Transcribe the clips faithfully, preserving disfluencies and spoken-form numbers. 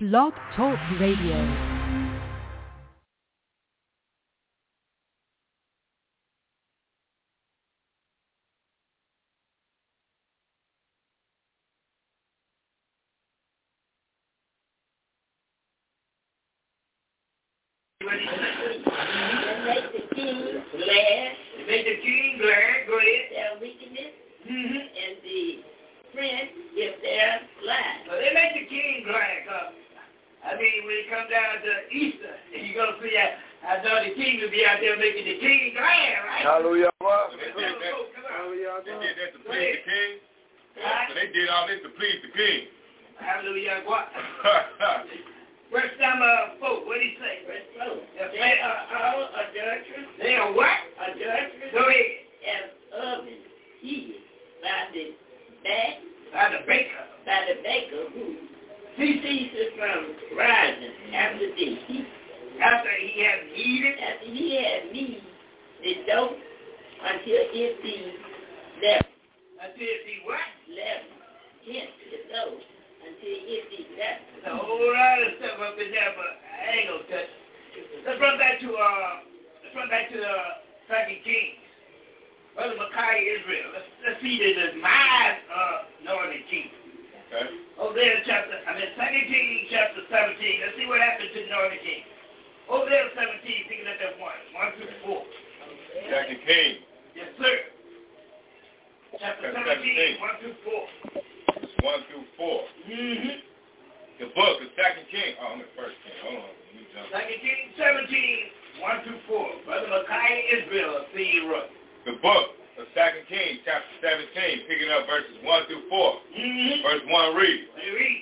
Blog Talk Radio. Make the king glad. Make the king glad. Go ahead. Their wickedness. Mm-hmm. And the prince if they're glad. So they make the king glad. Cause, I mean, when it comes down to Easter, you're going to see that. I know the king will be out there making the king glad, right? Hallelujah. So they, did that, Hallelujah. They did that to please the king. Right. So they did all this to please the king. Hallelujah. What? Verse number four, what did he say? Verse four. Yes, they are all adulterers. They are what? Adulterers. Go ahead. As ovens heated by the back. By the baker. By the baker who ceases from rising after the heat. After he has kneaded. After he has kneaded the dough until it be leavened. Until it be what? Leavened. Hence the dough. Until it be leavened. There's a whole lot of stuff up in there, but I ain't gonna touch it. Let's run back to uh, let's run back to the Second Kings. Brother Micaiah Israel. Let's let's see the demise of Northern Kingdom. Okay. Over there, chapter I mean Second Kings chapter seventeen. Let's see what happened to Northern Kingdom. Over there, seventeen, picking up that one, one through four. Second King. Yes, sir. Chapter seventeen, one through four. One through four. Mm-hmm. The book of Second King. Oh, I'm in First King. Hold on. Let me jump. Second King seventeen, one through four. Brother Micaiah Israel, see you right. The book of Second King, chapter seventeen, picking up verses one through four. Mm-hmm. Verse one reads. Read.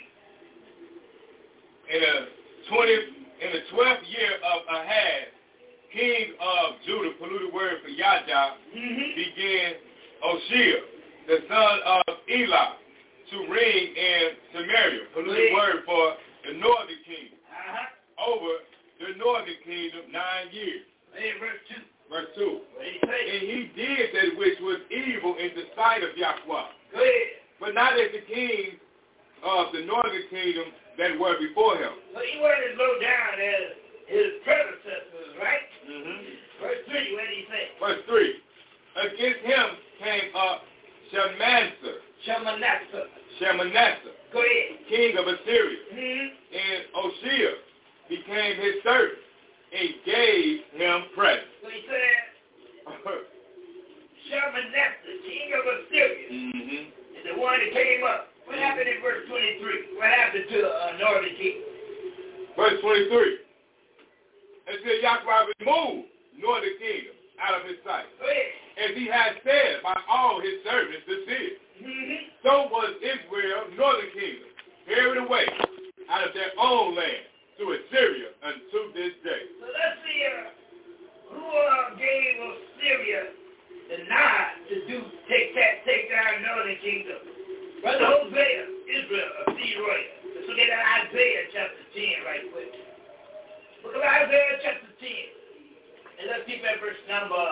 In the twentieth, in the twelfth year of Ahaz, king of Judah, polluted word for Yahweh, mm-hmm. began Oshia, the son of Elah, to reign in Samaria, polluted word for the northern kingdom, uh-huh. over the northern kingdom nine years. Hey, verse two. Verse two. What did he say? And he did that which was evil in the sight of Yahweh. Go ahead. But not as the kings of the northern kingdom that were before him. So he wanted to go down as his predecessors, right? Mm-hmm. Verse three, what did he say? Verse three. Against him came up Shalmaneser. Shalmaneser. Shalmaneser. Go ahead. King of Assyria. Mm-hmm. And Oshia became his servant and gave him presents. So he said, Shalmaneser, king of Assyria, mm-hmm. is the one that came up. What happened in verse twenty-three? What happened to uh, northern king? Verse twenty-three. Until Yahweh removed northern kingdom out of his sight. Go ahead. As he had said by all his servants the city. Mm-hmm. So was Israel, northern kingdom, carried away out of their own land to Assyria unto this day. So let's see uh, who uh, gave Assyria the nod to do take that take down northern kingdom. Brother Hosea, Israel, of Seroy. Let's look at Isaiah chapter ten right quick. Look at Isaiah chapter ten. And let's keep at verse number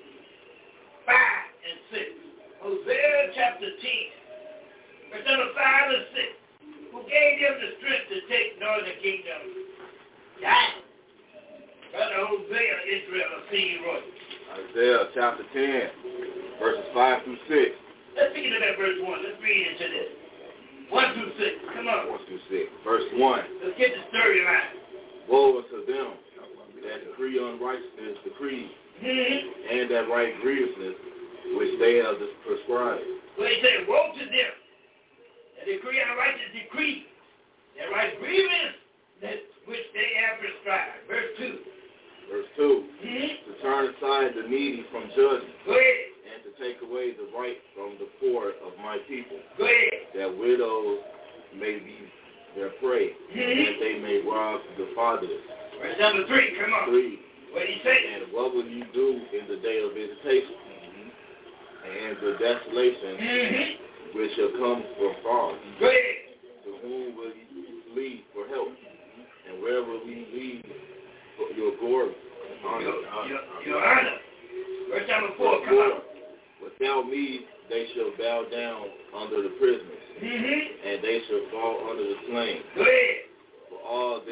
five and six. Hosea chapter ten. Verse number five and six. Who gave them the strength to take northern kingdom down? Brother Hosea, Israel, of Seroy. Isaiah chapter ten, verses five through six. Let's pick it up at verse one. Let's read into this. one through six. Come on. one through six. Verse one. Let's get the storyline. Woe unto them that decree unrighteousness, decree, Mm-hmm. and that right grievousness, which they have prescribed. So he said, woe to them that decree unrighteous decree, that right grievance that which they have prescribed. Verse two. Verse two. Mm-hmm. To turn aside the needy from judgment. Go ahead. And to take away the right from the poor of my people. Go ahead. That widows may be their prey, mm-hmm. and that they may rob the fatherless. Verse number three, come on. Three. What did he say? And what will you do in the day of visitation? Mm-hmm. And the desolation mm-hmm. which shall come from far. Go ahead. To whom will you flee for help? And where will we lead for your glory? Honor. Your, your, your honor. Verse number four, come on. Without me they shall bow down under the prisoners, mm-hmm. and they shall fall under the slain. Go ahead. For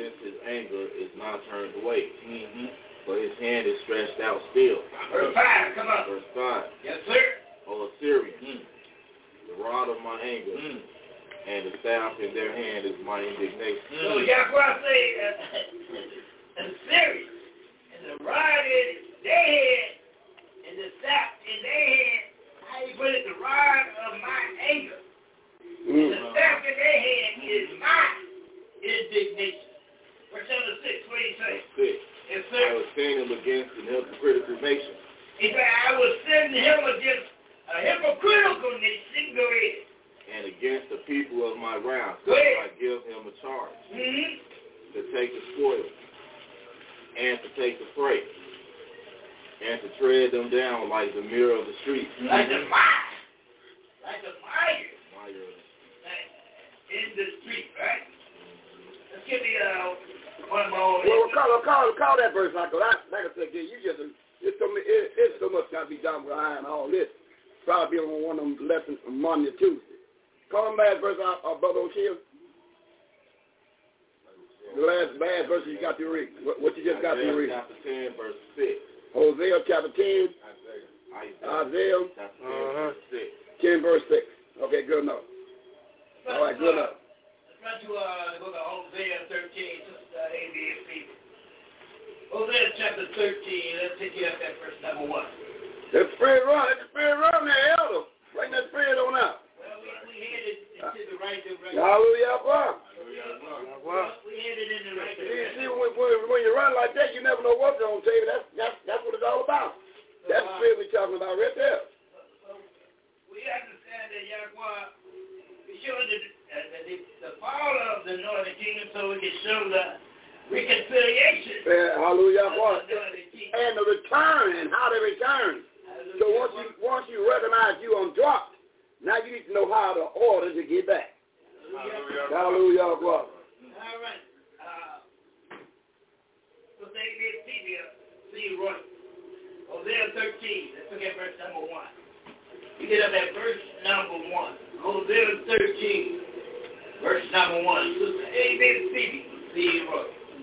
against his anger is not turned away. Mm-hmm. But his hand is stretched out still. Verse five, come on. Verse five. Yes, sir. O Assyrian, mm. the rod of my anger, mm. and the staff in their hand is my indignation. Mm. So Yahweh say, uh, Assyrian, and the rod in their hand, and the staff in their hand, how you put it, the rod of my anger. Mm. And the staff in their hand is my indignation. Verse number six, what do you say? Six. Yes, sir. I was sending him against an hypocritical nation. He said, I was sending him against a hypocritical nation. Go ahead. And against the people of my wrath, Go ahead. I give him a charge Mm-hmm. to take the spoil, and to take the freight, and to tread them down like the mirror of the street. Like the mire. Like the mire. Mire. Like in the street, right? Let's give me uh, one more. Well, call, call, call that verse, Michael. I, like I said, you just, it's so, it, it's so much got to be done behind all this. Probably be on one of them lessons from Monday or Tuesday. Call them last verse, our, our brother O'Shea. The last bad verse you got to read. What, what you just got to read? Chapter ten, verse six. Hosea chapter ten. Isaiah. Isaiah. Chapter ten, uh-huh. verse six. ten, verse six. Okay, good enough. All right, good enough. Run to uh, the book of Hosea thirteen, uh, A B S people. Hosea chapter thirteen, let's take you up that verse number one. That spirit run, that spirit run there, elder. Bring that spirit on out. Well, we, we headed into the right direction. Hallelujah, boy. We headed in the right direction. See, see when, when, when you run like that, you never know what's going to tell you. That's, that's, that's what it's all about. That's the spirit we're talking about right there. We understand that Yahweh, we showed the, uh, the, the fall of the northern kingdom so we can show the reconciliation. Yeah, hallelujah. Of the northern kingdom. And the return and how they return. Hallelujah. So once you once you recognize you on dropped, now you need to know how to order to get back. Hallelujah. Hallelujah. All right. Uh, so they did see me, see Roy. Hosea thirteen. Let's look at verse number one. You get up at verse number one. Hosea thirteen, verse number one. Amen. See me, Roy.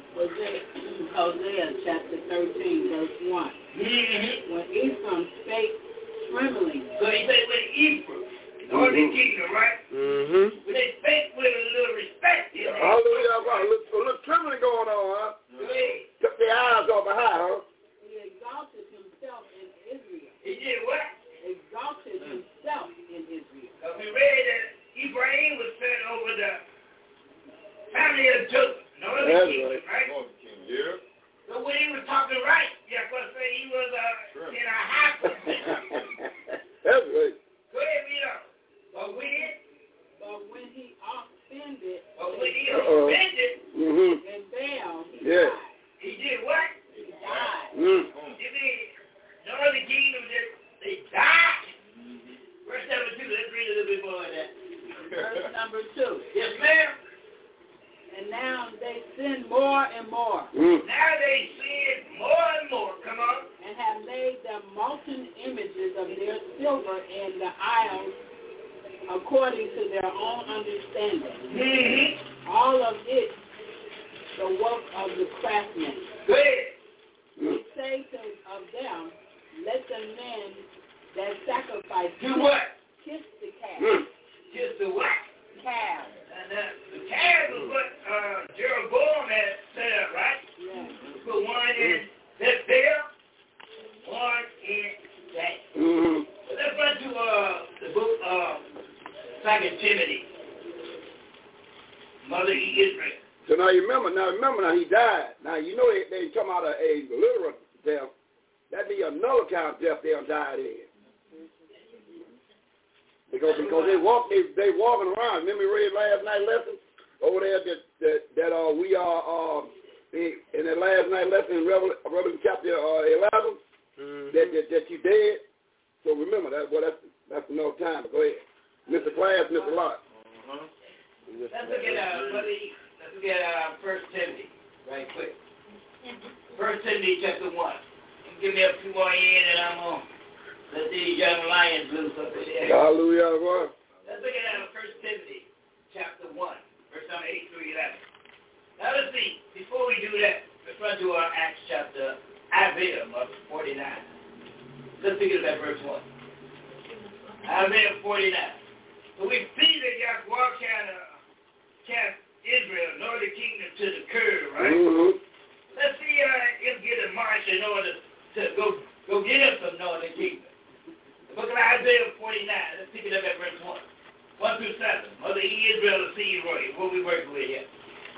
Hosea chapter thirteen, verse one. Mm-hmm. When Ephraim spake trembling. So he said when Ephraim, northern kingdom, right? Mm-hmm. When they spake with a little respect. You know, hallelujah. A little, a little trembling going on, huh? Mm-hmm. Took their eyes off the high, huh? He exalted himself in Israel. He did what? Exalted mm. himself in Israel. So we read that Ephraim was set over the family of Joseph. Northern That's kingdom, right? Northern kingdom, yeah. So when he was talking right, yeah, because say he was uh, sure. in a high position. That's right. Go ahead, read on. But when, but when he offended, but when he Uh-oh. offended, mm-hmm. and Baal, he yeah. died. He did what? He died. Mm. You mean Northern kingdom just they died? Mm-hmm. Verse number two. Let's read a little bit more of that. Verse number two. Yes, ma'am. And now they sin more and more. Mm. Now they sin more and more. Come on. And have made them molten images of their silver in the isles according to their own understanding. Mm-hmm. All of it the work of the craftsman. Go ahead. We say to of them, let the men that sacrifice do what? Kiss the calf. Mm. Kiss the what? Calf. And uh, the calf is what uh, Jeroboam had set up, right? Yeah. Put one in that bell, one in that. Mm-hmm. So let's run to uh, the book of Second Timothy. Mother E. Israel. So now you remember, now remember now he died. Now you know they, they talking about a, a literal death. That'd be another kind of death they'll die in. Because because they walk they they walking around. Remember we read last night lesson over there that that, that uh we are uh in, in that last night lesson in Revelation, Revelation chapter uh, eleven mm-hmm. that, that that you dead. So remember that well that's that's another time. Go ahead, Mister Class, Mister Lott. Uh-huh. Let's look at uh let's look at uh First Timothy right quick. First Timothy chapter one. Give me a few more in and I'm on. Let these young lions loose up in there. Hallelujah, boy. Let's look at uh, First Timothy chapter one, verse number eight through eleven. Now let's see. see, before we do that, let's run to our Acts chapter, Isaiah forty-nine. Let's pick it up at verse one. Isaiah forty-nine. So we see that Yahweh kind of cast Israel, northern kingdom, to the curb, right? Mm-hmm. Let's see uh, him get a march in order to go go get him some northern kingdom. The book of Isaiah forty-nine. Let's pick it up at verse one. one through seven. Mother E. Israel, the seed royal. What we working with here?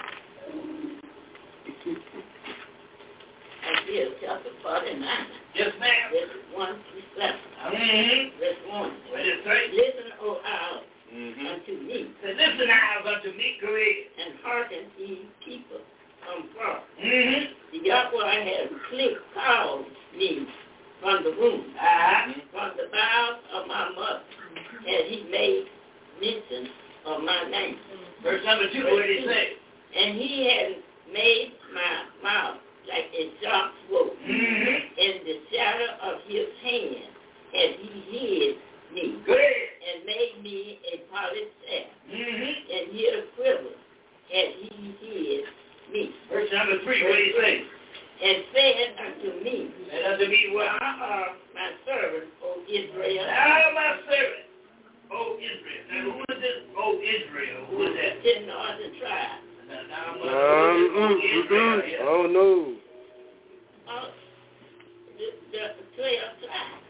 Isaiah chapter forty-nine. Yes, ma'am. Verses one through seven. Mm-hmm. Verse one. What did it say? Listen, O owl, Mm-hmm. unto me, Say, listen now unto me, go ahead. and hearken ye people from far. Mm-hmm. The Yahweh has clear called me from the womb, Uh-huh. from the bowels of my mother, and he made mention of my name. Verse number two, what did it say? And he had made my mouth like a sharp sword. Mm-hmm. In the shadow of his hand had he hid me, Go ahead. and made me a polished staff. Mm-hmm. And his quiver had he hid me. Verse number three, what did it say? And said unto me, And unto me what? Thou art my servant, O Israel, Thou my servant, O Israel. Now who is this, O Israel? Who is that? ten northern tribes. Now, now I'm Um, going to O Israel mm-mm. here. Oh, no. Oh, the, the twelve tribes.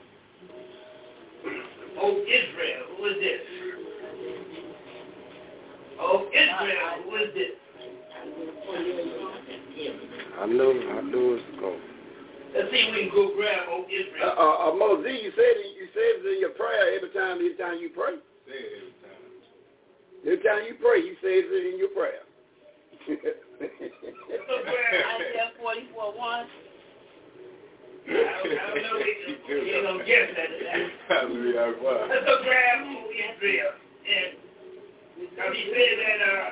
O Israel, who is this? O Israel, who is this? I know, I know it's going. Let's see if we can go grab O Uh, Israel. uh, uh, Moses, you said it, you said it in your prayer every time, every time you pray. Say it every time. Every time you pray, you say it in your prayer. Let's go grab Isaiah forty-four one. I don't, I don't know if you ain't going to guess that. Hallelujah. Let's go grab O Israel. And now he said that uh,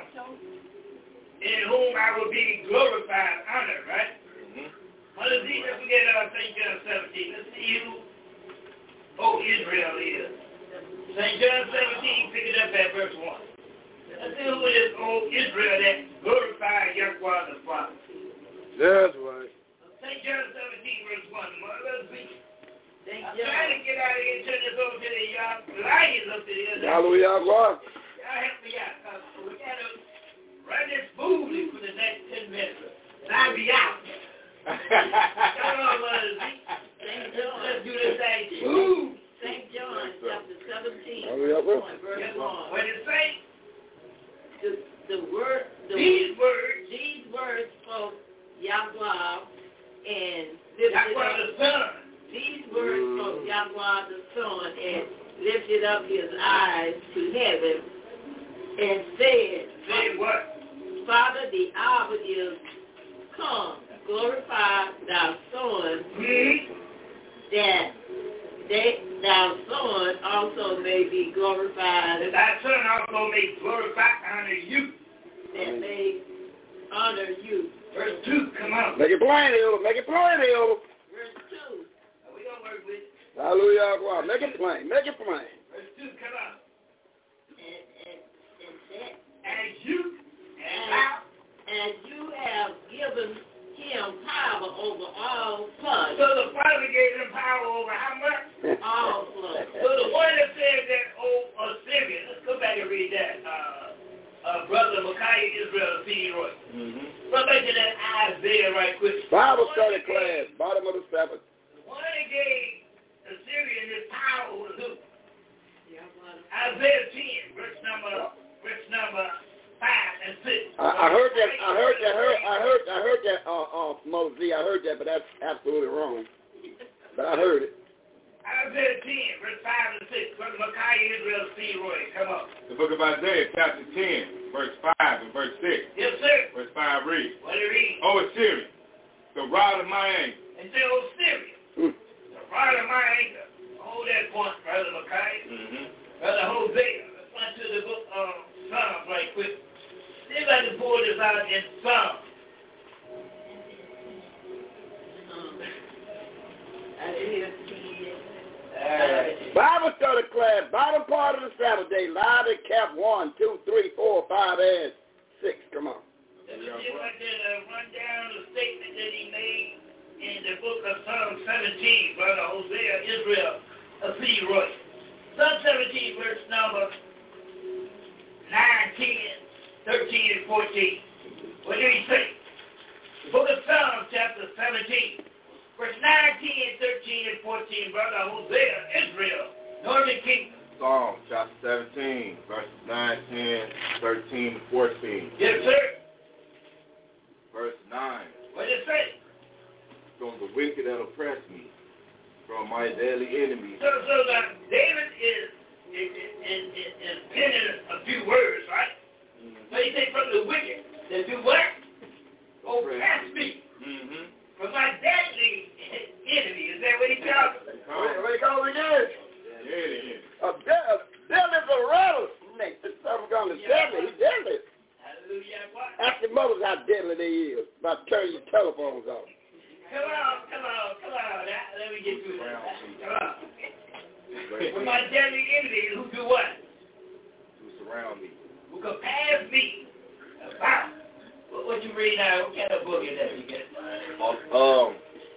in whom I will be glorified, honored, right? Mm-hmm. Well, let's see, let's get uh, Saint John seventeen. Let's see who O Israel is. Saint John seventeen, pick it up at verse one. Let's see who is O Israel that glorified Yahweh the Father. That's right. Saint John seventeen, verse one. Well, let's see. Saint I'm John. trying to get out of here and turn this over to the y'all lions up there. Hallelujah. Y'all help me out. Uh, we got to run this smoothly for the next ten minutes. And I'll be out. Come on, Mother Z. Saint John. Let's do this thing. Ooh. Saint John, chapter seventeen, Hallelujah. verse Yes, one. what it say? The, the word, the These words, these words spoke Yahweh and lifted Yahweh up. the Son. These words spoke Yahweh the Son and lifted up his eyes to heaven and said, Say what? Father, the hour is come. Glorify thy Son, Hmm? that they, thy Son also may be glorified, That thy Son also may glorify, honor you. that may honor you. Verse two, come on. Make it plain, Elder. Make it plain, Elder. Verse two. We going to work with it. Hallelujah. Make it plain. Make it plain. Verse two, come on. And, and, and that, As you, and And- thou, and you have given him power over all blood, so the Father gave him power over how much? all blood. So the one that said that, oh, Assyria, let's go back and read that. Uh, uh, Brother Micaiah Israel, the seed royal. Mm-hmm. Go back to that Isaiah right quick. Bible The one study that class, gave- bottom of the seventh. The one that gave Assyria this power was who? Isaiah ten, verse number, verse number five and six. I, I heard that. I heard that. Heard, I heard. I heard that. Uh, uh, Moses, I heard that, but that's absolutely wrong. But I heard it. Isaiah ten, verse five and six. Brother Micaiah Israel, seed royal. Come on. The book of Isaiah, chapter ten, verse five and verse six. Yes, sir. Verse five reads, What do you read? O Assyria, the rod of my anger, And say, oh, Syria, Hmm. the rod of my anger. Hold that point, Brother Micaiah. Mm-hmm. Brother Hosea, let's run to the book of Psalms right quick. See if I can pull this out in Psalms. Uh, Bible study class, bottom part of the Saturday, live at Cap one, two, three, four, five, and six. Come on. Let me see if I can uh, run down the statement that he made in the book of Psalm seventeen, Brother Hosea, Israel, a Leroy. Psalm seventeen, verse number nine, ten, thirteen, and fourteen. What did he say? The book of Psalm, chapter seventeen, verse nine, ten, thirteen, and fourteen, Brother Hosea, Israel, Northern Kingdom. Psalm chapter seventeen, verses nine, ten, thirteen, and fourteen. Yes, sir. Verse nine. What did it say? From the wicked that oppress me, from my deadly enemies. So, so now, David is, is, is, is, is penning a few words, right? Mm-hmm. So he said, from the wicked that do what? Oppress me. Mm-hmm. From my deadly enemy. Is that what he calls it? What he call it again? Yeah. A deadly is a rattlesnake. This stuff is deadly. He's deadly. Hallelujah. What? Ask your mothers how deadly they is. About to turn your telephones off. Come on, come on, come on. Now, let me get through this. Come on. From my deadly enemy who do what? Who surround me. Who can pass me about. What, what you read now? What kind of book is that you get? Um,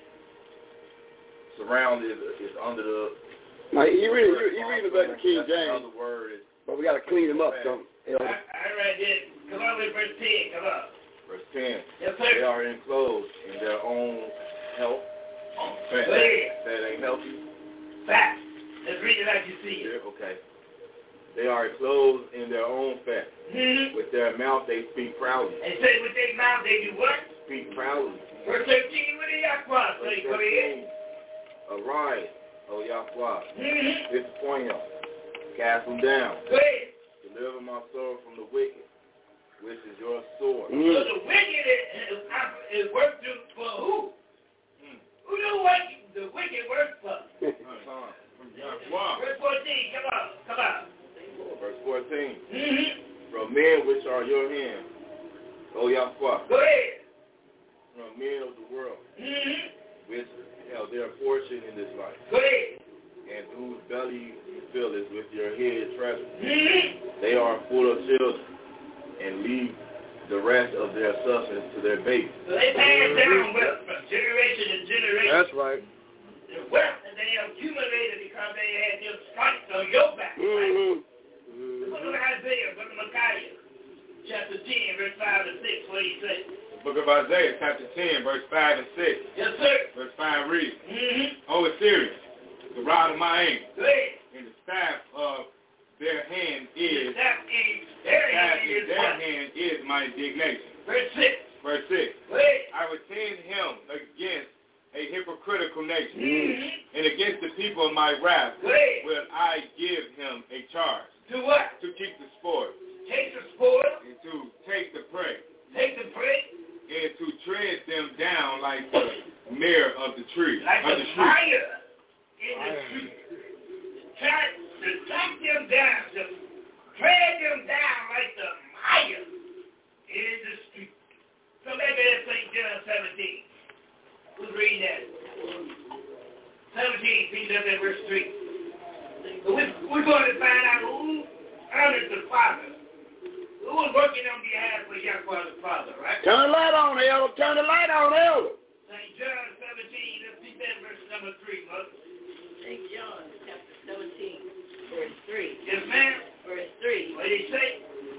surround is, is under the... Now, he reading, he reading about the King James. Another word is... But we got to clean him up, don't we? All right, then. Come on with verse ten. Come on. Verse ten. Yes, sir. They are enclosed in their own health. Fat, Go ahead. that ain't healthy. Fat. Let's read it like you see it. Yeah, okay. They are enclosed in their own fat. Mm-hmm. With their mouth they speak proudly. And say with their mouth they do what? Speak proudly. Verse thirteen, what did Yahweh say? Go ahead. Arise, O Yahweh. Mm-hmm. Disappoint them. Cast them down. Go ahead. Deliver my soul from the wicked, which is your sword. Mm. So the wicked is, is, is worked for who? Mm. Who do what the wicked works for? Uh-huh. Wow. Verse fourteen, come on, come on. Verse fourteen. Mm-hmm. From men which are your hands, O Yahweh. Go ahead. From men of the world, Mm-hmm. which have their portion in this life, Go ahead. and whose belly you fill is with your head treasure. Mm-hmm. They are full of children, and leave the rest of their substance to their babies. So they pass down wealth from generation to generation. That's right. The wealth that they accumulated because they had their stripes on your back. Right? Mm-hmm. The book of Isaiah, book of Micaiah, chapter ten, verse five and six, what do you say? The book of Isaiah, chapter ten, verse five and six. Yes, sir. Verse five reads, Mm-hmm. O Assyrians, the rod of my anger, Go ahead. and the staff of their hand The is, staff in their staff hand in is their what? hand is my indignation. Verse six. Verse six, Go ahead. I would tend him against a hypocritical nation, Mm-hmm. and against the people of my wrath Go ahead. will I give him a charge Do what? to keep the spoil, Take the spoil, and to take the prey, take the prey, and to tread them down like the mirror of the tree, like of the the tree. fire in the tree. Try to track them down, to drag them down like the fire in the street. So maybe that's Saint John seventeen. Who's reading that? seventeen, pick up at verse three. So we, we're going to find out who honors the Father. Who was working on behalf of Yahweh the Father, right? Turn the light on, Elder. Turn the light on, Elder. Saint John seventeen, let's see that verse number three, mother. Saint John, chapter seventeen, verse three. Yes, ma'am. Verse three. What did he say?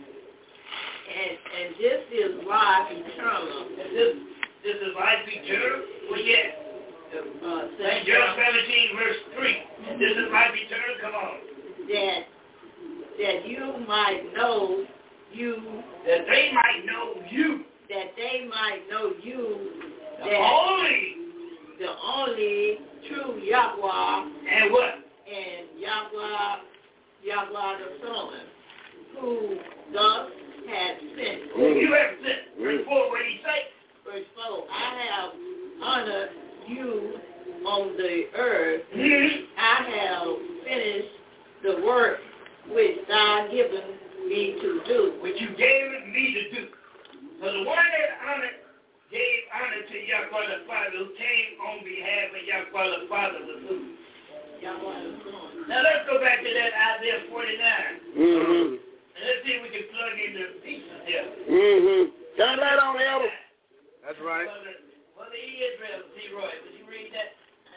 And and this is life eternal. And this, this is life eternal? Well, yeah. Uh, Saint John seventeen, verse three. And this is life eternal? Come on. that that you might know you, That they might know you, that they might know you, the that only, the only true Yahweh and what? and Yahweh, Yahweh the Son, who thus has sent. Who you have sent. Verse four, what did he say? Verse four, I have honored you on the earth. Mm-hmm. I have finished the work which thou given me to do. What you gave me to do. So the one that honored, gave honor to Yahweh the Father, who came on behalf of Yahweh the Father, was who? Yahweh the Son. Now let's go back to that Isaiah forty-nine. Mm-hmm. And let's see if we can plug in the pieces here. Mm-hmm. Turn that on, Elder. That's right. Mother, Mother Israel, Leroy, would you read that?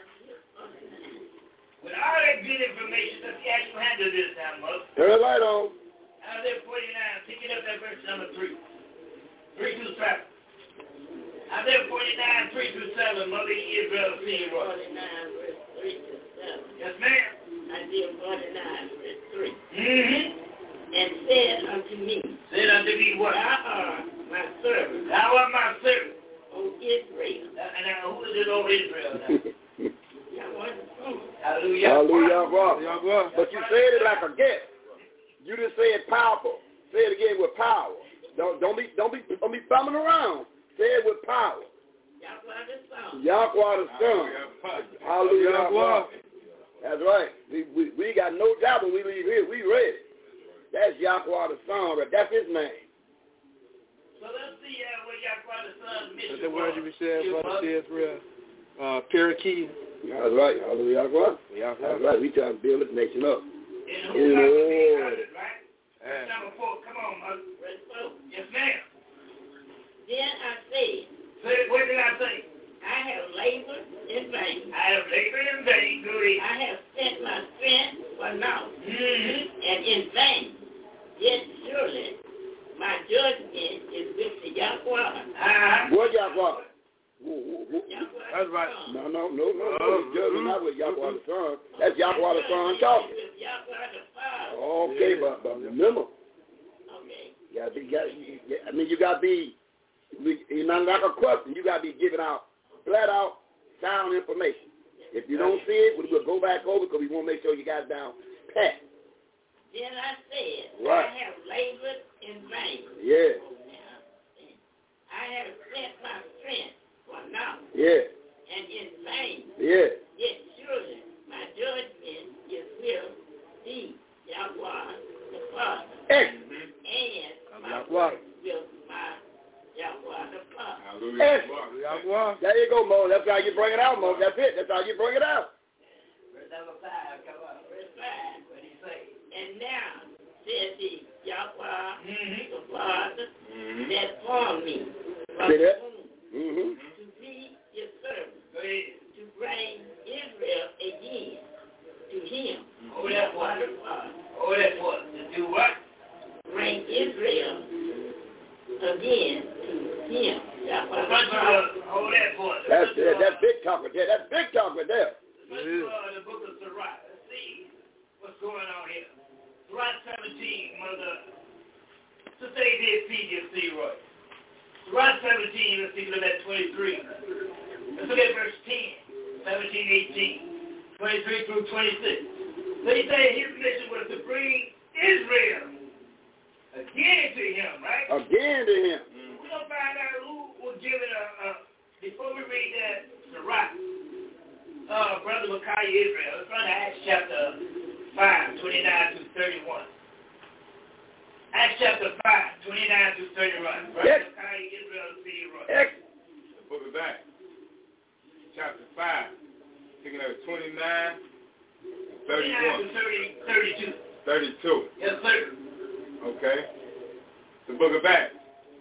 With all that good information, let's see how you handle this now, Mother. Turn the light on. Isaiah forty-nine, pick it up at verse number three. Three through seven. Isaiah forty-nine, three through seven, Mother Israel, Leroy. forty-nine, verse three to seven. Yes, ma'am. Isaiah forty-nine, verse three. Mm-hmm. And said unto me, said unto me what? Thou art my servant. Thou art my servant. O Israel. And now, who is it over Israel now? Hallelujah. Hallelujah. But you said it like a gift. You didn't say it powerful. Say it again with power. Don't don't be don't be don't be thumbing around. Say it with power. Yahweh the Son. Hallelujah. That's right. We, we we got no job when we leave here. We ready. That's Yahweh the Son. That's his name. So let's see uh, what Yahweh the Son's mission was. That's the word you said, Brother Israel. Uh, Parakeet. That's right. Hallelujah. Yeah, that's right. We trying to build this nation up. In the Lord. Right? Verse number four. Come on, Mother. Verse four. Yes, ma'am. Then I said. Say, what did I say? I have labored in vain. I have labored in vain. Go ahead. I have spent my strength for naught. Mm-hmm. And in vain. Yet surely my judgment is with the Yahweh. Uh-huh. What Yahweh? That's right. No, no, no, no. no. Judgment not with Yahweh the Son. That's Yahweh the Son talking. Okay, but, but remember. Okay. You gotta be, you gotta, you, I mean, you got to be, it's not like a question. You got to be giving out flat out sound information. If you don't see it, we'll go back over because we want to make sure you got it down pat. Then I said, right. I have labored in vain. Yeah. I have spent my strength for naught. Yeah. And in vain. Yeah. Yet surely my judgment is with thee, Yahweh the Father. Excellent. And my work with my Yahweh the Father. Excellent. There you go, Mo. That's how you bring it out, Mo. That's it. That's how you bring it out. Verse number five, come on. Verse five. What do you say? And now said the Yahweh mm-hmm. the Father mm-hmm. that formed me from the womb mm-hmm. to be your servant. Go ahead. To bring Israel again to him. Oh, that's what? Oh, that's what? To do what? Bring Israel again to him. That's what? Oh, that's what? That's it. That's big talk right there. That's big talk right there. Let's go to the book of Sirach. Let's see what's going on here. Sirach seventeen, Mother. To say this, P J C. Roy. Sirach seventeen, let's see, look at twenty-three. Let's look at verse ten, seventeen, eighteen, twenty-three through twenty-six. So he said his mission was to bring Israel again to him, right? Again to him. Mm-hmm. We're going to find out who was given a, a before we read that, Sirach, uh, Brother Micaiah Israel. Let's run to Acts chapter five, twenty-nine through thirty-one. Acts chapter five, twenty-nine through thirty-one. Brother yes. Micaiah Israel, Leroy. Excellent. The book of Acts, chapter five, picking up twenty-nine, thirty-one. To thirty, thirty-two. thirty-two. Yes, sir. Okay. The book of Acts,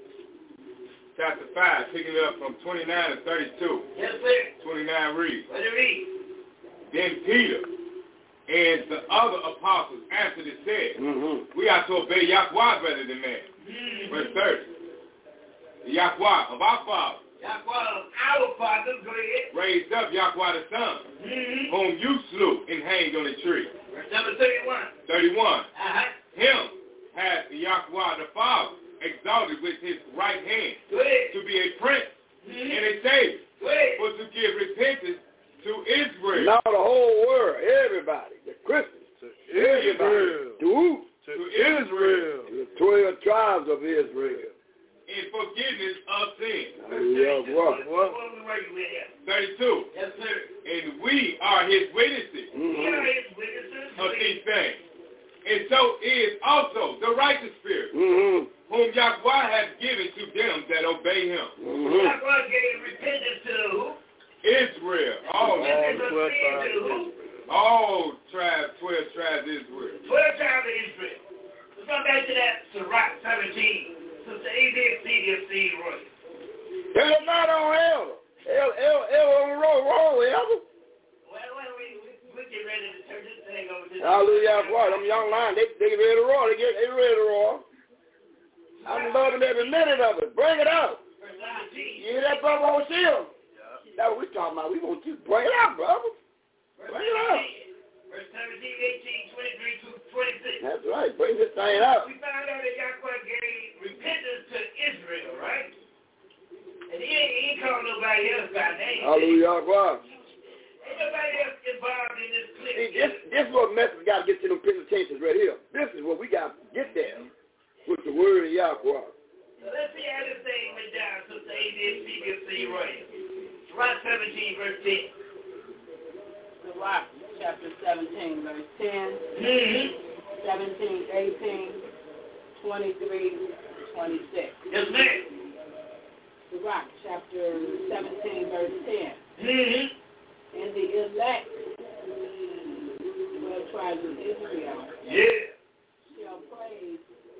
chapter five, picking up from twenty-nine to thirty-two. Yes, sir. twenty-nine reads. What do you read? Then Peter and the other apostles answered and said, mm-hmm. we are to obey Yahweh rather than man. Mm-hmm. Verse thirty. The Yahweh of our father. Yahweh of our father, go ahead. Raised up Yahweh the Son, mm-hmm. whom you slew and hanged on a tree. Verse number thirty-one. thirty-one. Uh-huh. Him has Yahweh the Father exalted with his right hand to be a prince mm-hmm. and a savior, for to give repentance to Israel. Now the whole world, everybody, the Christians, to everybody, Israel. To who? To, to Israel. The twelve tribes of Israel. In forgiveness of sin. Yeah, what? What? thirty-two. Yes, sir. And we are his witnesses. Mm-hmm. We are his witnesses of these things. And so is also the righteous spirit, mm-hmm. whom Yahweh has given to them that obey him. Mm-hmm. Yahweh gave repentance to who? Israel. All, all twelve tribes of Israel. All tribes, twelve tribes of Israel. Twelve tribes of Israel. Let's come back to that Sirach seventeen. Sister A D C, the seed royal. It's not on Elder. El, El, El on the road, wrong, Elder. Well, well, we, we, we get ready to turn this thing over to Hallelujah, boy. Them young lions, they, they ready to roar. They get they ready to roar. I'm loving every minute of it. Bring it out. You hear that, brother on Shield? That's what we talking about. We want you to bring it out, brother. Bring it out. Verse seventeen, eighteen, twenty-three, twenty-six. That's right. Bring this thing out. We found out that Yahweh gave repentance to Israel, right? And he ain't, he ain't called nobody else by name. Hallelujah, boy. Ain't nobody else involved in this clip. See, this, this is what message got to get to them Pentateuchs right here. This is what we got to get there with the word of Yahweh. So let's see how this thing went down to the A D C B C Roy. Rock seventeen, verse ten. The Rock, chapter seventeen, verse ten, Mm-hmm. seventeen, eighteen, twenty-three, twenty-six. Yes, ma'am. The Rock, chapter seventeen, verse ten. Mm-hmm. And the elect, twelve tribes of Israel, Yeah. shall praise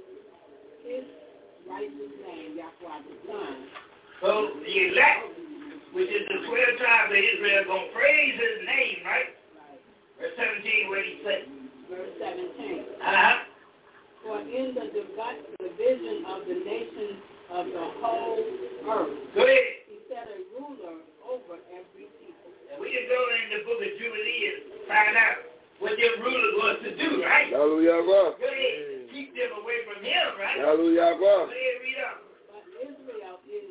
his righteous name, Yahweh the Son. So the elect, which is the twelve tribes of Israel, going to praise his name, right? Right. Verse seventeen, what did he say? Verse seventeen. Uh-huh. For in the div- division of the nations of the whole earth, Go ahead. he set a ruler over every people. And we can go in the book of Jubilee and find out what their ruler was to do, right? Hallelujah, boy. Go ahead. Keep them away from him, right? Hallelujah, boy. Go ahead, read up. But Israel is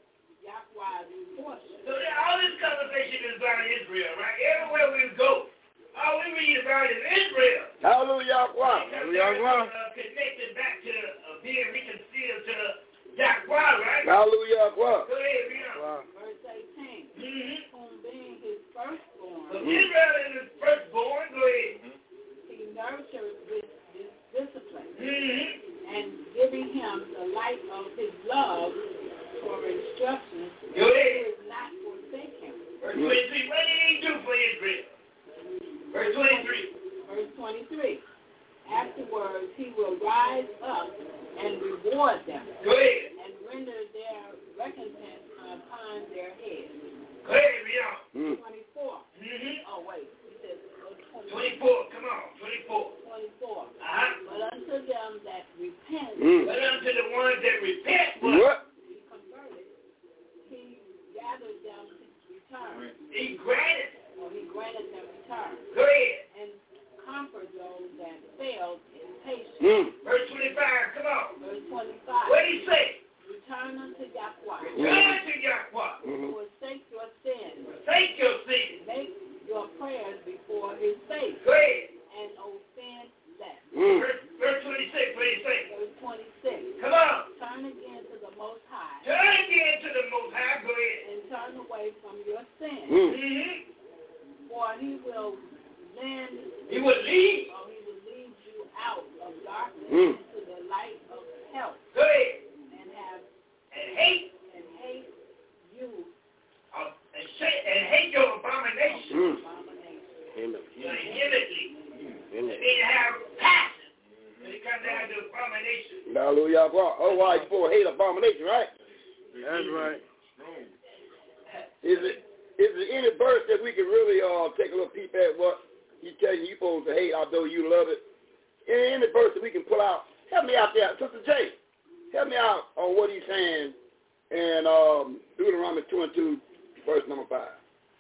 Yahweh's portion. So that all this conversation is about Israel, right? Everywhere we go, all we read about is Israel. Hallelujah, boy. Hallelujah, boy. Uh, connected back to uh, being reconciled to Yahweh, right? Hallelujah, boy. Go ahead, read up. Wow. Verse eighteen. Mm-hmm. Whom being his firstborn, So Israel is his firstborn. Go ahead. he nurtured with this discipline, Mm-hmm. and giving him the light of his love for instruction, Go ahead. did not forsake him. Verse twenty-three. What did he do for Israel? Verse twenty-three. Verse twenty-three. Afterwards he will rise up and reward them, Go ahead. and render their recompense upon their heads. Go ahead, read on. Mm. twenty-four. Mm-hmm. Oh, wait. He says twenty-four. twenty-four. Come on. twenty-four. twenty-four. Uh-huh. But unto them that repent, Mm. But unto the ones that repent, what? What? he converted, he gathered them to return, He granted. or he granted them return, Go ahead. and comfort those that failed in patience. Mm. Verse twenty-five. Come on. Verse twenty-five. What did he say? Return unto Yahweh, Return to Yahweh. Mm-hmm. forsake your sins, Forsake your sin. make your prayers before his face, Go ahead. and offend less. Mm. Verse, verse twenty-six. What did he say? Verse twenty-six. Come on. Turn again to the Most High, Turn again to the Most High. Go ahead. and turn away from your sins, Mm. Mm-hmm. for he will lend, He will lead. or he will lead you out of darkness Mm. into the light of health, Go ahead. and have And hate. and hate you Uh, and, sh- and hate your abomination. Mm. abomination. Amen. Vehemently. Amen. And then have passion. When it comes down to abomination. Hallelujah, boy. Oh, why you supposed to hate abomination, right? That's right. Is it is there any verse that we can really uh take a little peep at what he's telling you you're supposed to hate, although you love it? Any verse that we can pull out? Help me out there, Sister J. Help me out on what he's saying in um, Deuteronomy twenty-two, verse number five.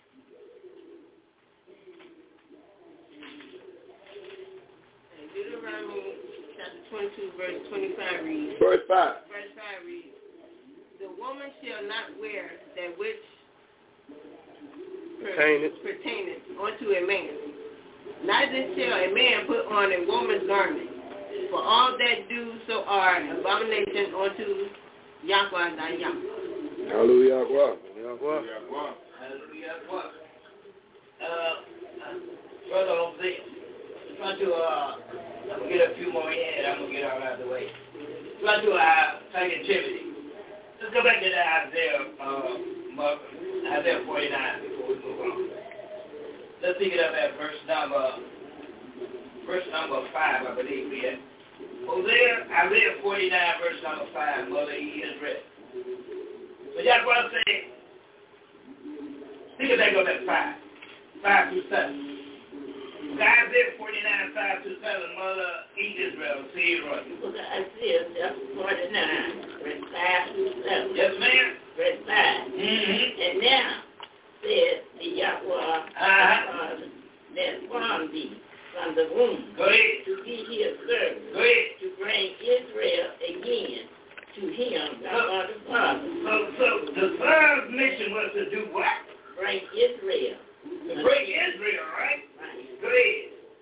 Deuteronomy chapter twenty-two, verse twenty-five reads. Verse five. Verse five reads, the woman shall not wear that which per- pertaineth unto a man. Neither shall a man put on a woman's garment. For all that do so are abomination unto Yahweh thy Yahweh. Hallelujah. Hallelujah. What? Uh, Brother Jose, try to, uh, I'm going to get a few more in and I'm going to get all out of the way. Try to, uh, Second Timothy. Let's go back to the Isaiah, uh, Isaiah forty-nine before we move on. Let's pick it up at verse number, verse number five, I believe we at. Hosea, Isaiah forty-nine, verse number five, Mother E. Israel. So that's what I'm saying. Think of that, go back five. Five through seven. Isaiah forty-nine, five through seven, Mother E. Israel. See you right. Isaiah forty-nine, verse five through seven. Yes, ma'am. Verse five. Mm-hmm. And now says the Yahweh uh-huh. that formed thee from the womb. Go ahead. To be his servant. Go ahead. To bring Israel again to him, God the Father. So, so the Son's mission was to do what? Bring Israel. To bring Israel, right? Right. Go ahead.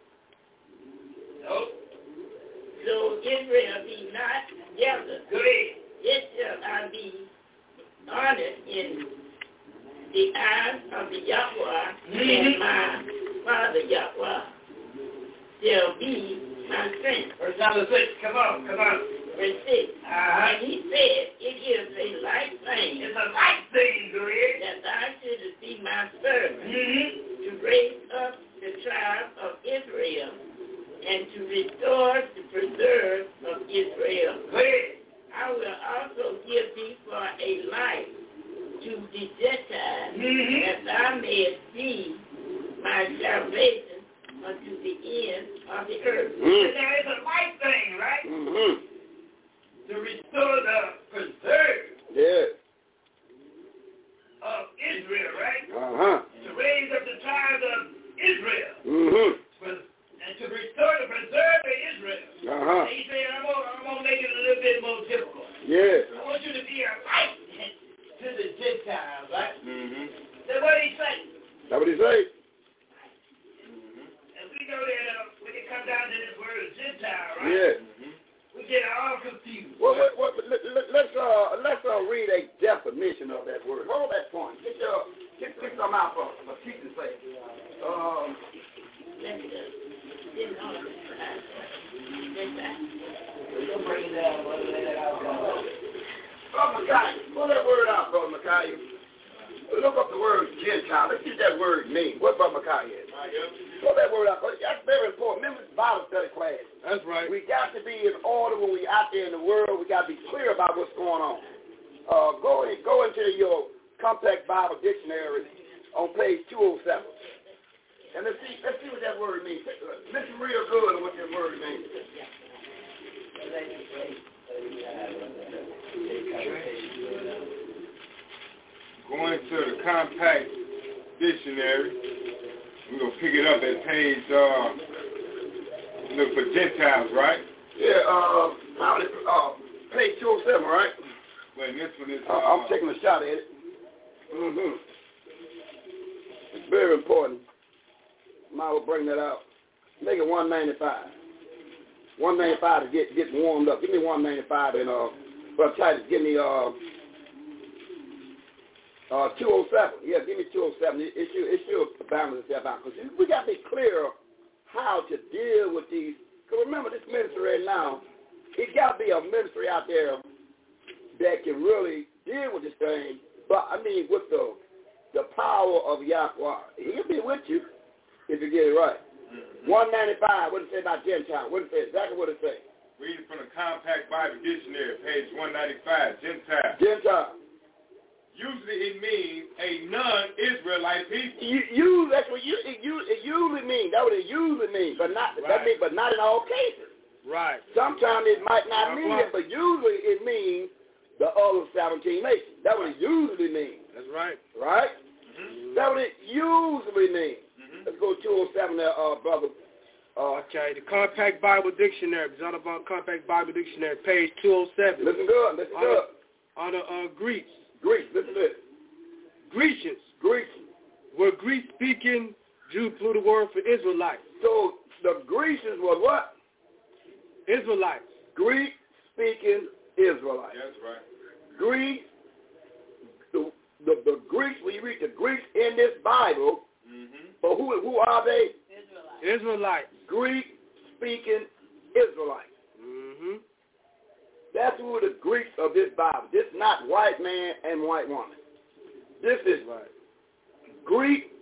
No. So Israel be not gathered. Go ahead. It shall I be honored in the eyes of the Yahweh, mm-hmm. and my Father Yahweh shall be my strength. Verse number six. Come on, come on. Verse six. Uh-huh. And he said, it is a light thing. It's a light thing, go ahead. That thou shouldest be my servant, mm-hmm. to raise up the tribe of Israel, and to restore the preserve of Israel. Go ahead. I will also give thee for a light to the Gentiles, mm-hmm. that thou mayest be my salvation unto the end of the earth. Mm. Now it's a light thing, right? Mm-hmm. To restore the preserve yeah. of Israel, right? Uh-huh. To raise up the tribes of Israel. Mm-hmm. And to restore the preserve of Israel. Uh-huh. And he said, I'm going I'm to make it a little bit more difficult. Yeah. I want you to be a light to the Gentiles, right? Mm-hmm. That's what he said. That's what he say. Mm-hmm. And we know that uh, when it comes down to this word Gentile, right? Yeah. Mm-hmm. We get all confused. Well, what, what, let, let, let's uh, let's uh, read a definition of that word. Hold that point. Get your get, get some out for for teaching sake. Um. Let me just didn't know it. We'll bring it down. We'll let it out. Brother Micaiah, pull that word out, Brother Micaiah. Look up the word Gentile. Let's see what that word means. What Brother Micaiah is. Pull that word out. That's very important. Remember this Bible study class. That's right. We got to be in order when we out there in the world. We got to be clear about what's going on. Uh, go in, go into your Compact Bible Dictionary on page two oh seven. And let's see, let's see what that word means. Listen real good on what that word means. Going to the Compact Dictionary, we're going to pick it up at page, uh, look for Gentiles, right? Yeah, uh, uh, page two oh seven, right? Well, this one is... Uh, Uh, I'm taking a shot at it. Mm-hmm. It's very important. Might will bring that out. Make it one ninety-five. one ninety-five to get get warmed up. Give me one ninety-five and uh, Brother Titus, give me uh, uh two oh seven. Yeah, give me two oh seven. It, it should it should balance itself out because we got to be clear how to deal with these. Because remember, this ministry right now, it got to be a ministry out there that can really deal with this thing. But I mean, with the the power of Yahweh, He'll be with you if you get it right. Mm-hmm. one ninety-five, what it say about Gentile? What it say? Exactly what it say. Reading from the Compact Bible Dictionary, page one ninety-five, Gentile. Gentile. Usually it means a non-Israelite people. You, you that's what you it, you it usually means. That's what it usually means, but not right. that mean, but not in all cases. Right. Sometimes it might not That's mean right. it, but usually it means the other seventeen nations. That's what it usually means. That's right. Right? Mm-hmm. That's what it usually means. Mm-hmm. Let's go to two oh seven there, uh, brother. Uh, okay, the Compact Bible Dictionary, it's all about Compact Bible Dictionary, page two oh seven. Listen good, listen on good. The, on the uh, Greeks. Greeks, listen to this. Grecians. Grecians. Were Greek-speaking Jew blew the word for Israelites. So the Grecians were what? Israelites. Greek-speaking Israelites. That's right. Greeks, the, the, the Greeks, when you read the Greeks in this Bible, mm-hmm. but who, who are they? Israelites. Israelites. Greek-speaking Israelites. Mm-hmm. That's who the Greeks of this Bible. This is not white man and white woman. This is right.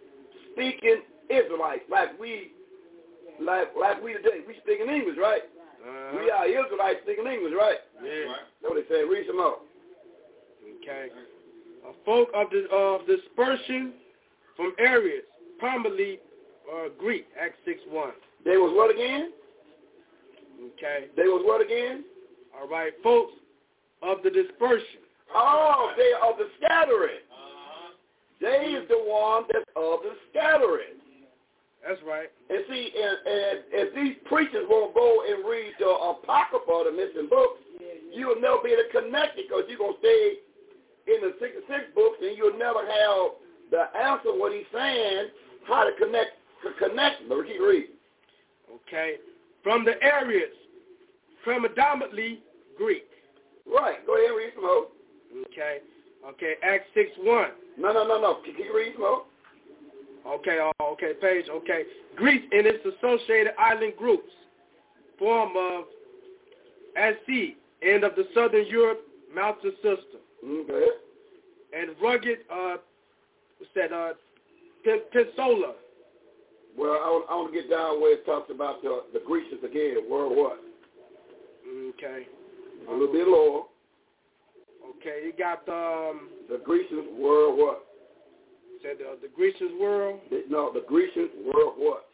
Greek-speaking Israelites, like we, like like we today. We speak in English, right? Uh-huh. We are Israelites speaking English, right? Yeah. That's what they say. Read some more. Okay. A folk of the of dispersion from areas, primarily uh, Greek, Acts six one. They was what again? Okay. They was what again? All right, folks of the dispersion. Oh, they are the scattering. Uh-huh. They is the one that's of the scattering. That's right. And see, and, and if these preachers won't go and read the Apocrypha, the missing books, you will never be able to connect it because you're going to stay in the sixty-six books and you'll never have the answer what he's saying, how to connect, to connect. But keep reading. Okay. From the areas, predominantly Greek. Right. Go ahead and read some more. Okay. Okay. Acts six one. No, no, no, no. Keep reading some more. Okay, oh, okay, page, okay. Greece and its associated island groups form of Asia, end of the southern Europe mountain system. Okay. And rugged, uh, what's that, uh, Peninsula. Well, I want, I want to get down where it talks about the, the Grecians again. Word what? Okay. A little bit lower. Okay, you got um, the Grecians were what? Said the, the Grecians world? No, the Grecians were what?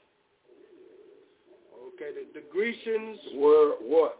Okay, the, the Grecians were what?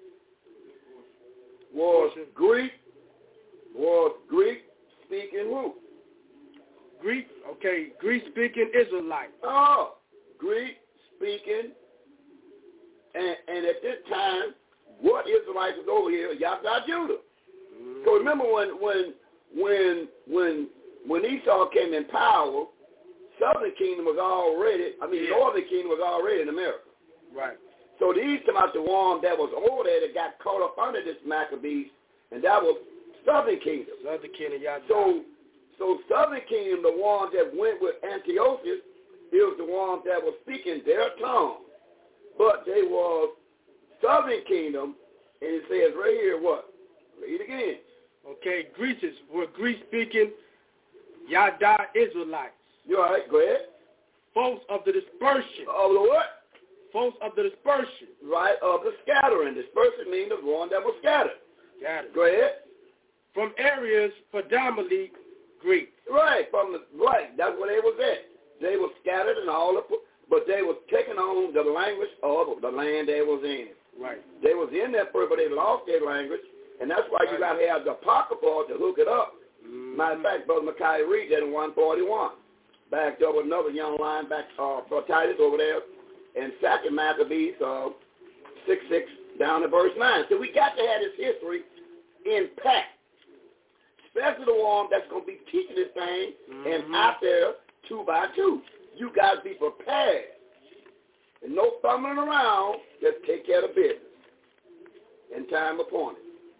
Was Grecian. Greek, was Greek speaking who? Greek, okay, Greek speaking Israelite. Oh, Greek speaking, and, and at this time, what Israelites was over here? Yahweh Judah. Mm. So remember when when when when When Esau came in power, Southern Kingdom was already, I mean, yeah. Northern Kingdom was already in America. Right. So these come out the one that was over there that got caught up under this Maccabees, and that was Southern Kingdom. Southern Kingdom, yeah. So, so Southern Kingdom, the one that went with Antiochus, it was the one that was speaking their tongue. But they was Southern Kingdom, and it says right here what? Read again. Okay, Greeks were Greek-speaking Yada Israelites. You all right? Go ahead. Folks of the dispersion. Of the what? Folks of the dispersion. Right, of the scattering. Dispersion means the one that was scattered. Got it. Go ahead. From areas predominantly Greek. Right, from the right. That's where they was at. They were scattered and all the, but they was taking on the language of the land they was in. Right. They was in that first, but they lost their language, and that's why right. you got to have the Apocrypha to hook it up. Mm-hmm. Matter of fact, Brother Micaiah read that in one forty-one. Backed up with another young line back uh, for Titus over there, and Second Maccabees uh, six six down to verse nine. So we got to have this history intact, especially the one that's going to be teaching this thing mm-hmm. and out there two by two. You got to be prepared, and no fumbling around. Just take care of business in time appointed.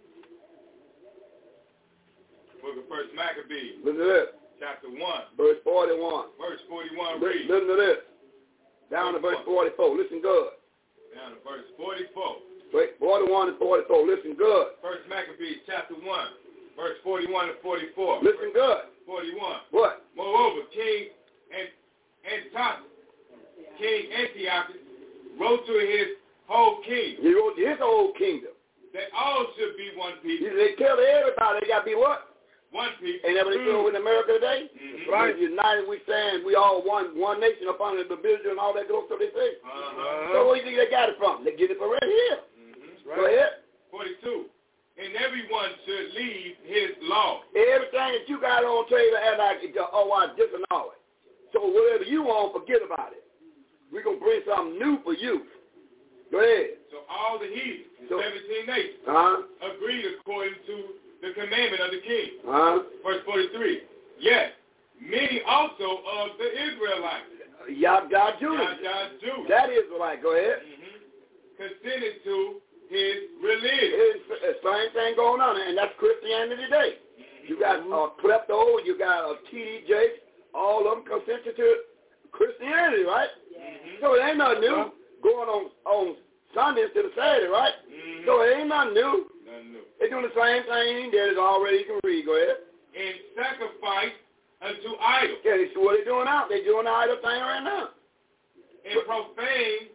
Book of First Maccabees. Listen to this. Chapter one. Verse forty-one. Verse forty-one. Listen, listen to this. Down to verse forty-four. Listen good. Down to verse forty-four. Wait, forty-one and forty-four. Listen good. First Maccabees, chapter one. Verse forty-one and forty-four. Listen good. forty-one. What? Moreover, King Antiochus, King Antiochus, wrote to his whole kingdom. He wrote to his whole kingdom. That all should be one people. They tell everybody they got to be what? One people. Ain't that what they do in America today? Mm-hmm. Right. We're united, we stand, we all one one nation up under the division and all that goes so they say. Uh-huh. So where do you think they got it from? They get it from right here. Mm-hmm. Right. Go ahead. forty-two. And everyone should leave his law. Everything that you got on trade and like, oh, I disannul it. So whatever you want, forget about it. We're going to bring something new for you. Go ahead. So all the heathens, so, seventeen nations, uh-huh. agreed according to the commandment of the king. Uh-huh. Verse forty-three. Yes, many also of the Israelites. Yahweh Judah. Yahweh Judah. That Israelite. Go ahead. Mm-hmm. Consented to his religion. It's the same thing going on, and that's Christianity today. Mm-hmm. You got uh, Klepto, you got uh, T D J, all of them consented to Christianity, right? Mm-hmm. So it ain't nothing new uh-huh. going on on Sunday instead of Saturday, right? Mm-hmm. So it ain't nothing new. Nothing new. They're doing the same thing that is already, you can read. Go ahead. And sacrifice unto idols. Yeah, this is what they're doing out. They're doing the idol thing right now. And profane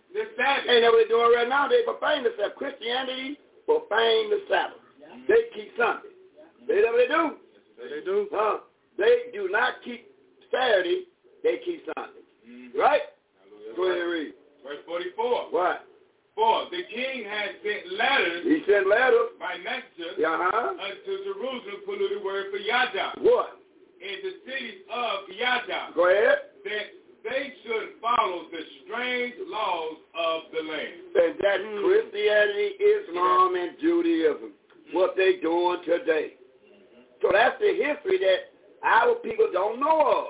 The Sabbath. Ain't that what they're doing right now? They profane the Sabbath. Christianity profane the Sabbath. Yeah. They keep Sunday. Yeah. They know what they do? Yes, they do. Uh, they do not keep Saturday. They keep Sunday. Mm-hmm. Right? Hallelujah. Go ahead and read. Verse forty-four. What? For the king had sent letters. He sent letters. By messenger. Uh-huh. Unto Jerusalem, polluted word for Yada. What? In the cities of Yada. Go ahead. That they should follow the strange laws of the land. And that's mm. Christianity, Islam, yeah. and Judaism. Mm. What they doing today. Mm-hmm. So that's the history that our people don't know of.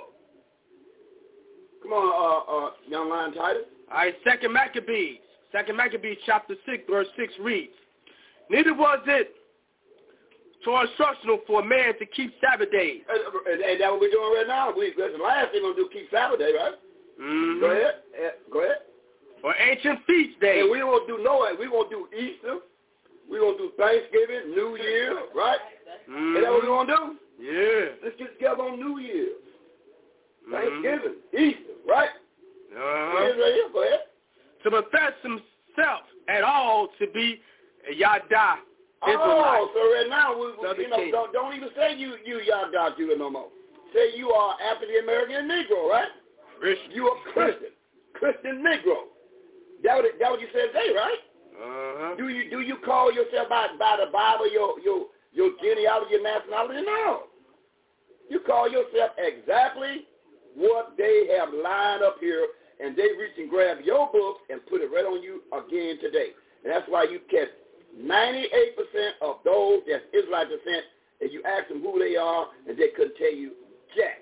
Come on, uh, uh, young lion Titus. All right, Second Maccabees. Second Maccabees chapter six, verse six reads, neither was it so instructional for a man to keep Sabbath days. And, and, and that's what we're doing right now. We, that's the last thing we're going to do, keep Sabbath day, right? Mm-hmm. Go ahead. Uh, go ahead. Or ancient feast days. And we won't do no, we won't do Easter. We won't do Thanksgiving, New Year, right? Mm-hmm. And that's what we're going to do? Yeah. Let's get together on New Year. Mm-hmm. Thanksgiving, Easter, right? Uh-huh. Right here. Go ahead. To profess himself at all to be a Yada. Oh, so right now, we, we, you know, don't, don't even say you, you Yada Judah no more. Say you are African American Negro, right? Christian. You are Christian, Christian Negro. That what it, that what you said today, right? Uh-huh. Do you do you call yourself by by the Bible your your your genealogy, your nationality? No. You call yourself exactly what they have lined up here. And they reach and grab your book and put it right on you again today. And that's why you catch ninety-eight percent of those that's Israelite descent, and you ask them who they are, and they couldn't tell you jack.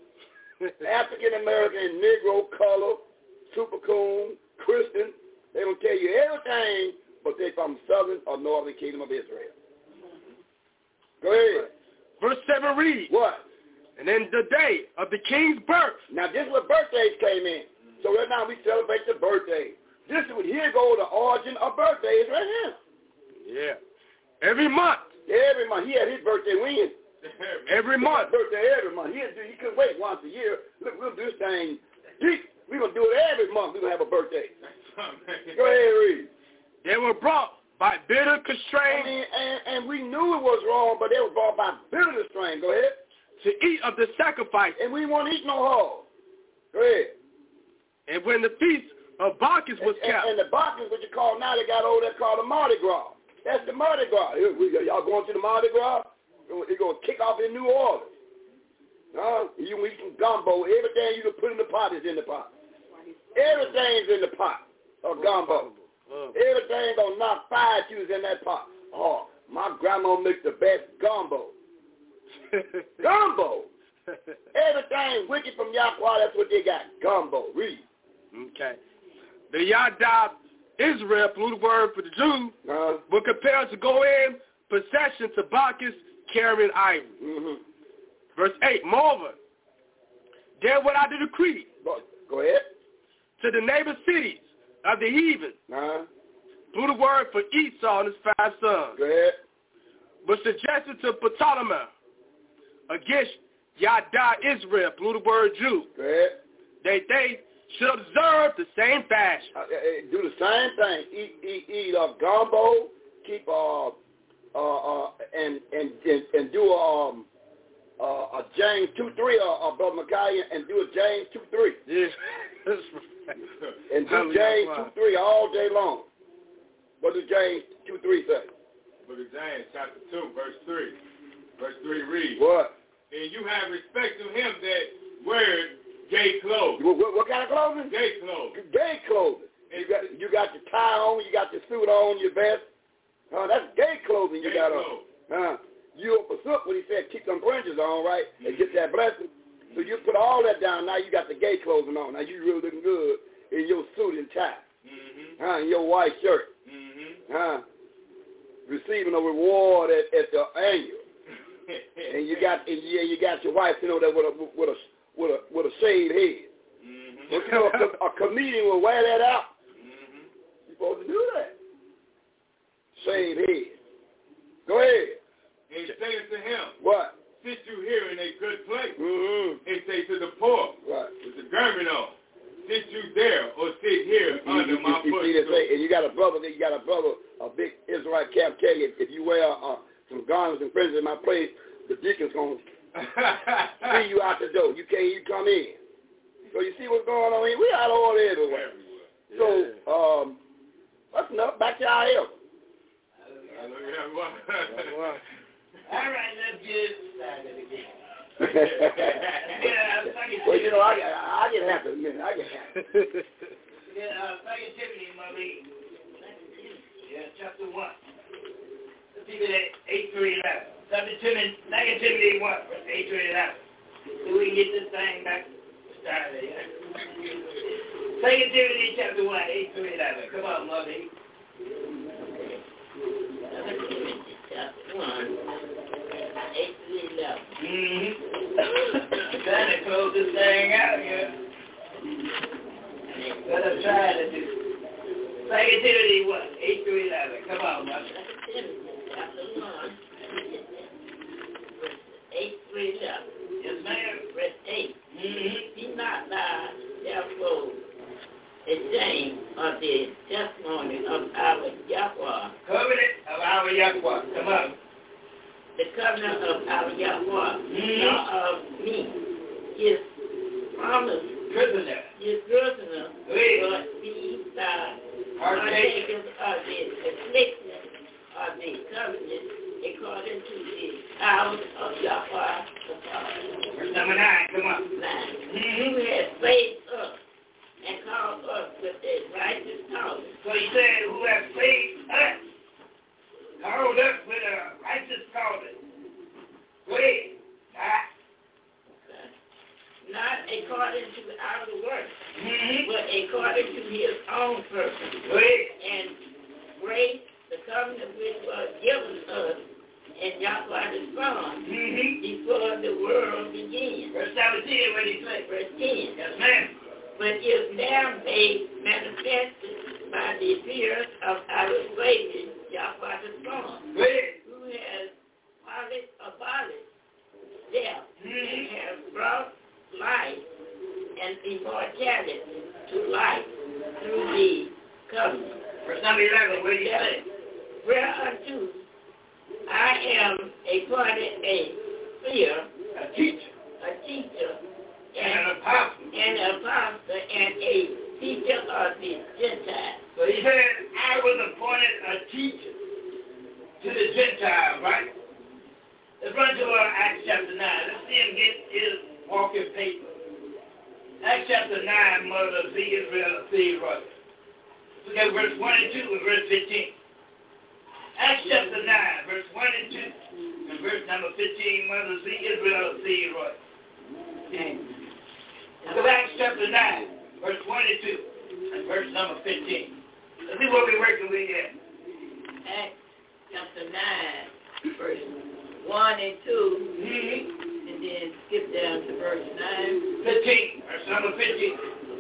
African-American, Negro, color, super coon, Christian, they don't tell you everything, but they're from southern or northern kingdom of Israel. Go ahead. Verse seven reads. What? And in the day of the king's birth. Now this is where birthdays came in. So right now we celebrate the birthday. This is here go the origin of birthdays right here. Yeah. Every month. Every month. He had his birthday when? Every month. Birthday every month. He, had, he couldn't wait once a year. Look, we'll do this thing. We're going to do it every month. We're going to have a birthday. Go ahead, read. They were brought by bitter constraint. I mean, and, and we knew it was wrong, but they were brought by bitter constraint. Go ahead. To eat of the sacrifice. And we won't eat no hog. Go ahead. And when the feast of Bacchus was and, kept. And, and the Bacchus, what you call now, they got over there called the Mardi Gras. That's the Mardi Gras. Y'all going to the Mardi Gras? It's going to kick off in New Orleans. Uh, you can eat some gumbo. Everything you can put in the pot is in the pot. Everything's in the pot of gumbo. Everything going to knock fire juice in that pot. Oh, my grandma makes the best gumbo. Gumbo. Everything wicked from Yahweh, that's what they got. Gumbo. Read. Okay. The Yada Israel, polluted word for the Jews, uh-huh. were compelled to go in possession to Bacchus carrying ivory. Mm-hmm. Verse eight, moreover, there what I did decree. Go, go ahead. To the neighbor cities of the heathen, uh-huh. polluted word for Esau and his five sons. Go ahead. Was suggested to Ptolemy against Yada Israel, polluted word Jew. Go ahead. They, they should observe the same fashion. Uh, uh, do the same thing. Eat, eat, eat a gumbo. Keep uh, uh, uh, and and and, and do a um, uh, a James two three, uh, uh, Brother Micaiah, and do a James two three. Yes. And do James two three all day long. What does James two three say? Book of James, chapter two, verse three. Verse three reads. What? And you have respect to him that wears gay clothes. What, what, what kind of clothing? Gay clothes. Gay clothing. You got you got your tie on, you got your suit on, your vest. Uh, that's gay clothing you gay got clothes. on. Uh, you up a sook when he said keep them fringes on, right, and get that blessing. So you put all that down. Now you got the gay clothing on. Now you really looking good in your suit and tie, mm-hmm. uh, and your white shirt. Mm-hmm. Uh, receiving a reward at, at the annual. And you got and yeah, you got your wife, you know, that with a with a with a with a shaved head. Mm-hmm. But you know, a, a comedian will wear that out. Mm-hmm. You're supposed to do that. Shaved head. Go ahead. And he says to him, what? Sit you here in a good place. Mm-hmm. And say to the poor, right. with the garment on, sit you there or sit here you, under you, my you, got a brother, you got a brother, a big Israelite camp tell you, if you wear uh, some garments and fringes in my place, the deacon's going to see you out the door. You can't even come in. So you see what's going on here? We out all everywhere. Yeah. So, um, what's enough? Back to our help. All right, let's get started again. Yeah, well, you know, I, I get happy in a minute. I get happy. Yeah, uh, Second Timothy, my lead. Yeah, chapter one. Let's see it at eight through eleven. Second Timothy, Second Timothy one, verse eight through eleven. So we can get this thing back started. Yeah. Second Timothy chapter one, eight through eleven. Come on, Mother. Second Timothy chapter one, eight through eleven. Mm-hmm. Trying to close this thing out here. What I'm trying to do. Second Timothy one, eight through eleven. Come on, Mother. Second Timothy chapter one, eight through eleven. Yes, ma'am. Verse eight. Mm-hmm. Be not thou therefore ashamed of the testimony of our Yahweh. Covenant of our Yahweh. Come on. The covenant of our Yahweh, mm-hmm. not of me, his promise, prisoner, his prisoner, but be thou partakers of the affliction of the covenant according to the power of Yahweh the Father. Verse number nine, come on. Nine. Mm-hmm. Who has saved us and called us with a righteous calling. So he said, who has saved us, called us with a righteous calling. Go ahead. Ah. Not according to our works, mm-hmm. but according to his own purpose. Go ahead. And grace, the covenant which was given us in Yahweh the Son, mm-hmm. before the world began. Verse seventeen, what did he say? Verse ten. Yes, ma'am. But is now made manifested by the appearance of our Savior, Yahweh the Son, Go ahead. who has abolished, abolished death, mm-hmm. and has brought life and immortality to life through the covenant. Verse number eleven, what did he say? Whereunto I am appointed a seer, a teacher, a teacher, and an apostle, and an apostle, and a teacher of the Gentiles. So he said, I was appointed a teacher to the Gentiles, right? Let's run to uh, Acts chapter nine. Let's see him get his walking paper. Acts chapter nine, mother of the Israel of Theodorus. Look at verse one and two and verse fifteen. Acts chapter nine, verse one and two, and verse number fifteen, mother of the Israel of Theodorus. Okay. Look at Acts chapter nine, verse one and two, and verse number fifteen. Let's see what we're working with here. Acts chapter nine, verse one and two, mm-hmm. and then skip down to verse nine. fifteen, verse number fifteen.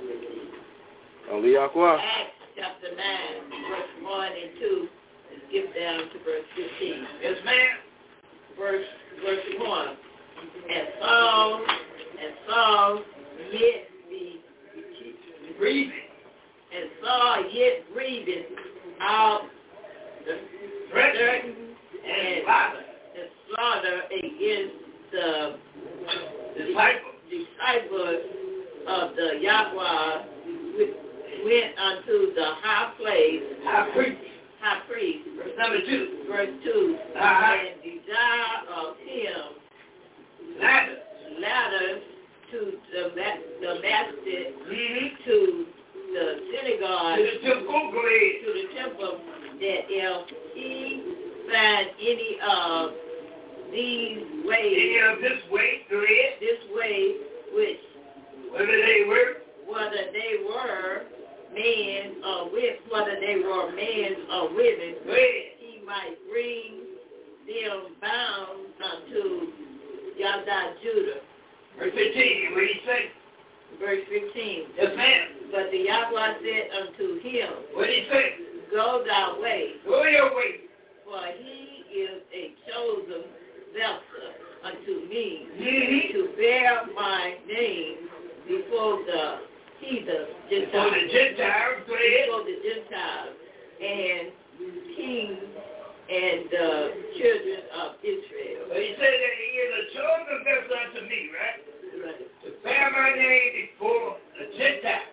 Acts chapter nine, verse one and two, and skip down to verse fifteen. Yes, ma'am. Verse, verse one. And Saul, and Saul yet be breathing. And Saul yet breathing out the certain and slaughter. the slaughter against the disciples, disciples of the Yahweh, which went unto the high place, high priest, high priest, verse number two, verse two, uh-huh. and desire of him ladder, ladder to the the master, mm-hmm. to the synagogue, to the temple, go ahead. to the temple, that if he find any of these ways, any of this way, go ahead. this way, which whether they were, whether they were men or women, whether they were men or women, go ahead. he might bring them bound unto Yahweh Judah. Verse fifteen, what did he say? Verse fifteen. Yes, ma'am. But the Yahweh said unto him, what did he say? Go thy way, go your way, for he is a chosen vessel unto me, mm-hmm. to bear my name before the heathen, before the Gentiles, go ahead. before the Gentiles, and kings and uh, children of Israel. But he said that he is a chosen vessel unto me, right? Right. To bear my name before the Gentiles,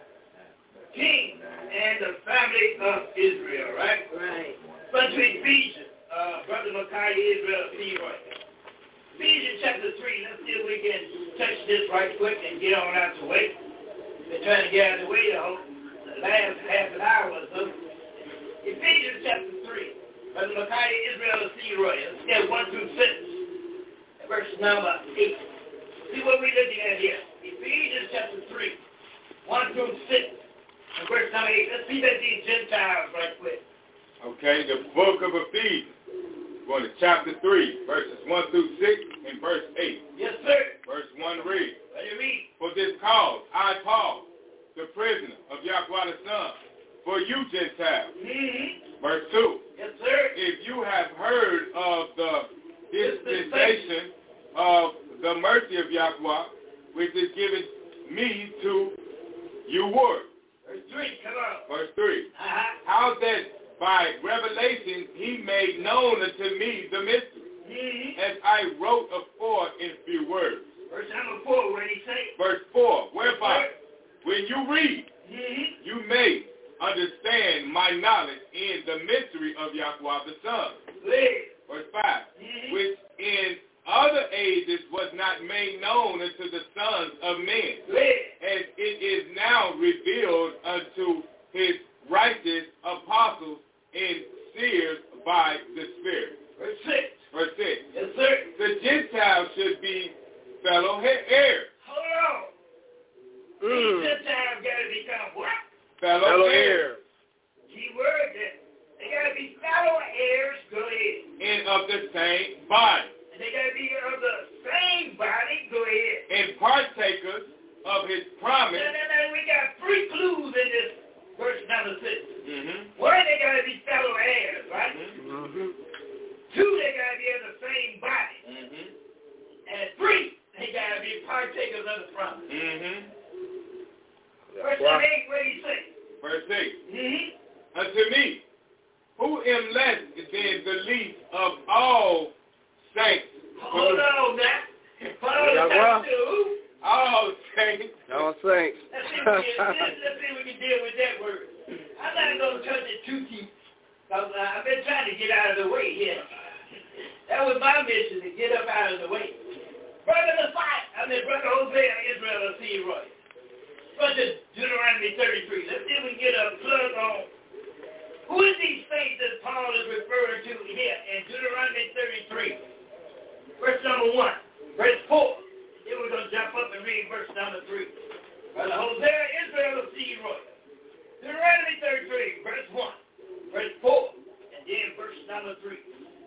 king, and the family of Israel, right? Right. But to Ephesians, uh, Brother Micaiah Israel, see right. Ephesians chapter three, let's see if we can touch this right quick and get on out the way. Been trying to get out of the way the whole the last half an hour or so. Ephesians chapter three, Brother Micaiah Israel, see right. Let's get one through six, verse number eight. See what we're looking at here. Ephesians chapter three, one through six, and verse number eight. Let's see that these Gentiles right quick. Okay, the book of Ephesians, going to chapter three, verses one through six, and verse eight. Yes, sir. Verse one reads, What do you read? For this cause, I, Paul, the prisoner of Yahweh the Son, for you Gentiles. Mm-hmm. Verse two. Yes, sir. If you have heard of the dispensation of the mercy of Yahweh, which is given me to you word. Verse three, come on. Verse three. Uh-huh. How that by revelation he made known unto me the mystery, mm-hmm. as I wrote afore in few words. Verse number four, what did he say? Verse four, whereby when you read, mm-hmm. you may understand my knowledge in the mystery of Yahweh the Son. Live. Verse five, mm-hmm. which in other ages was not made known unto the sons of men, Live. as it is now revealed unto his righteous apostles and seers by the Spirit. Verse six. Verse six. Yes, sir. The Gentiles should be fellow heirs. Hold on. Mm. These Gentiles got to become what? Fellow, Fellow heirs. heir. Key word there. They got to be fellow heirs. Go ahead. And of the same body. And they got to be of the same body. Go ahead. And partakers of his promise. No, no, no. We got three clues in this verse number six. Mm-hmm. One, they got to be fellow heirs, right? Mm-hmm. Two, they got to be of the same body. Mm-hmm. And three, they got to be partakers of the promise. Mm-hmm. Verse number eight, what do you say? Verse eight. Mm-hmm. Unto me, who am less than the least of all saints. Hold on now. Paul is talking to who? All saints. All saints. Let's see, if we can, let's see if we can deal with that word. I'm not going to touch it too deep. Because uh, I've been trying to get out of the way here. That was my mission, to get up out of the way. Brother Messiah, I mean, Brother Hosea, Israel, and C. Roy. Go to Deuteronomy thirty-three. Let's see if we can get a plug on. Who is these saints that Paul is referring to here in Deuteronomy thirty-three? Verse number one. Verse four. Then we're going to jump up and read verse number three. Brother Hosea, Israel, and C. Roy. Deuteronomy thirty-three, verse one. Verse four. And then verse number three.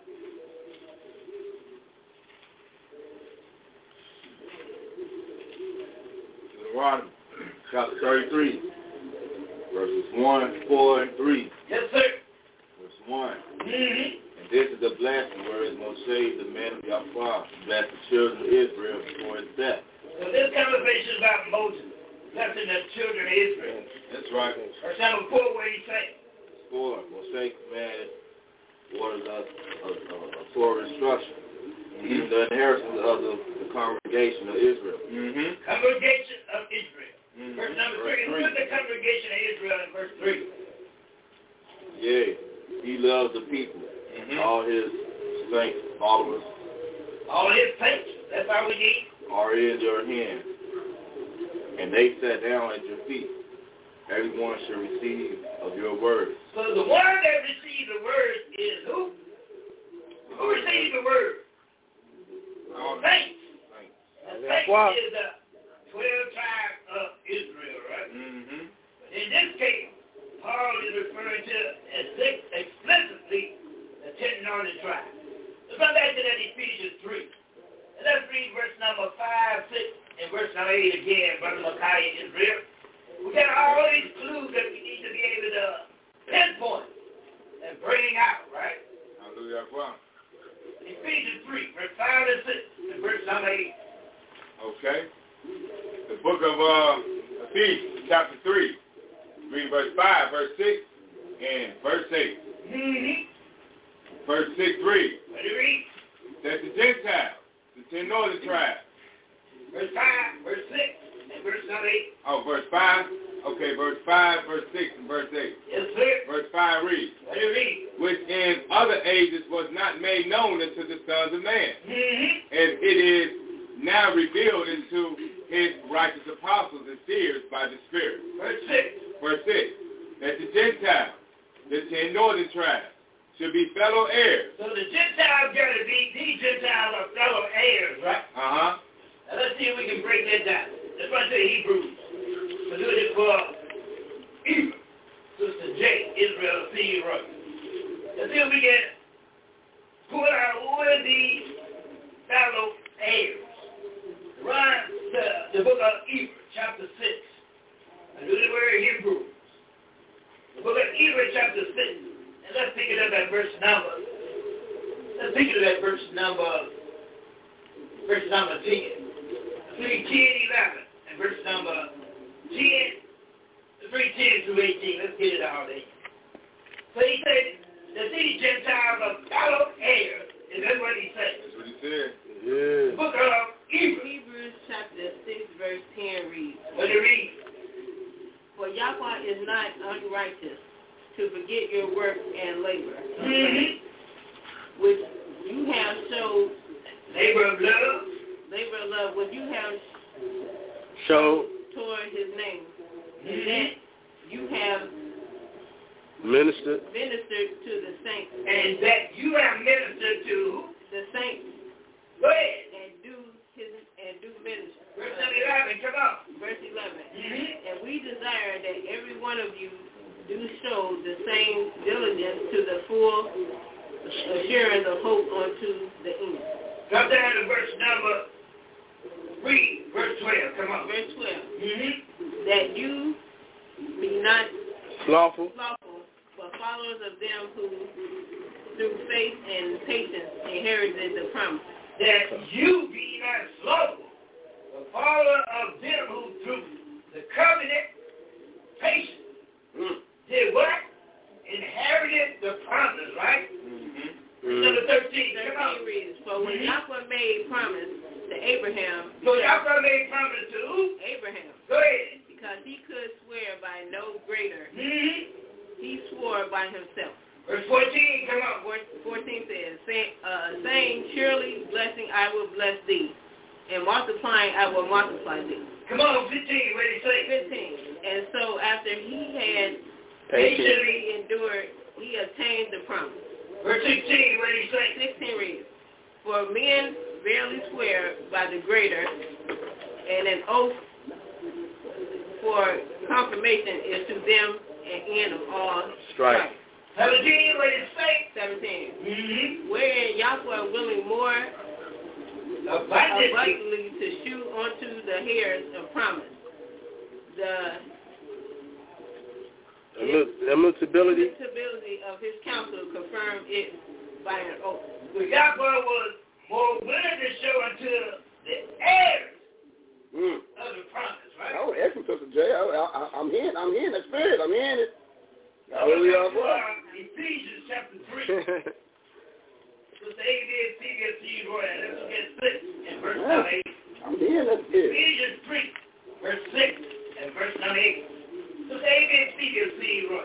Deuteronomy chapter thirty-three, verses one, four, and three. Yes, sir. Verse one. Mm-hmm. And this is the blessing where is Moshe, the man of Yahweh, bless the children of Israel before his death. So this conversation is about Moses, blessing the children of Israel. That's right. Verse number four, what do you say? Four. Moshe commanded, orders us a, a, a Torah instruction, mm-hmm. the inheritance of the, the congregation of Israel. Mm-hmm. Congregation of Israel. Mm-hmm. Verse number verse three. Who is the congregation of Israel in verse three? Yeah. He loves the people. Mm-hmm. All his saints, followers. All his saints. That's all we need. Are in your hand. And they sat down at your feet. Everyone should receive of your words. So the one that received the word is who? Who received the word? All Saints. saints. The saints is the twelve tribes of Israel, right? Mm-hmm. But in this case, Paul is referring to explicitly the ten northern tribes. Let's come back to that Ephesians three. And let's read verse number five, six, and verse number eight again, Brother Micaiah Israel. We got all these clues that we need to be able to pinpoint and bring out, right? Hallelujah. Ephesians three, verse five and six, and verse number eight. Okay. The book of uh, Ephesians, chapter three. Read verse five, verse six, And verse eight. Mm-hmm. Verse six reads. What do you read? That the Gentiles, the ten northern tribes. Verse five, verse six, and verse eight. Oh, verse five? Okay, verse five, verse six, and verse eight. Yes, sir. Verse five reads. What do you read? Which in other ages was not made known unto the sons of man. Mm-hmm. And it is now revealed into his righteous apostles and seers by the Spirit. Verse six. Verse six. That the Gentiles, the ten northern tribes, should be fellow heirs. So the Gentiles got to be, these Gentiles are fellow heirs, right? Uh-huh. Now let's see if we can break that down. Let's run to Hebrews. We'll do this for Eva, Sister J, Israel, C. Roy. Let's see if we can pull out who are these fellow heirs. Run to the book of Eva, chapter six. I do the word Hebrews. The book of Eva, chapter six. And let's pick it up at verse number. Let's pick it up at verse number, verse number ten. Three, ten, eleven, and verse number ten, three, ten through eighteen. Let's get it all there. So he said that these Gentiles are fellow heirs. Is that what he said? That's what he said. Yeah. The book of Hebrews. Hebrews chapter six, verse ten reads. What do you read? For Yahweh is not unrighteous to forget your work and labor, mm-hmm. which you have showed labor of love, labor of love, which you have showed toward his name, mm-hmm. and that you have ministered ministered to the saints, and that you have ministered to the saints. Go ahead. And do his and do ministry. Verse eleven, come on. Verse eleven. Mm-hmm. And we desire that every one of you do show the same diligence to the full assurance of hope unto the end. Come down to verse number three, verse twelve. Come on. Verse twelve. Mm-hmm. That you be not slothful, slothful, but followers of them who, through faith and patience, inherited the promise. That you be not slothful, but follower of them who, through the covenant, patience, mm. did what? Inherited the promise, right? Mm-hmm. Mm-hmm. Number thirteen, come on. Reads, for when mm-hmm. Yahweh made promise to Abraham. So Yahweh made promise to who? Abraham. Go ahead. Because he could swear by no greater. Mm-hmm. He swore by himself. Verse fourteen, come on. fourteen says, say, uh, saying, surely blessing I will bless thee, and multiplying I will multiply thee. Come on, fifteen, what did he say? fifteen. And so after he had patiently endured, he attained the promise. Verse sixteen, what did he say? sixteen reads, for men verily swear by the greater, and an oath for confirmation is to them an end of all strife. seventeen, what did it say? seventeen. Mm-hmm. Wherein Yahweh willing more abundantly, abundantly to shew unto the heirs of promise. The immutability of his counsel confirmed it by an oath. So Yahweh was more willing to show unto the heirs mm. of the promise, right? Oh, excellent, Sister J. I, I, I'm hearing, I'm hearing that spirit. I'm hearing it. Hallelujah. Ephesians chapter three. Sister A B C B S C Roy. Let's look at six and verse number eight. I'm hearing that spirit. Ephesians three, verse six and verse number eight. Sister A B C B S C Roy.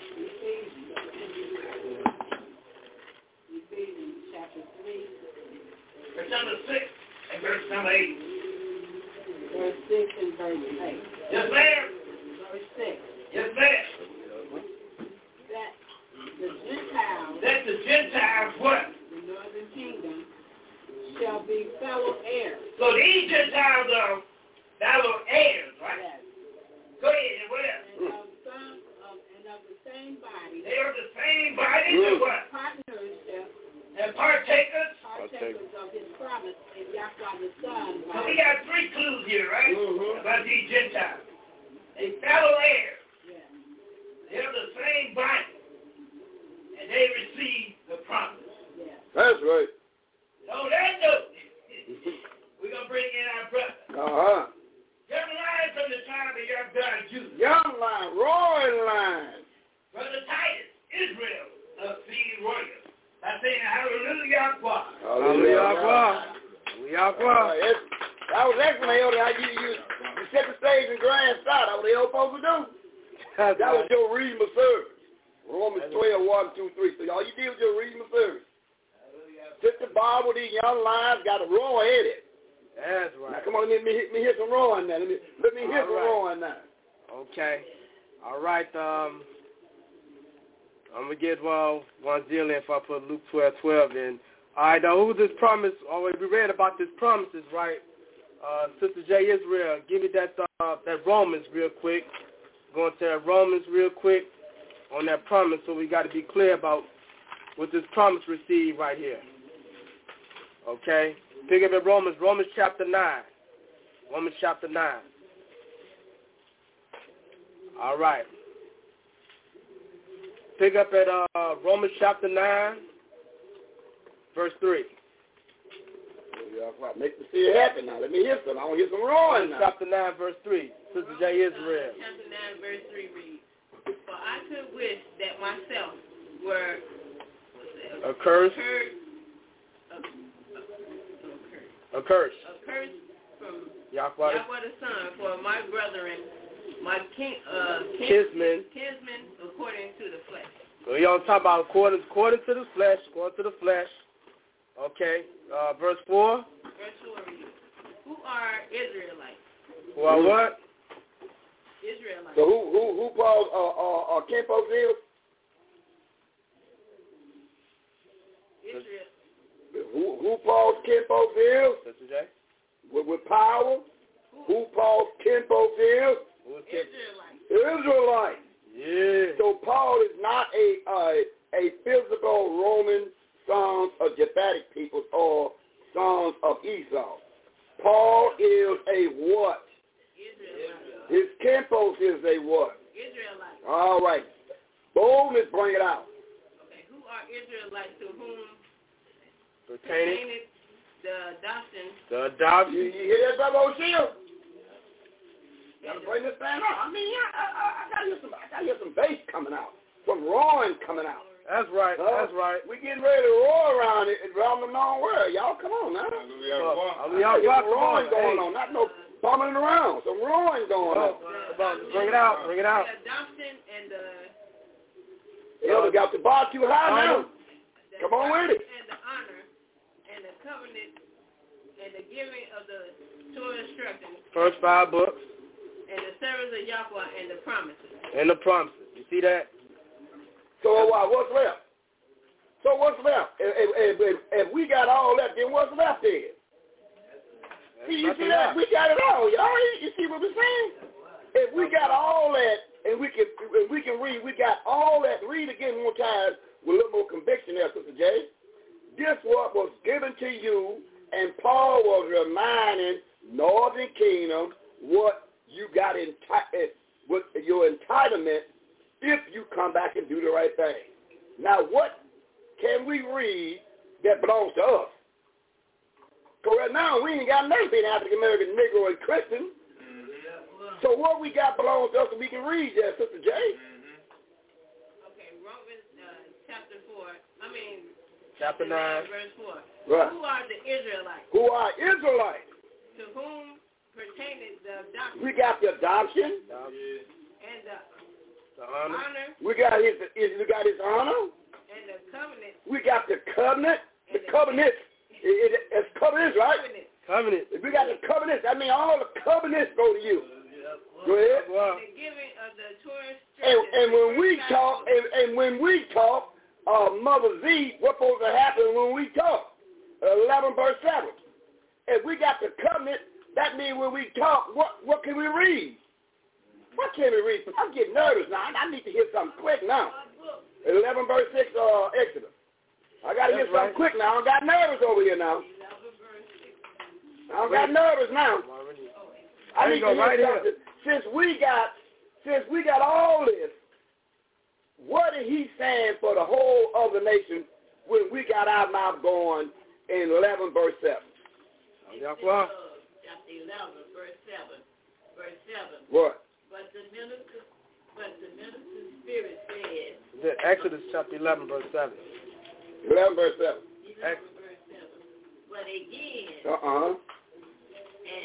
Ephesians chapter three. Verse number six and verse number eight. Verse six and verse eight. Yes, ma'am. Verse six. Yes, ma'am. That the Gentiles, that the Gentiles what? The northern kingdom shall be fellow heirs. So these Gentiles are fellow heirs, right? Yes. Go ahead, and what else? And of some of and of the same body. They are the same body, mm. and what? Partnership. And partakers. Partakers of his promise in Yahweh the Son. So we got three clues here, right? Mm-hmm. About these Gentiles. They fellow heirs. Yes. They're the same body. And they receive the promise. Yes. That's right. On that note, we're going to bring in our brother. Uh-huh. Young Lion from the tribe of your God, Judah. Young Lion, roaring lion. Brother Titus. saying hallelujah. Hallelujah. Hallelujah. That was excellent, Elder. How you, you, you set the stage and grand start. That's what they all supposed to do. That was your reasonable service. Romans twelve, one, two, three. So all you did was your reasonable service. Sit the Bible, these young lions got a roar headed. That's right. Now come on, let me, let me hear some roaring now. Let me, let me hear all some right. roaring now. Okay. All right. Um, I'm going to get well, one deal in if I put Luke twelve, twelve in. All right, now who's this promise? Oh, we read about this promises, right? Uh, Sister J. Israel, give me that uh, that Romans real quick. Going to that Romans real quick on that promise, so we got to be clear about what this promise received right here. Okay? Pick up at Romans, Romans chapter nine. Romans chapter nine. All right. Pick up at uh, Romans chapter nine, verse three. Make me see it happen now. Let me hear some. I want to hear some roaring now. Chapter nine, verse three. Sister J. Israel. Chapter nine, verse three reads, For I could wish that myself were accursed. Accursed. Accursed from Yahweh the Son, for my brethren, my king, uh, kinsmen, kinsmen, according to the flesh. So you don't talk about according, according to the flesh, according to the flesh. Okay, uh, verse four. Verse four reads, Who are Israelites? Who are what? Israelites. So who who who Paul's uh uh, uh kinfolk is? Israel. Who who Paul's kinfolk is? Sister J. With, with power. Who, who Paul's kinfolk is? Israelites. Israelites. Yeah. So Paul is not a uh, a physical Roman sons of Japhetic people or sons of Esau. Paul is a what? Israelite. His kinfolk is a what? Israelite. All right. Boldness, bring it out. Okay, who are Israelites to whom pertaining the adoption? The adoption. You, you hear that, Brother O'Shea? Gotta bring this thing out. I mean, I, I, I gotta hear some, I gotta hear some bass coming out, some roaring coming out. That's right. Uh, that's right. We getting ready to roar around it around the known world. Y'all come on now. Well, y'all got some roaring going hey. on, not no bumming around. Some roaring going on. About, bring it out. Bring it out. The adoption and the. Elder got the bar too high now. The Come on with it. And the honor and the covenant and the giving of the Torah instructions. First five books. And the service of Yahweh and the promises. And the promises. You see that? So uh, what's left? So what's left? If, if, if, if we got all that, then what's left then? See, you see that? We got it all, y'all. You see what we're saying? If we got all that, and we can, and we can read, we got all that. Read again one time with a little more conviction there, Sister J. This what was given to you, and Paul was reminding Northern Kingdom what you got in with your entitlement if you come back and do the right thing. Now, what can we read that belongs to us? Because right now, we ain't got nothing African-American, Negro, and Christian. Mm-hmm. So what we got belongs to us, and we can read that, Sister J. Mm-hmm. Okay, Romans uh, chapter four, I mean, chapter nine, verse four. Right. Who are the Israelites? Who are Israelites? To whom pertaineth the adoption? We got the adoption. adoption. And the, the honor. honor. We got his, we got his honor. And the covenant. We got the covenant. The, the covenant. It, it, it's covenants, right? Covenant. Covenant. If we got the covenants, I mean all the covenants go to you. Go ahead. Wow. The giving of the Torah. And, and when we talk, and, and when we talk, uh, Mother Z, what's supposed to happen when we talk? eleven verse seven. If we got the covenant, that means when we talk, what what can we read? What can we read? I'm getting nervous now. I need to hear something quick now. eleven verse six, uh, Exodus. I got to hear something right. quick now. I don't got nervous over here now. I don't got nervous now. I need to hear right something. Here. Since we got, since we got all this, what is he saying for the whole other nation when we got our mouth going in eleven verse seven? Chapter eleven, verse seven. Verse seven. What? But the minister, but the minister's spirit said. Exodus chapter eleven, verse seven. eleven verse seven. eleven verse seven. But again, uh-uh. and,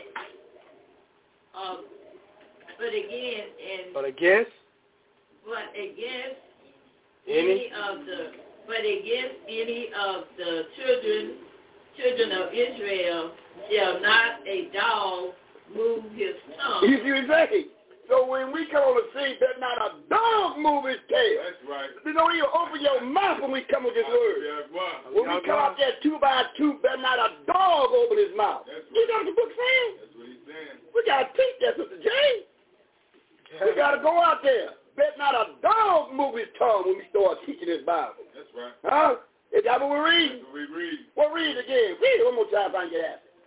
uh, but again, and but against, but against any, any of the, but against any of the children, children of Israel, shall not a dog move his tongue. You see what I'm saying? So when we come on the scene, there's not a dog move his tail. That's right. You don't even open your mouth when we come with this word. Yeah, wow. When we come out there two by two, there's not a dog open his mouth. That's right. You know what the book saying? That's what he's saying. We got to teach that, Sister Jane. We got to go out there. There's not a dog move his tongue when we start teaching this Bible. That's right. Huh? Is that what we're reading? That's what we read. Well, read it again. Read it one more time if I can get at it.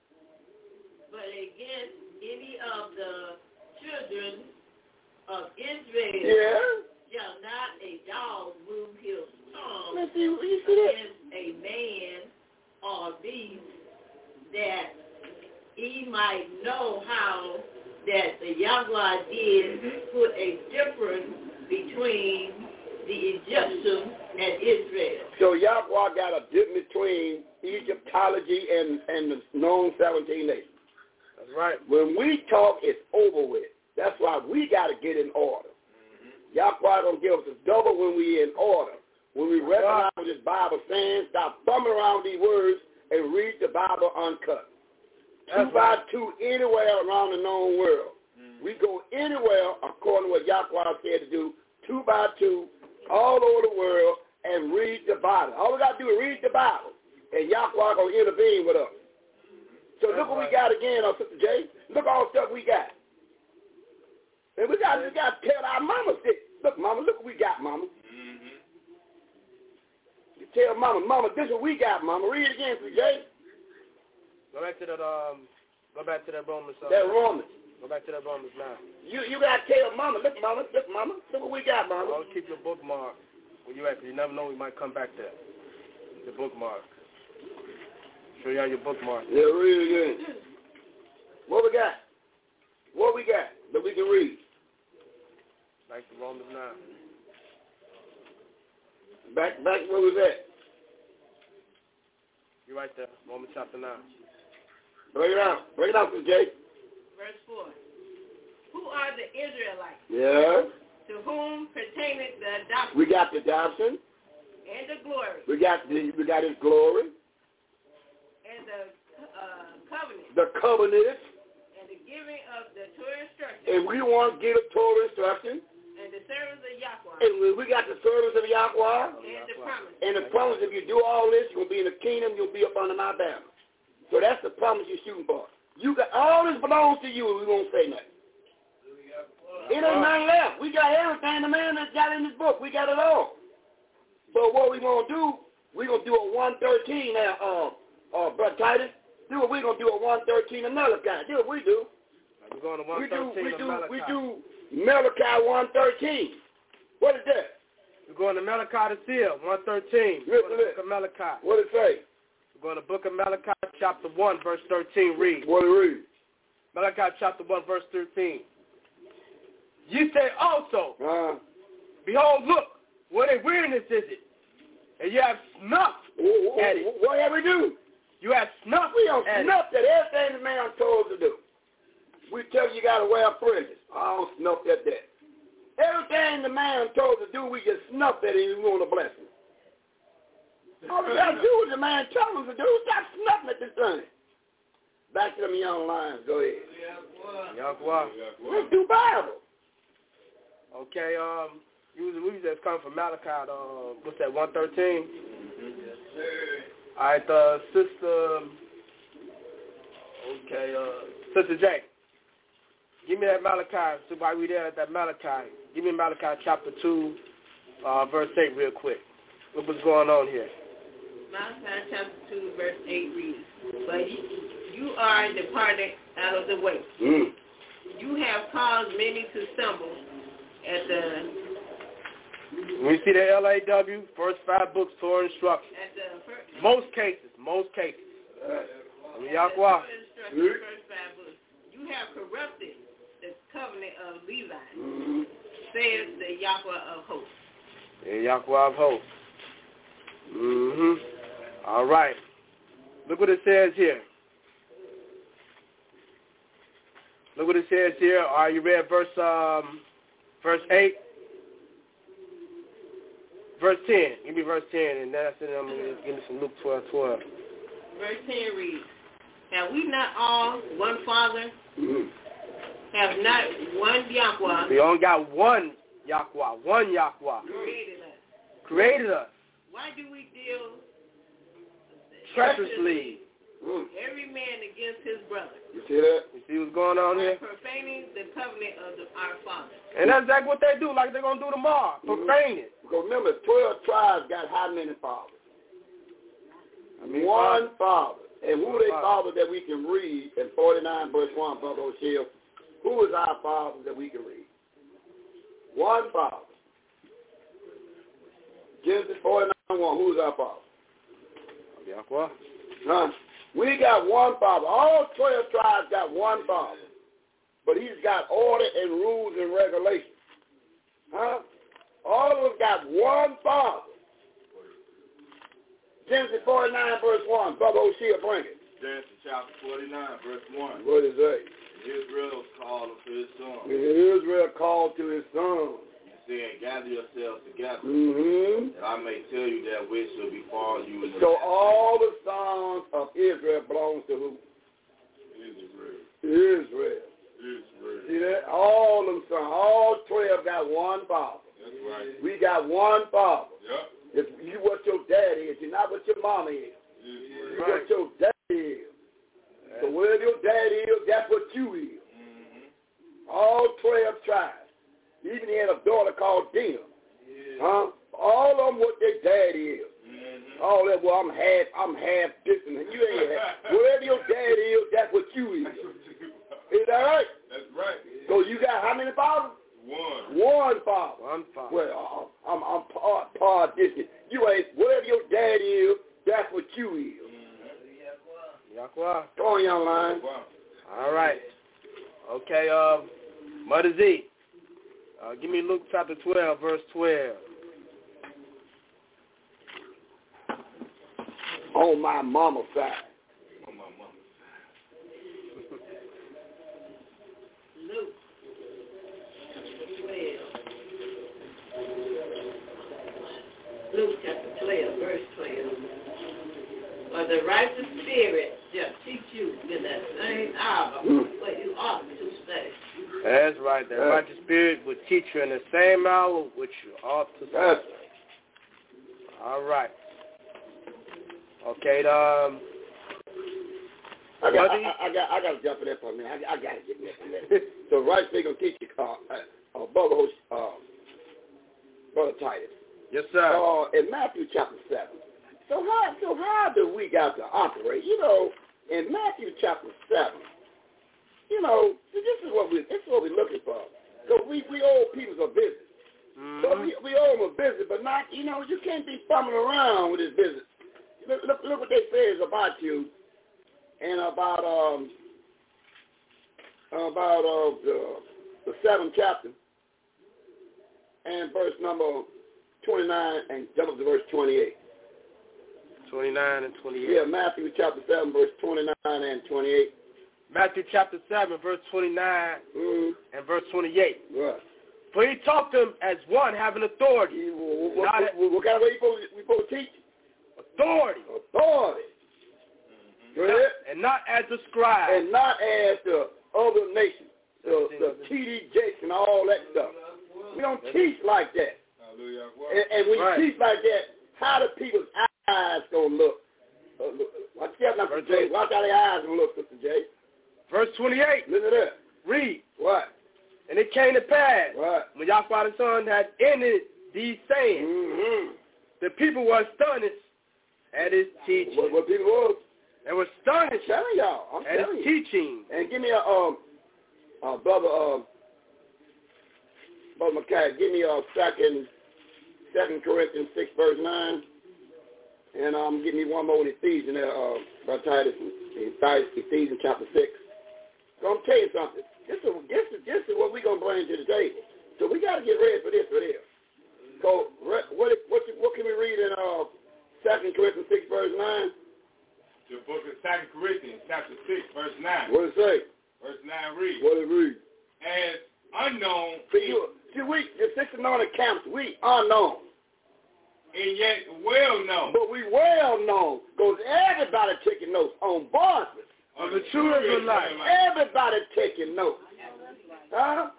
But against any of the children of Israel, yeah, shall not a dog move his tongue Let's see, you see that? against a man or beast, that he might know how that the Yahweh did put a difference between the Egyptians and Israel. So Yahweh got a difference between Egyptology and, and the known seventeen nations. That's right. When we talk, it's over with. That's why we got to get in order. Mm-hmm. Yahweh going to give us a double when we in order. When we recognize what this Bible saying, stop thumbing around these words and read the Bible uncut. That's two by right. two anywhere around the known world. Mm-hmm. We go anywhere according to what Yahweh said to do, two by two, all over the world, and read the Bible. All we got to do is read the Bible, and Yahweh going to intervene with us. So look what we got again, uh, Sister J. Look all the stuff we got. And we got, we got to tell our mamas this. Look, Mama, look what we got, Mama. Mm-hmm. You tell Mama, Mama, this is what we got, Mama. Read it again, Sister J. Go back to that, um, go back to that Romans. Uh, that Romans. Go back to that Romans now. You you got to tell Mama, look, Mama, look, Mama, look what we got, Mama. Always keep your bookmark where you at, because you never know we might come back there. The bookmark. Show you how your bookmark. Yeah, read it again. What we got? What we got that we can read? Back to Romans nine. Back, back where was that? You're right there. Romans chapter nine. Break it out. Break it out, Sister Jay. Verse four. Who are the Israelites? Yeah. To whom pertaineth the adoption? We got the adoption. And the glory. We got the, we got his glory. And the uh, covenant. The covenant. And the giving of the Torah instruction. And we want to give a Torah instruction. And the service of Yahweh. And we got the service of Yahweh. And the promise. And the promise, if you do all this, you're going to be in the kingdom, you'll be up under my banner. So that's the promise you're shooting for. You got all this belongs to you, and we won't say nothing. It ain't nothing left. We got everything the man that's got in this book. We got it all. But what we going to do, we're going to do a one thirteen now, uh, uh, Brother Titus. Do what we're going to do a one thirteen of Malachi. Do what we do. We're going to one thirteen we do, we of do, Malachi. We do Malachi one thirteen. What is that? We're going to Malachi the seal, one thirteen. Listen, the book of Malachi. What it say? We're going to book of Malachi, chapter one, verse thirteen. Read. What it read? Malachi, chapter one, verse thirteen. You say also, uh, behold, look, what a weirdness is it? And you have snuffed what, at it. What have we do? You have snuffed We don't at snuff it. at everything the man told to do. We tell you you got to wear fringes. I don't snuff at that. Everything the man told to do, we just snuff at it and we want a blessing. All we got to do is the man told us to do. Stop snuffing at this thing. Back to them young lions. Go ahead. Yahweh. Let's do Bible. Okay, um, usually we just come from Malachi, uh, what's that, one thirteen? Mm-hmm. Yes, sir. All right, uh, Sister, okay, uh, Sister J, give me that Malachi, so while we there at that Malachi, give me Malachi chapter two, uh, verse eight real quick. What was going on here? Malachi chapter two, verse eight reads, but you are departed out of the way. Mm. You have caused many to stumble at the... We see the L A W, first five books, Torah instruction. At the first, most cases, most cases. Uh, Yahweh. First five books. You have corrupted the covenant of Levi, mm-hmm. says the Yahweh of hosts. Yeah, Yahweh of hosts. Mm-hmm. All right. Look what it says here. Look what it says here. Are you read verse um, verse eight? Verse ten. Give me verse ten, and that's it. I'm going to give me some Luke twelve twelve. Verse ten reads, have we not all one Father? Mm-hmm. Have not one Yahweh? We only got one Yahweh. One Yahweh. Created us. Created us. Why do we deal treacherously? Mm. Every man against his brother. You see that? You see what's going on here? Profaning the covenant of the, our Father. And that's exactly what they do, like they're going to do tomorrow. Mm-hmm. Profane it. Because remember, twelve tribes got how many fathers? I mean, one father. And who one they father. father that we can read in forty-nine verse one, Brother O'Shea? Who is our father that we can read? One father. Genesis forty-nine one, who is our father? Yahweh. Huh? We got one father. All twelve tribes got one father. But he's got order and rules and regulations. Huh? All of us got one father. Genesis forty-nine verse one. Brother O'Shea, bring it. Genesis chapter forty-nine verse one. What is that? Israel called to his son. Israel called to his son. He said, gather yourselves together, Mm-hmm. that I may tell you that which shall befall you in the So last all the sons of Israel belong to who? Israel. Israel. Israel. See that? All them sons, all twelve got one father. That's right. We got one father. Yep. It's you what your daddy is. You're not what your mama is. Israel. You're what your daddy is. So wherever your daddy is, that's what you is. Mm-hmm. All twelve tribes. Even he had a daughter called Dinah. Yeah. Huh? All of them what their daddy is. Mm-hmm. All that, well, I'm half, I'm half different. You ain't half. Wherever your daddy is, that's what you is. Is that right? That's right. So you got how many fathers? One. One father. One father. Well, uh, I'm, I'm part, part distant. You ain't, wherever your daddy is, that's what you is. Mm-hmm. Yahweh. Go on, young line. Wow. All right. Okay, uh, Mother Z. Uh, give me Luke chapter twelve, verse twelve. On my mama's side. On my mama's Luke twelve. Luke chapter twelve, verse twelve. For the righteous spirit shall teach you in that same hour what you ought to say. That's right. The That's righteous spirit will teach you in the same hour which you ought to say. That's All right. Okay, um, I got, I, I, I got, I got to jump in there for a minute. I, I got to get in there. So, right, they're gonna teach you, uh, uh, uh, Brother, uh, Brother Titus. yes, sir. Uh, in Matthew chapter seven. So how, so how do we got to operate? You know, in Matthew chapter seven. You know, this is what we, this is what we're looking for. So we, we owe people a business. Mm-hmm. So we, we owe them a business, but not, you know, you can't be fumbling around with this business. Look, look, look what they say is about you, and about um about uh, the, the seventh chapter, and verse number twenty-nine, and jump up to verse twenty-eight. twenty-nine and twenty-eight. Yeah, Matthew chapter seven, verse twenty-nine and twenty-eight. Matthew chapter seven, verse twenty-nine Mm-hmm. and verse twenty-eight. Right. For he talked to them as one having authority. What, what, Not what, what kind of way you supposed, we supposed to teach? authority. Authority. Mm-hmm. Not, and not as the scribe. And not as the other nations, the, the T D Jakes and all that stuff. We don't teach like that. Hallelujah. And, and when right. you teach like that, how do people's eyes going to look? Uh, look? Watch out, Mister J. Watch how their eyes going to look, Mister J. Verse twenty-eight. Listen to that. Read. What? And it came to pass, what? when Yahweh the Son had ended these sayings, mm-hmm. the people were astonished at his teaching. What, what people were? They were astonished I'm telling y'all. I'm at telling his you. teaching. And give me a, um, uh, brother, um, Brother McKay, give me a second, Second Corinthians six, verse nine. And um, give me one more in Ephesians there, uh, Brother Titus, in Ephesians chapter six. So I'm tell you something. This is, this is, this is what we're going to bring to the table. So we got to get ready for this right here. So what, what, what can we read in uh, six, verse nine. What it say? Verse nine reads. What it read? As unknown. See, you, see we, the six anointed camps, we unknown. And yet well known. But we well known. Because everybody taking notes on voices. Of the true Israelite. Everybody taking notes. Huh?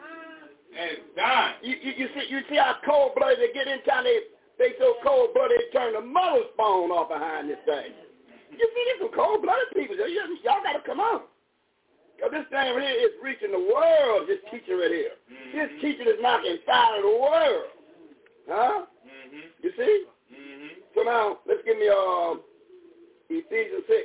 And dying. You, you, you see you see how cold-blooded they get in town, they, they so cold-blooded they turn the mother's phone off behind this thing. You see, there's some cold-blooded people. Y'all got to come on. Because this thing right here is reaching the world, this teaching right here. Mm-hmm. This teaching is knocking inside of the world. Huh? Mm-hmm. You see? Mm-hmm. So now, let's give me uh, Ephesians six.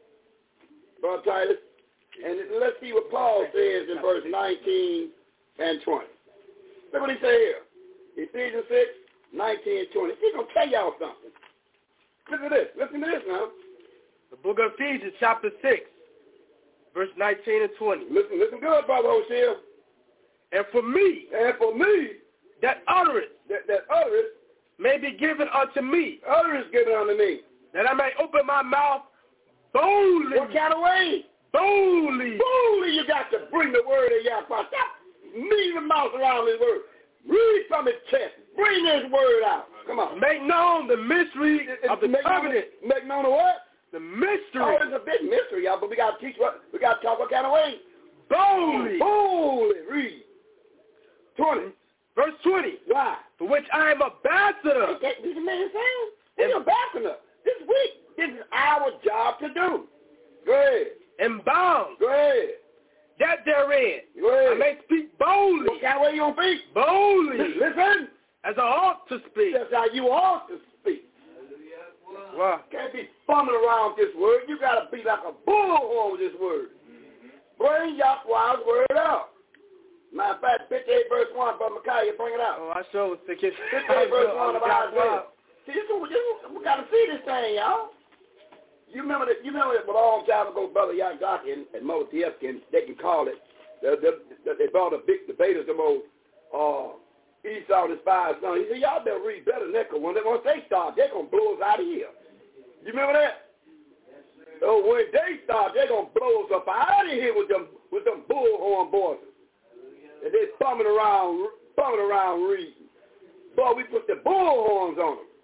Brother Titus. And let's see what Paul says in verse nineteen and twenty. Look what he says here. Ephesians six, nineteen and twenty. He's going to tell y'all something. Listen to this. Listen to this now. The book of Ephesians, chapter six, verse nineteen and twenty. Listen, listen good, Brother O'Shea. And for me, and for me, that utterance, that, that utterance may be given unto me. Utterance given unto me. That I may open my mouth boldly. What kind of way? Boldly. Boldly you got to bring the word of Yahweh. Stop moving the mouth around this word. Read from his chest. Bring this word out. Come on. Make known the mystery it, it, of the make covenant. Known, make known the what? The mystery. Oh, it's a big mystery, y'all, but we got to teach what, we got to talk what kind of way? Boldly. Boldly. Read. twenty. Verse twenty. Why? For which I am ambassador. This is the man saying. We're ambassador. This week. This is our job to do. Go ahead. And bound. Go ahead. That therein. Go ahead. I may speak boldly. What kind of way you going to speak? Boldly. Listen. As I ought to speak. That's how you ought to speak. Well, can't be fumbling around with this word. You got to be like a bullhorn with this word. Bring Yahweh's word out. Matter of fact, fifty-eight verse one, Brother Micaiah, bring it out. Oh, I sure was thinking. fifty-eight verse one of Isaiah. See, this is, this is, we got to see this thing, y'all. You remember that? You remember that a long time ago, Brother Yagaki and, and Mother Tiefkin, they can call it. The, the, the, they brought the big debaters, the most uh, Esau and his five sons. He said, y'all better read better than that, because once they start, they're going to blow us out of here. You remember that? So when they start, they're going to blow us up out of here with them with them bullhorn voices. And they're bumming around, bumming around reading. Boy, we put the bullhorns on them.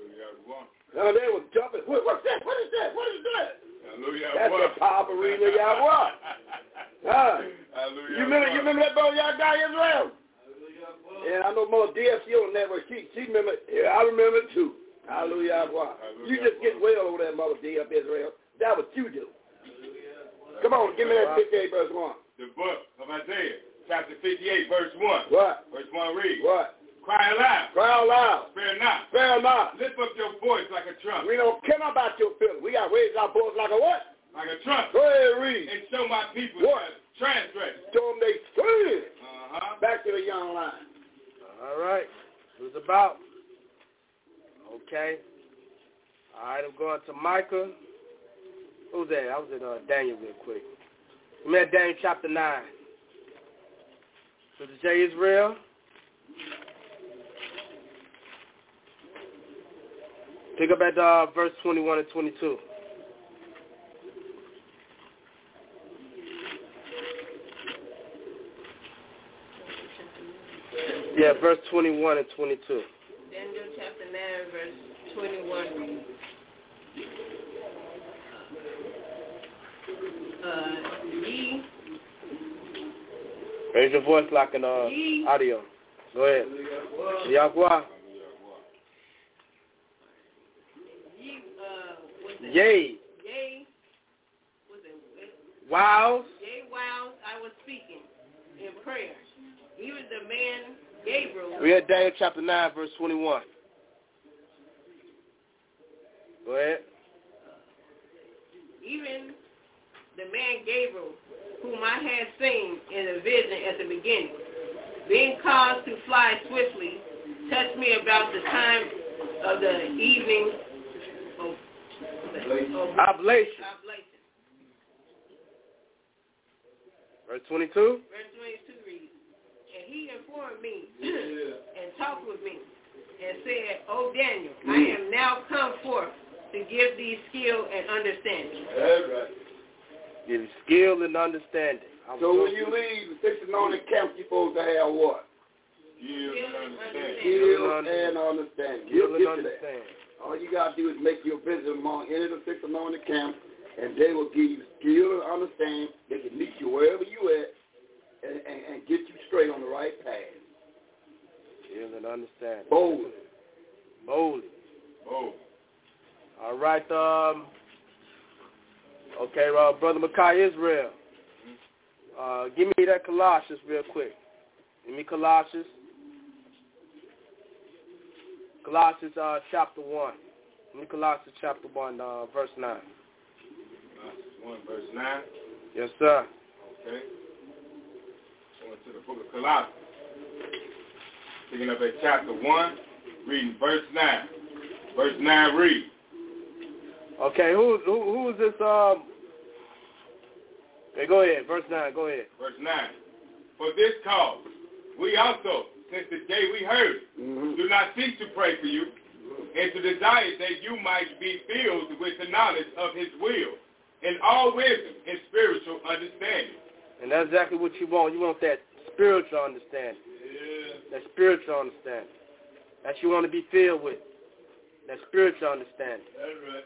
And they were jumping. What, what's that? What is that? What is that? That's the powerful reading of Yahweh. Huh? You remember, you remember that brother y'all got Israel? Yeah, I know Mother D F C on that, but she, she remember, yeah, I remember it too. Hallelujah. You just get well over there, Mother D F Israel. That's what you do. Come on, give me that fifty-eight verse one. The book of Isaiah, chapter fifty-eight, verse one. What? Verse one reads. What? Cry aloud. Cry aloud. Spare not. Spare not. Lift up your voice like a trump. We don't care about your feelings. We got to raise our voice like a what? Like a trump. Go ahead, read. And show my people what? Transgress. Show them they sin. Uh-huh. Back to the young line. All right. It was about. Okay. All right, I'm going to Micah. Who's that? I was in uh, Daniel real quick. I'm at Daniel chapter nine. Sister J. Israel. Pick up at uh, verse twenty-one and twenty-two. Yeah, verse twenty-one and twenty-two. Daniel chapter nine, verse twenty-one. Uh, ye. Raise your voice like an uh, ye. audio. Go ahead. Yahweh. Ye, uh, what's that? Yea. Yea. What's it? Wows. Yea, wows. I was speaking in prayer. Even the man Gabriel. We had Daniel chapter nine, verse twenty-one. Go ahead. Even the man Gabriel, whom I had seen in a vision at the beginning, being caused to fly swiftly, touched me about the time of the evening of, of oblation. oblation. Verse twenty-two. Verse twenty-two reads, and he informed me and talked with me and said, O Daniel, I am now come forth to give thee skill and understanding. All right. Give you skill and understanding. So when you leave the six anointed camp, you're supposed to have what? Skill and understanding. Skill and understanding. Skill You'll and get to that. All you got to do is make your visit among any of the six anointed camps, and they will give you skill and understanding. They can meet you wherever you at and, and, and get you straight on the right path. Skill and understanding. Boldly. Boldly. Bold. All right. Um. Okay, uh, Brother Makai Israel. Uh, give me that Colossians real quick. Give me Colossians. Colossians uh, chapter one. Give me Colossians chapter one, uh, verse nine. Colossians one, verse nine? Yes, sir. Okay. Going to the book of Colossians. Picking up at chapter one, reading verse nine. Verse nine reads. Okay, who, who, who is this? Um, okay, go ahead. Verse nine, go ahead. Verse nine. For this cause, we also, since the day we heard it, mm-hmm. do not cease to pray for you, and to desire that you might be filled with the knowledge of his will, in all wisdom and spiritual understanding. And that's exactly what you want. You want that spiritual understanding. Yeah. That spiritual understanding. That you want to be filled with. That spiritual understanding. That's right.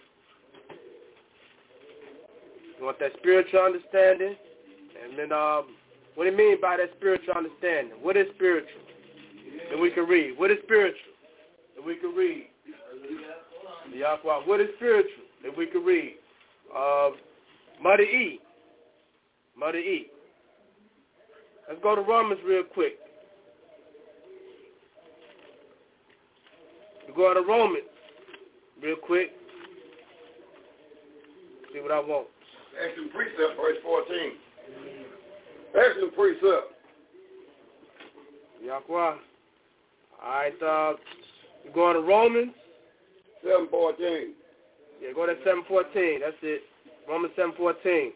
You want that spiritual understanding? And then, um, what do you mean by that spiritual understanding? What is spiritual? Yeah. That we can read. What is spiritual? That we can read. What is spiritual? That we can read. Uh, Mother E. Mother E. Let's go to Romans real quick. We go to Romans real quick. See what I want. Excellent precept, verse fourteen. Excellent precept. Yahweh. All right, uh, we go to Romans. seven fourteen. Yeah, go to seven fourteen. That's it. Romans seven fourteen.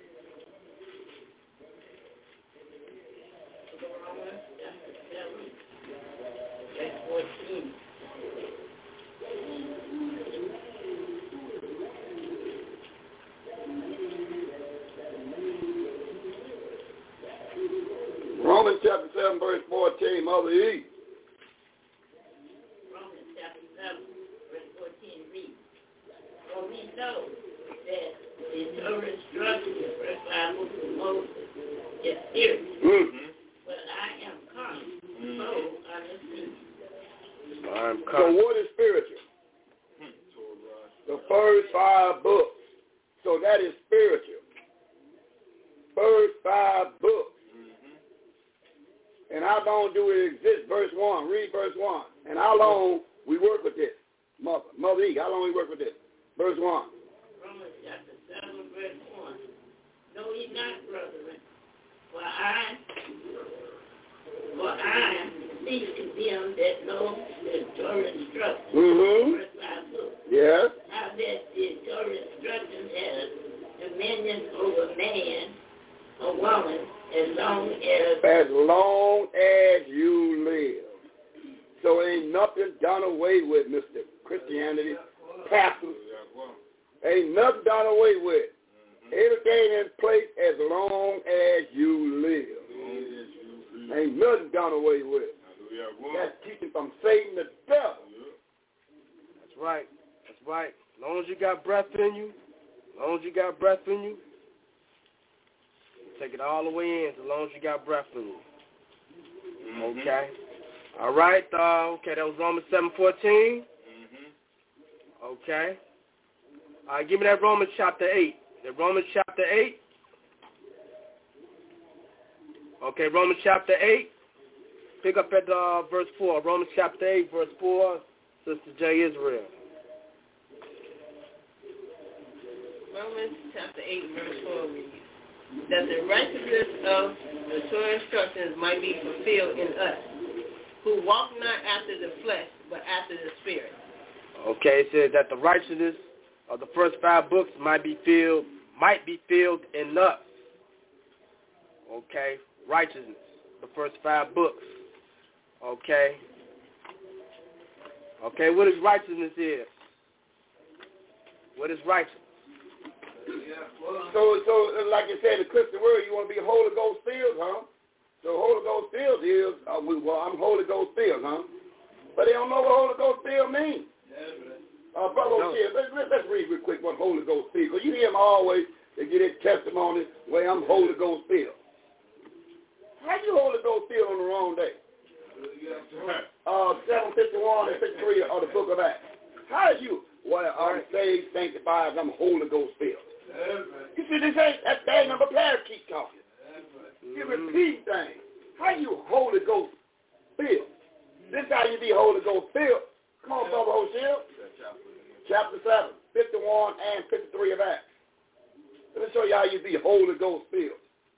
Romans chapter seven, verse fourteen, Mother E. Romans chapter seven, verse fourteen reads, for we know that the Torah instruction in the first five books of Moses is spiritual, mm-hmm. but I am carnal, mm-hmm. so unseen. I'm so what is spiritual? Hmm. The first five books. So that is spiritual. First five books. And how long do it exist? Verse one. Read verse one. And how long we work with this? Mother, Mother E, how long we work with this? Verse one. Romans chapter seven, verse one. Know ye not, brethren, for I, for I speak to them that know the Torah instruction. Mm-hmm. Verse five books. Yes. How that the Torah instruction has dominion over man or woman, as long as as long as you live. So ain't nothing done away with, Mister Christianity, pastors. Ain't nothing done away with. Everything in place as long as you live. Ain't nothing done away with. That's teaching from Satan the devil. That's right. That's right. As long as you got breath in you, as long as you got breath in you, take it all the way in as long as you got breath in you. Mm-hmm. Okay. All right. Uh, okay, that was Romans seven fourteen. Mm-hmm. Okay. All right, give me that Romans chapter eight. The Romans chapter eight. Okay, Romans chapter eight. Pick up at uh, verse four. Romans chapter eight, verse four. Sister J. Israel. Romans chapter eight, verse four reads, that the righteousness of the Torah instructions might be fulfilled in us, who walk not after the flesh, but after the Spirit. Okay, it says that the righteousness of the first five books might be filled, might be filled in us. Okay, righteousness, the first five books. Okay. Okay, what is righteousness is? What is righteousness? So, so like you said, the Christian word, you want to be Holy Ghost filled, huh? So Holy Ghost filled is, uh, we, well, I'm Holy Ghost filled, huh? But they don't know what Holy Ghost filled means. Uh, Brother O'Shea, let's, let's read real quick what Holy Ghost filled. Because you hear them always, they get their testimony where I'm Holy Ghost filled. How you Holy Ghost filled on the wrong day? Uh, seven fifty-one and fifty-three of the book of Acts. How you, well, I'm saved, sanctified, I'm Holy Ghost filled. You see, this ain't, that thing number players keep talking. You repeat things. How you Holy Ghost filled? This how you be Holy Ghost filled. Come on, Brother O'Shea. Chapter seven, fifty-one and fifty-three of Acts. Let me show you how you be Holy Ghost filled.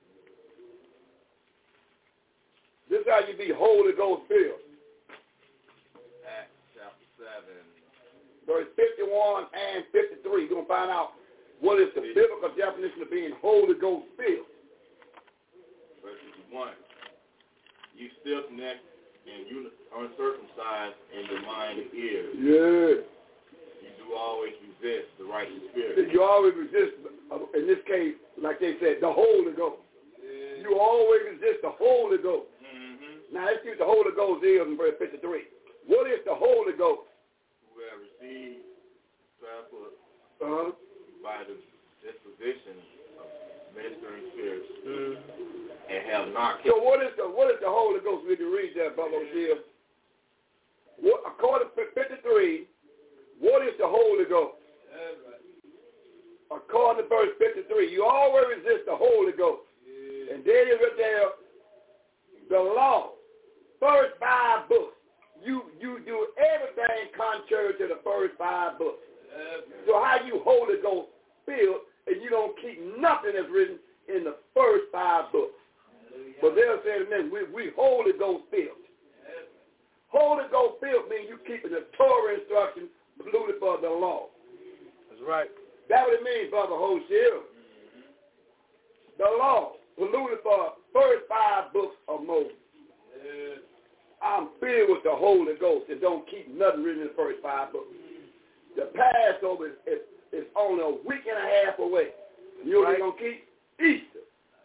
This is how you be Holy Ghost filled. Acts chapter seven. Verse fifty-one and fifty-three. You're going to find out what is the biblical definition of being Holy Ghost filled. Verse fifty-one. You still connect and you uncircumcised in your mind and ears. Yeah. You do always resist the righteous spirit. You always resist, in this case, like they said, the Holy Ghost. Yeah. You always resist the Holy Ghost. Mm-hmm. Now let's see what the Holy Ghost is in verse fifty-three. What is the Holy Ghost? Who have received transport uh-huh. by the disposition of ministering spirits. Mm-hmm. And have not kept. So what is the what is the Holy Ghost? We can read that, Brother O'Shea. What, according to fifty-three, what is the Holy Ghost? Yeah. According to verse fifty-three, you always resist the Holy Ghost. Yeah. And then you right there, the law, first five books. You you do everything contrary to the first five books. Yeah. So how you Holy Ghost filled and you don't keep nothing that's written in the first five books? But they'll say to me, we, we Holy Ghost filled. Holy Ghost filled means you keeping the Torah instruction polluted for the law. That's right. That's what it means, Brother Hosea. Mm-hmm. The law polluted for first five books of Moses. Yeah. I'm filled with the Holy Ghost and don't keep nothing written in the first five books. The Passover is, is, is only a week and a half away. You know what they're going to keep? Easter.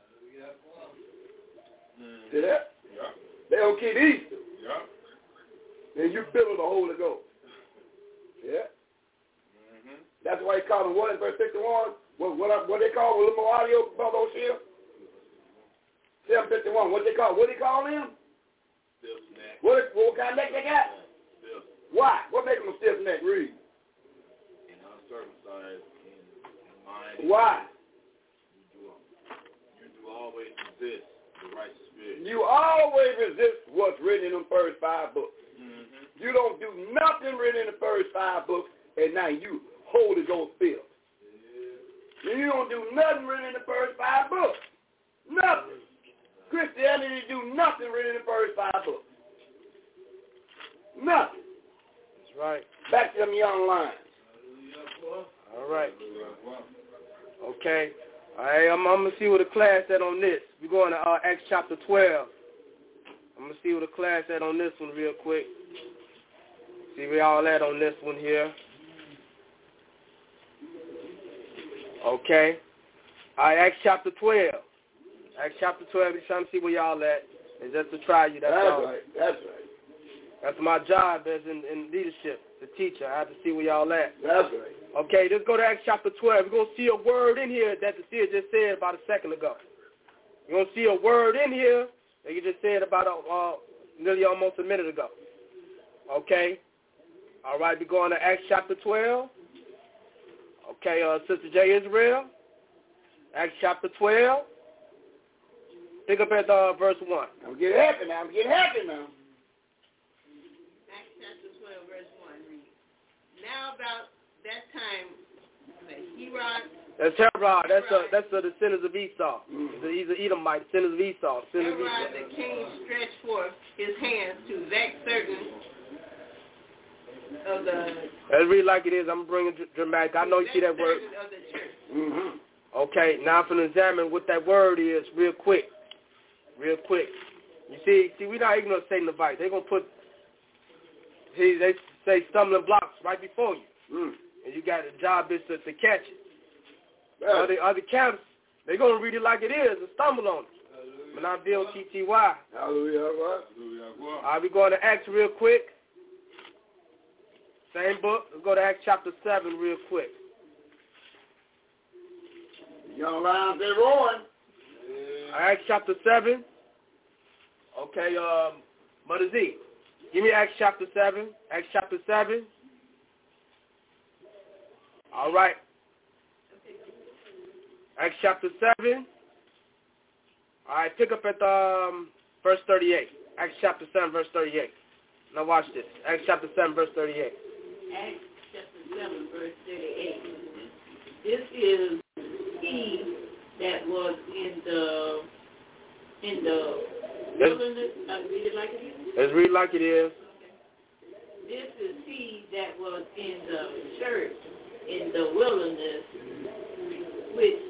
Mm-hmm. See that? Yeah. They don't keep Easter. Yeah. Then you fill with the Holy Ghost. Yeah. Mm-hmm. That's why he called him what in verse fifty-one? What what, what they call him? Little audio, Brother O'Shea? seven fifty-one. What they call? What they call him? Stiff neck. What, what kind of neck they got? Stiff. Why? What makes them a stiff neck? Read. And uncircumcised in mind. Why? You do, you do always resist the righteous spirit. You always resist what's written in them first five books. Mm-hmm. You don't do nothing written in the first five books, and now you Holy Ghost filled. Yeah. You don't do nothing written in the first five books. Nothing. Christianity do nothing written in the first five books. Nothing. That's right. Back to them young lions. All right. Okay. All right, I'm, I'm going to see what the class at on this. We're going to uh, Acts chapter twelve. I'm going to see what the class at on this one real quick. See where y'all at on this one here. Okay. All right, Acts chapter twelve. Acts chapter twelve, we're trying to see where y'all at. And just to try you, that's, that's all. Right. That's right. That's my job as in, in leadership, the teacher. I have to see where y'all at. That's right. Okay, let's go to Acts chapter twelve. We're going to see a word in here that the seer just said about a second ago. We're going to see a word in here that you just said about uh, nearly almost a minute ago. Okay? All right, we're going to Acts chapter twelve. Okay, uh, Sister J. Israel. Acts chapter twelve. Pick up at uh, verse one. I'm getting happy now. I'm getting happy now. Acts chapter twelve, verse one. Read. Now about that time, Herod. That's Herod. That's uh, that's uh, the sinners of Esau. Mm-hmm. He's an Edomite. Sinners of Esau. Sinners Herod of Esau. the king stretched forth his hands to vex certain of the. Let's read like it is. I'm bringing dramatic. I know you see that word. Of the church. Mm-hmm. Okay, now I'm going to examine what that word is real quick. Real quick. You see, see, we're not ignorant of Satan device. They're going to put, see, they say stumbling blocks right before you. Mm. And you got the job is to, to catch it. Right. Other, other camps, they're going to read it like it is and stumble on it. But not deal T T Y. Hallelujah. All right, we're going to Acts real quick. Same book. Let's go to Acts chapter seven real quick. Young lions, they're roaring. Acts chapter seven. Okay, um, Mother Z, give me Acts chapter seven. Acts chapter seven. All right. Acts chapter seven. All right, pick up at um, verse thirty-eight. Acts chapter seven, verse thirty-eight. Now watch this. Acts chapter seven, verse thirty-eight. Acts chapter seven, verse thirty-eight. This is he that was in the in the wilderness. I read it like it is. Let's read like it is. Okay. This is he that was in the church in the wilderness, which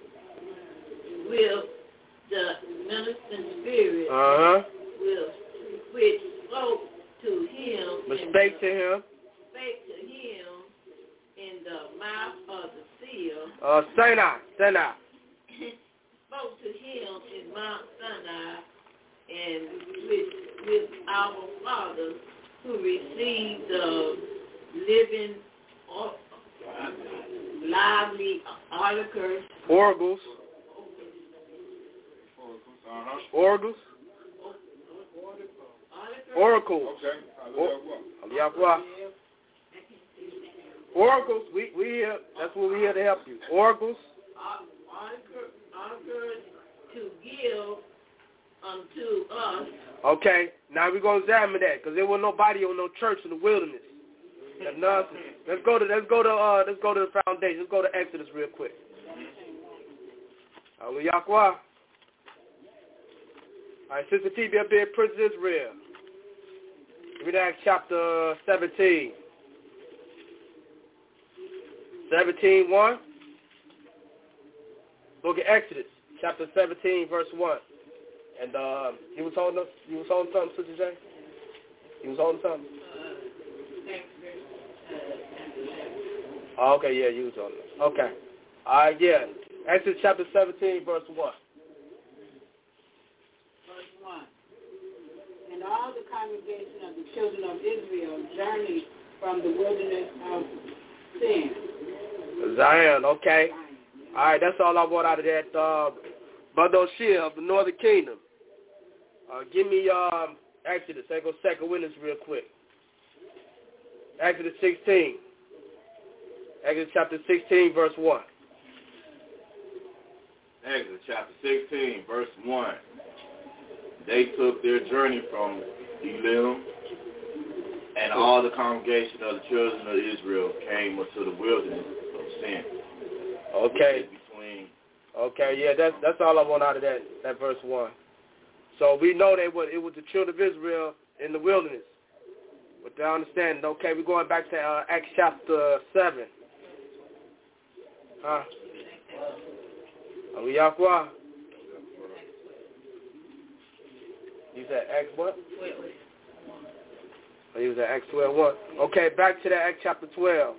will the ministering spirit uh-huh. will which spoke to him. But spake to him. Spake to him in the mouth of the seal. Uh, Sinai, Sinai. Spoke to him in Mount Sinai, and with with our fathers who received the living, or, lively oracles. Oracles. Uh-huh. Oracles. Oracles. Okay. Or- Oracles. We we here. That's what we here to help you. Oracles. Oracles to give unto us. Okay. Now we're gonna examine that because there was nobody on no church in the wilderness. That's nonsense. Let's go to let's go to uh let's go to the foundation. Let's go to Exodus real quick. Hallelujah. All right, Sister T B up there, Prince of Israel. Read Acts chapter seventeen. seventeen, one. Look at Exodus, chapter seventeen, verse one. And uh, you was holding us, you was holding something, Sister J? You was holding something? Oh, okay, yeah, you was holding it. Okay. All right, yeah. Exodus chapter seventeen, verse one. Verse one. And all the congregation of the children of Israel journeyed from the wilderness of Sin. Zion, okay. All right, that's all I want out of that. Uh, Badoshia of the northern kingdom. Uh, give me um, Exodus. I go second witness real quick. Exodus sixteen. Exodus chapter sixteen, verse one. Exodus chapter sixteen, verse one. They took their journey from Elim, and all the congregation of the children of Israel came into the wilderness of Sin. Okay. Between. Okay, yeah, that's that's all I want out of that that verse one. So we know that what it was the children of Israel in the wilderness. With their understanding. Okay, we're going back to uh, Acts chapter seven. Huh? Are we Yahweh? You said Acts what? Oh, you was at Acts twelve one. Okay, back to that Acts chapter twelve.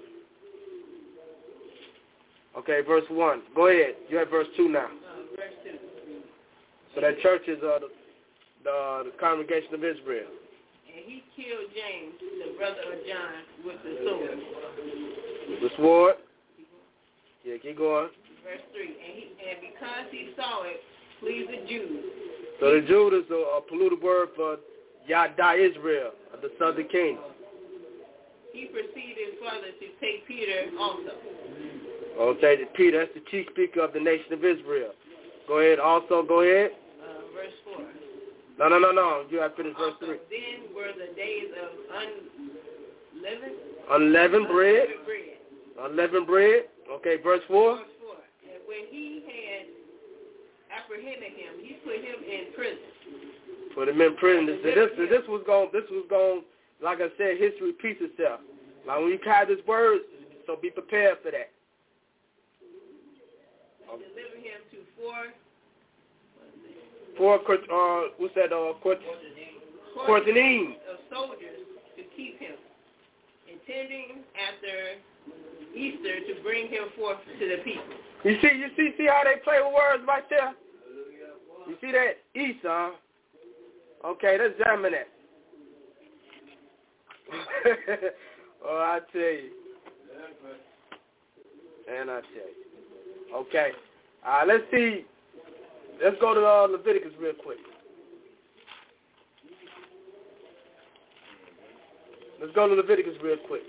Okay, verse one. Go ahead. You're at verse two now. Uh, verse two. So that church is uh, the, the, the congregation of Israel. And he killed James, the brother of John, with the sword. With the sword? Yeah, keep going. Verse three. And, he, and because he saw it pleased the Jews. So the Judah is a, a polluted word for Yada Israel, of the southern kingdom. He proceeded further to take Peter also. Okay, Peter, that's the chief speaker of the nation of Israel. Go ahead. Also, go ahead. Uh, verse four. No, no, no, no. You have to finish verse also, three. Then were the days of unleavened, unleavened bread. Unleavened bread. Unleavened bread. Okay, verse four. Verse four. And when he had apprehended him, he put him in prison. Put him in prison. This, this, this was going. This was going. Like I said, history repeats itself. Like when you carry this word, so be prepared for that. And deliver him to four. Four. Uh, what's that? Uh, Courtenay of soldiers to keep him, intending after Easter to bring him forth to the people. You see, you see, see how they play with words right there? You see that? Easter, huh? Okay, let's examine that. Oh, I tell you. And I tell you. Okay. All right, let's see. Let's go to uh, Leviticus real quick. Let's go to Leviticus real quick.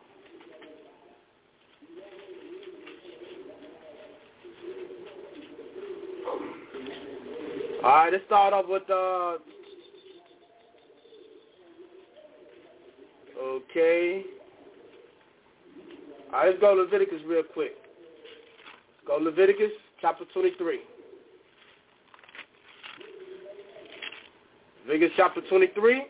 All right, let's start off with, uh, okay. All right, let's go to Leviticus real quick. Let's go to Leviticus chapter twenty-three. Leviticus chapter twenty-three.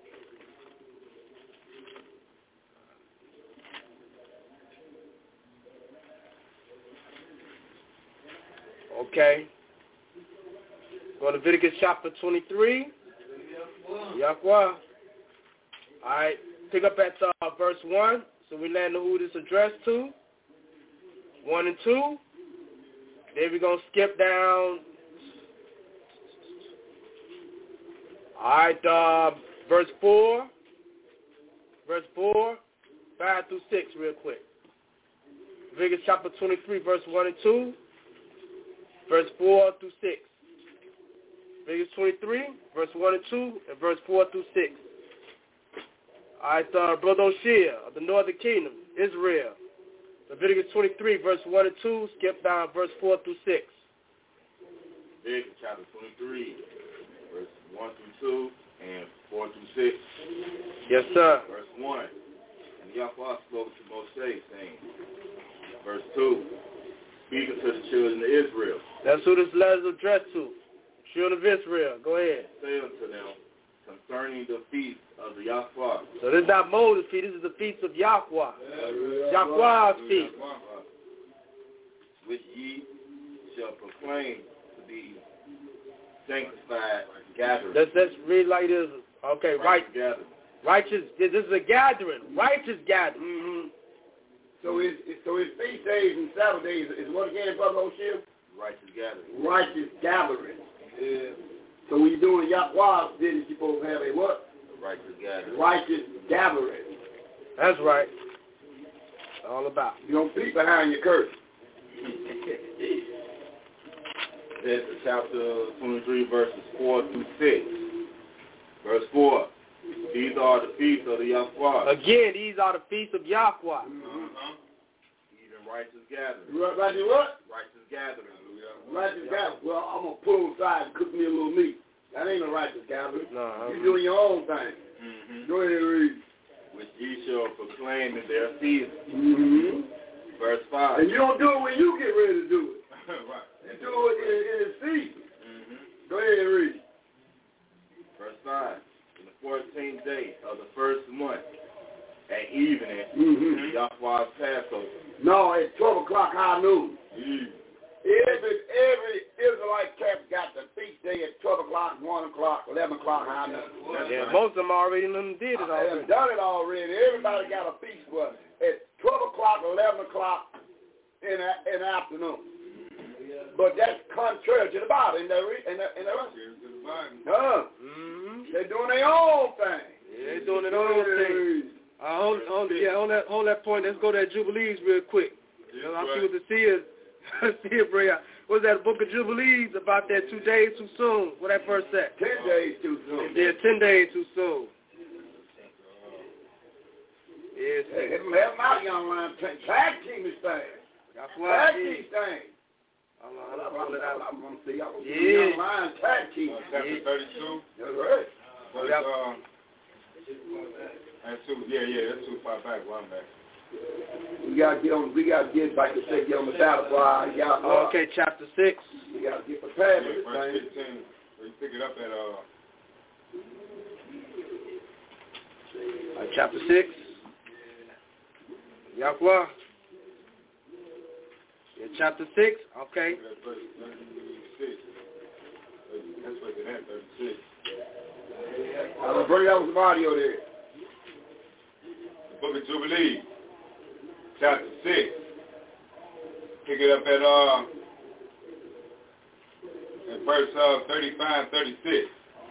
Okay. Go to Leviticus chapter twenty-three. Yahweh. All right. Pick up at uh, verse one. So we land who this addressed to. One and two. Then we're going to skip down. All right. Uh, verse four. Verse four. Five through six real quick. Leviticus chapter twenty-three, verse one and two. Verse four through six. Leviticus twenty-three, verse one and two, and verse four through six. All right, uh, Brother O'Shea of the Northern Kingdom, Israel. Leviticus twenty-three, verse one and two, skip down verse four through six. Leviticus chapter twenty-three, verse one through two, and four through six. Yes, sir. Verse one, and Yahweh spoke to Moshe, saying, verse two, speaking to the children of Israel. That's who this letter is addressed to. Children of Israel. Go ahead. Say unto them concerning the feast of the Yahweh. So this is not Moses' feast. This is the feast of Yahweh. Yeah, Yahweh's feast. Which ye shall proclaim to be sanctified gathering. Let's, let's read like this. Okay, right. Gathering. Righteous. This is a gathering. Righteous gathering. Mm-hmm. So it's, it's so it's feast days and Sabbath days is what again, Brother O'Shea? Righteous gathering. Righteous gathering. Yeah. So when you're doing Yahweh's business, you're supposed to have a what? A righteous gathering. Righteous gathering. That's right. All about. You don't peek behind your curtain. That's chapter twenty-three, verses four through six. Verse four. These are the feasts of the Yahweh. Again, these are the feasts of Yahweh. Uh-huh. Even righteous gathering. Righteous what? Righteous gathering. Righteous gathering. Well, I'm going to pull aside and cook me a little meat. That ain't a righteous gathering. No. You're doing your own thing. Mm-hmm. Go ahead and read. Which ye shall proclaim in their season. Mm-hmm. Verse five. And you don't do it when you get ready to do it. Right. You do it in, in the season. Mm-hmm. Go ahead and read. Verse five. In the fourteenth day of the first month, at evening, mm-hmm. Yahweh's Passover. No, at twelve o'clock high noon. Mm. Every every Israelite camp got the feast day at twelve o'clock, one o'clock, eleven o'clock high noon. Yeah, most of them already done did it already. They've done it already. Everybody got a feast for at twelve o'clock, eleven o'clock in the, in the afternoon. But that's contrary to the Bible. In the, in the, in the, huh? Mm-hmm. They're doing their own thing. Yeah, they're doing their own thing. Uh, on, on, yeah, on that on that point, let's go to that Jubilees real quick. You know, I see what the seers, seer bring out. What's that book of Jubilees about that two days too soon? What that verse said? Ten days too soon. Yeah, ten days too soon. Yes. Hey, help them out, young man. Tag team this thing. Tag team thing. I'm going to see y'all. Yeah. Young man, tag team. Chapter thirty-two. That's right. So that's, um, that's two, yeah, yeah, that's too far back. Well, I'm back. We gotta get on. We gotta get back to say get on the battle fly. Oh, okay, chapter six. We gotta get prepared for this Verse thing. fifteen. We pick it up at uh. Uh, chapter six. Yahweh. Yeah, chapter six. Okay. That's verse thirty-six. That's what it at. Thirty-six. I'm gonna bring out some audio there. The Book of Jubilee. chapter six. Pick it up at uh, at verse uh, thirty-five, thirty-six.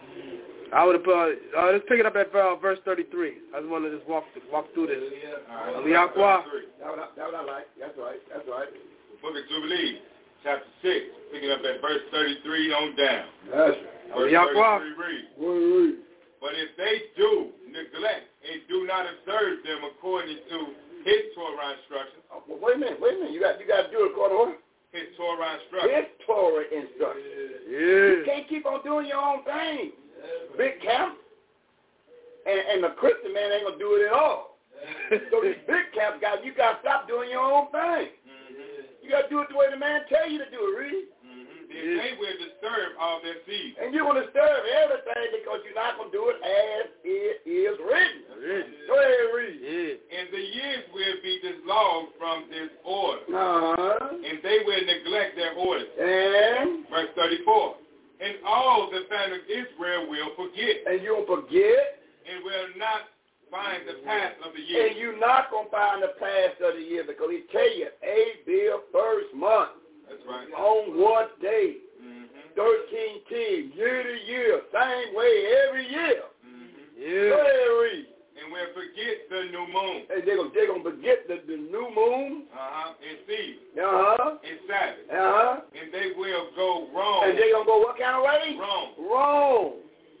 I would have put, uh, let's pick it up at uh, verse thirty-three. I just want to just walk walk through this. All right, that, what I, that what I like. That's right. That's right. The book of Jubilees, chapter six. Pick it up at verse thirty-three on down. That's right. Verse thirty-three reads. Read. But if they do neglect and do not observe them according to his Torah instructions. Oh, well, wait a minute, wait a minute. You got you got to do it according to what? His Torah instructions. His Torah instructions. Yeah. You can't keep on doing your own thing. Big camp. And, and the Christian man ain't gonna do it at all. So these big camp guys, you gotta stop doing your own thing. Mm-hmm. You gotta do it the way the man tell you to do it, Reed. Mm-hmm. Then they will disturb all their seeds. And you're gonna disturb everything because you're not gonna do it as it is written. Written. Go ahead, Reed. Yeah. And the years will be dislogged from this order. Uh-huh. And they will neglect their orders. And verse thirty-four. And all the family of Israel will forget. And you'll forget. And will not find the path of the year. And you're not going to find the path of the year because he tell you, A, bill, first month. That's right. On what day? Mm-hmm. thirteen ten, year to year, same way every year. Mm-hmm. Yeah. Go ahead, read. And we'll forget the new moon. And they're going they gonna forget the, the new moon. Uh-huh. And season. Uh-huh. And Sabbath. Uh-huh. And they will go wrong. And they're going to go what kind of way? Wrong. Wrong.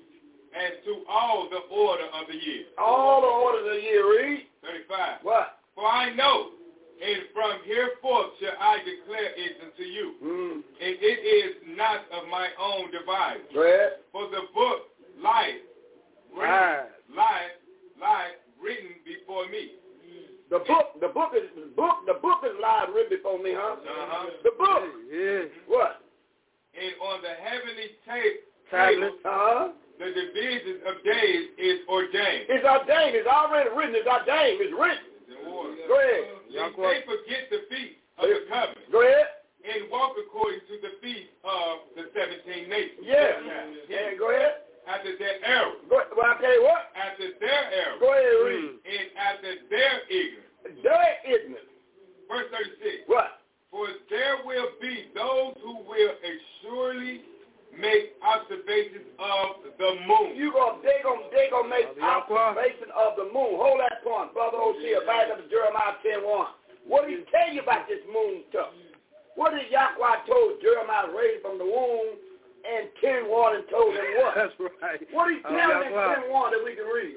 As to all the order of the year. All the orders of the year, read. thirty-five. What? For I know, and from henceforth shall I declare it unto you. Mm. And it is not of my own device. Go ahead. For the book lieth, Right. lieth, lieth, written before me. The book, the book is the book, the book is live written before me, huh? Uh-huh. The book. Yeah. What? And on the heavenly tape, Tablet. Uh-huh. the division of days is ordained. It's ordained. It's already written. It's ordained. It's written. Go ahead. If they forget the feast of the covenant. Go ahead. And walk according to the feast of the seventeen nations. Yeah. And go ahead. After their error. Go ahead. Well, I tell you what. After their error. Go ahead, read. And after their ignorance. Their ignorance. Verse thirty-six. What? For there will be those who will assuredly make observations of the moon. You gonna they gonna they gonna make observation of the moon. Hold that point, brother O'Shea. Back up to Jeremiah ten one. What did he tell you about this moon stuff? What did Yahweh told Jeremiah raised from the womb and ten one and told him what? That's right. What did he tell him in ten one that we can read?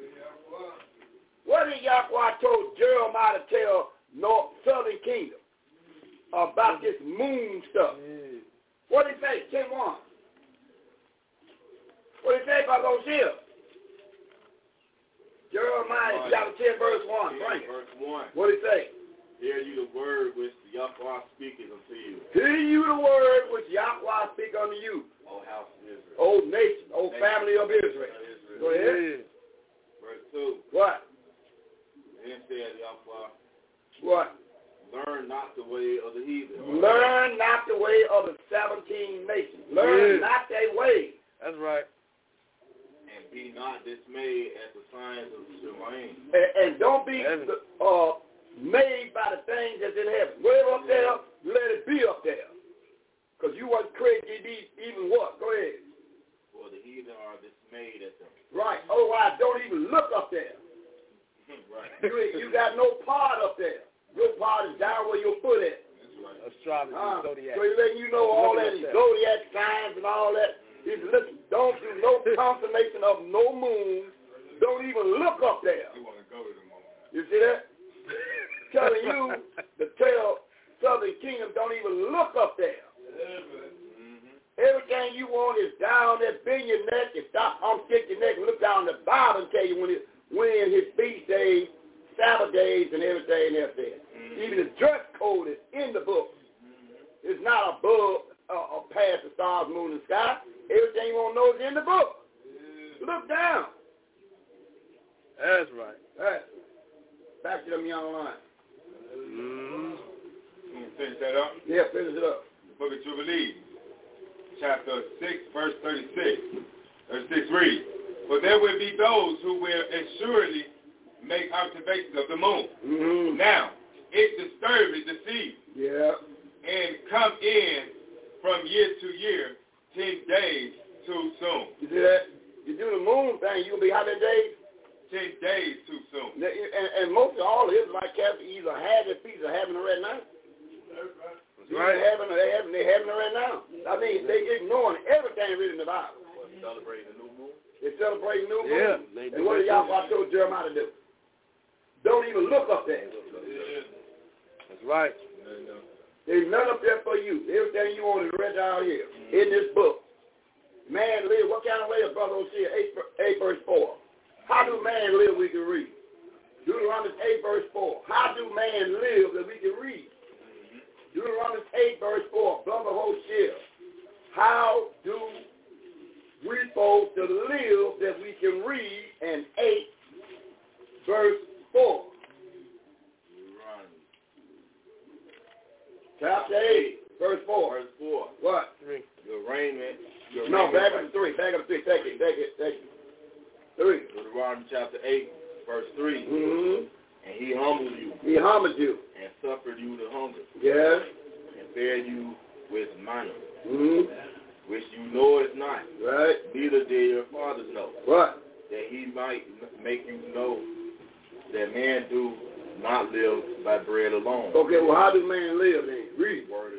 What did Yahweh told Jeremiah to tell North Southern Kingdom about this moon stuff? What did he say? ten one. What did he say about those here? Jeremiah chapter ten, verse one. Bring it. Verse one. What did he say? Hear you the word which Yahweh speaketh unto you. Hear you the word which Yahweh speak unto you. O house of Israel. O nation, O nation. family of Israel. Israel. Go ahead. Verse two. What? Then said Yahweh, What? learn not the way of the heathen. Learn not the way of the seventeen nations. Learn Yeah. not their way. That's right. And be not dismayed at the signs of Shemaim. And, and don't be uh, made by the things that's in heaven. Whatever up there, let it be up there. Because you wasn't created to be even what? Go ahead. For the heathen are dismayed at them. Right. Otherwise, don't even look up there. Right. You, you got no part up there. Your part is down where your foot is. That's right. Astrology, Uh, zodiac. so he's letting you know all that zodiac signs and all that. He's listen, don't do no confirmation of no moon. Don't even look up there. You want to go to the moon. You see that? Telling you to tell Southern Kingdom don't even look up there. Mm-hmm. Everything you want is down there, bend your neck, you stop, unstick your neck, and look down the Bible and tell you when it, when his feast days, Sabbath days, and everything else there. Mm-hmm. Even the dress code is in the book. Mm-hmm. It's not above uh, or past the stars, moon, and sky. Everything you want to know is in the book. Yeah. Look down. That's right. All right. Back to them young line. Mm-hmm. You want to finish that up? Yeah, finish it up. The book of Jubilees, chapter six, verse thirty-six. thirty-six reads, for there will be those who will assuredly make observations of the moon. Mm-hmm. Now, it disturbeth the season. Yeah. And come in from year to year, ten days too soon. You see that? You do the moon thing, you gonna be how many days? Ten days too soon. And, and, and most of all Israelites have either had their feast or having it right now. That's right. right. Having, they having, they having it right now. I mean, they ignoring everything written in the Bible. Celebrating the new moon. They celebrate new moon. Yeah. And what did Yahweh told Jeremiah to do? Don't even look up there. That's right. There's none up there for you. Everything you want is right down here in this book. Man live. What kind of way a brother will see eight, eight verse four? How do man live we can read? Deuteronomy eight verse four. How do man live that we can read? Deuteronomy eight verse four. Brother Hosea. How do we supposed to live that we can read? And eight verse four. Chapter eight, verse four. Verse four. What? Three. Your raiment. Your no, raiment back right. up to three. Back up to three. Take it. Take it. Take it. Three. Deuteronomy chapter eight, verse three. Mm-hmm. And he humbled you. He humbled you. And suffered you to hunger. Yes. And fed you with manna. Mm-hmm. Which you know is not. Right. Neither did your fathers know. What? That he might make you know that man do not live by bread alone. Okay, well, how do man live then? Read. Word.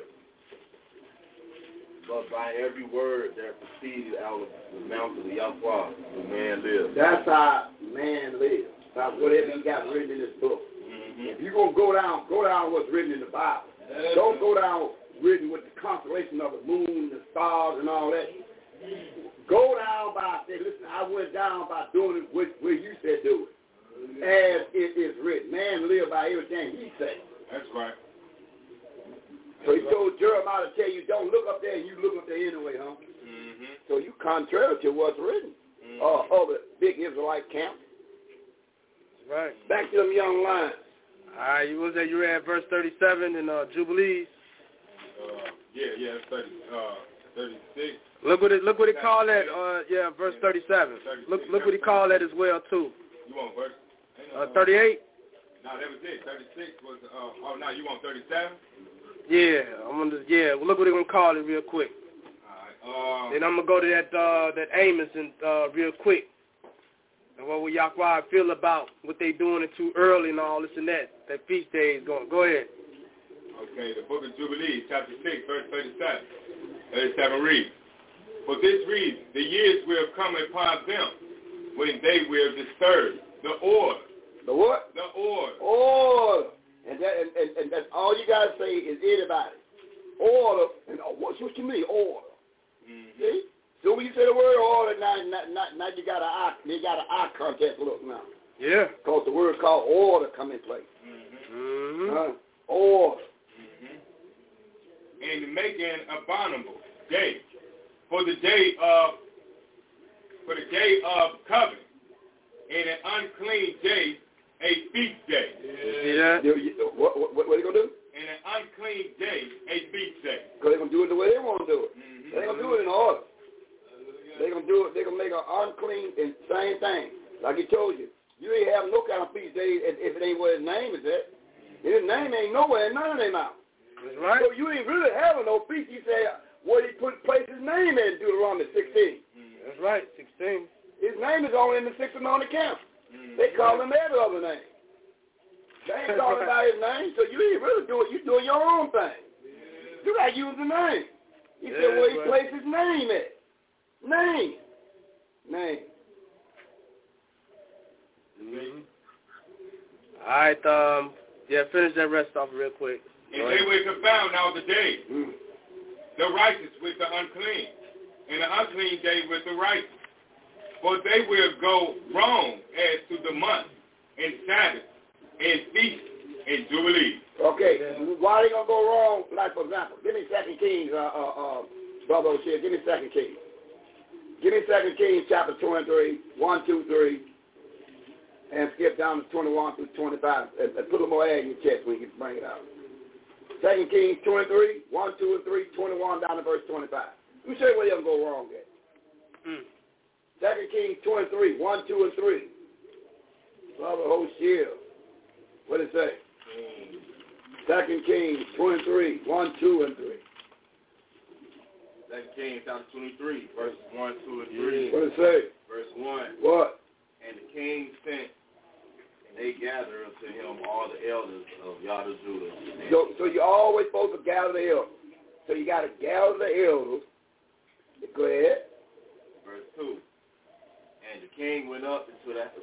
But by every word that proceeded out of the mouth of Yahweh, the man lives. That's how man lives. That's whatever he got written in this book. Mm-hmm. If you're going to go down, go down what's written in the Bible. That's Don't go down written with the constellation of the moon, the stars, and all that. Go down by, say, listen, I went down by doing it where, where you said do it. As it is written. Man live by everything he said. That's right. So he told Jeremiah to tell you, don't look up there, and you look up there anyway, huh? Mm-hmm. So you contrary to what's written. Mm-hmm. Uh, other big Israelite camp. Right. Back to them young lions. All right, you was there. You read verse thirty-seven in uh, Jubilees. Uh, yeah, yeah, it's thirty, uh, thirty-six. Look what it look what he called that. Uh, yeah, verse thirty-seven. Look look what he called that as well too. You want verse? Uh, thirty-eight. No, that was it. thirty-six was. Uh, oh, no, you want thirty-seven? Yeah, I'm gonna. Yeah, well, look what they're gonna call it real quick. All right. Um, then I'm gonna go to that uh, that Amos and uh, real quick. And what will Yahweh feel about what they doing it too early and all this and that? That feast day is going. Go ahead. Okay, the book of Jubilees, chapter six, verse thirty-seven. thirty-seven reads, for this reason, the years will come upon them when they will disturb the order. The what? The order. Order. And that, and, and, and that's all you got to say is anybody. Order. And oh, what's what you mean, order? Mm-hmm. See? So when you say the word order, now, now, now, now you got a eye, you got an eye contact look now. Yeah. Because the word called order come in place. Mm-hmm. Uh, order. Mm-hmm. And make an abominable day for the day of for the day of covenant, and an unclean day, a feast day. You see that? You, you, what, what, what are they going to do? And an unclean day, a feast day. Because they're going to do it the way they want to do it. Mm-hmm. They're going to do it in order. They're going to do it, they're going to make an unclean and same thing. Like he told you, you ain't have no kind of feast day if it ain't where his name is at. His name ain't nowhere in none of them out. That's right. So you ain't really having no feast. He said, where he put place his name in Deuteronomy sixteen. Mm-hmm. That's right, sixteen. His name is only in the sixth anointed camp. Mm-hmm. They call him every other name. They ain't talking about his name, so you ain't really doing, you doing your own thing. You got to use the name. He yeah, said where he right. placed his name at. Name. Name. Mm-hmm. All right, um, yeah, finish that rest off real quick. And they will confound now the day, mm. the righteous with the unclean, and the unclean day with the righteous. For they will go wrong as to the month, and Sabbath, and feast, and Jubilee. Okay, why are they going to go wrong? Like, for example, give me Second Kings, uh, uh, uh, Brother O'Shea, give me Second Kings. Give me Second Kings chapter twenty-three, one, two, three, and skip down to twenty-one through twenty-five, and, and put a little more air in your chest when you can bring it out. Second Kings twenty-three, one, two, and three, twenty-one down to verse twenty-five. Let me show you where you're going to go wrong at. Mm. Second Kings twenty-three, one, two, and three. Brother O'Shea, what did it say? Second Kings twenty-three, one, two, and three. Second Kings chapter twenty-three, verses one, two, and three. What does it say? Verse one. What? And the king sent, and they gathered unto him all the elders of Yada Judah. So, so you're always supposed to gather the elders. So you got to gather the elders. Go ahead. Verse two. And the king went up into that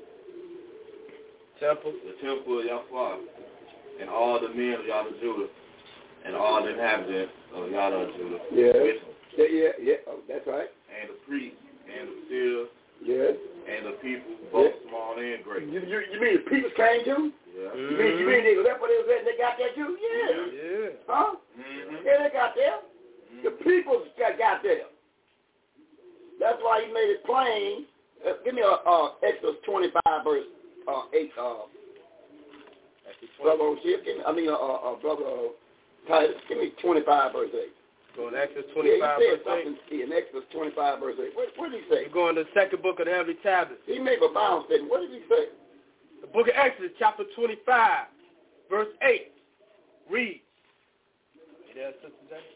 temple, the temple of Yahweh, and all the men of Yada Judah, and all the inhabitants of Yada Judah. Yeah. Yeah, yeah, yeah. Oh, that's right. And the priests, and the seers, yes, and the people, both yeah. small and great. You, you, you mean the people came too? Yeah. You mean, you mean they left where they was at and they got there too? Yeah. Yeah. Huh? Mm-hmm. Yeah, they got there. Mm-hmm. The people got, got there. That's why he made it plain. Uh, give me a uh, Exodus twenty-five verse uh, eight. Uh, brother O'Shea, give me, I mean, uh, uh, brother uh, Titus, give me twenty-five verse eight. Going to Exodus twenty-five, yeah, he said verse something eight. In Exodus twenty-five, verse eight. What, what did he say? You're going to the second book of the Heavenly Tablets. He made a bound statement. What did he say? The book of Exodus, chapter twenty-five, verse eight. Read. You there, Sister Jane?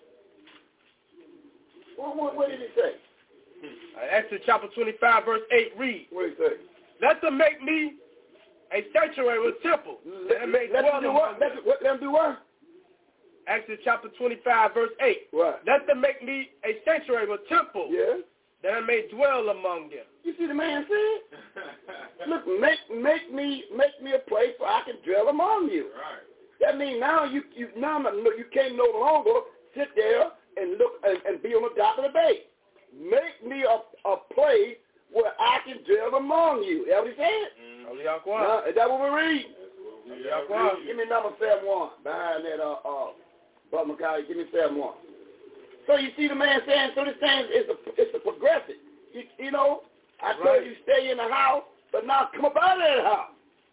What, what, what did he say? Uh, Exodus chapter twenty-five, verse eight. Read. What did he say? Let them make me a sanctuary with temple. Let, them make let them do what? Let, what? Let them do what? Exodus chapter twenty-five, verse eight. What? Let them make me a sanctuary with temple. Yeah. That I may dwell among them. You see the man said? Look, make make me make me a place where I can dwell among you. Right. That means now you you now you can't no longer sit there and look and, and be on the dock of the bay. Make me a, a place where I can dwell among you. That's what he said. Mm-hmm. Uh, is that what we read? Read. Give me number seven one behind that uh uh Brother Mackay, give me seven one. So you see the man saying, so this thing is a it's a progressive. You, you know, I right. told you stay in the house, but now come up out of that house.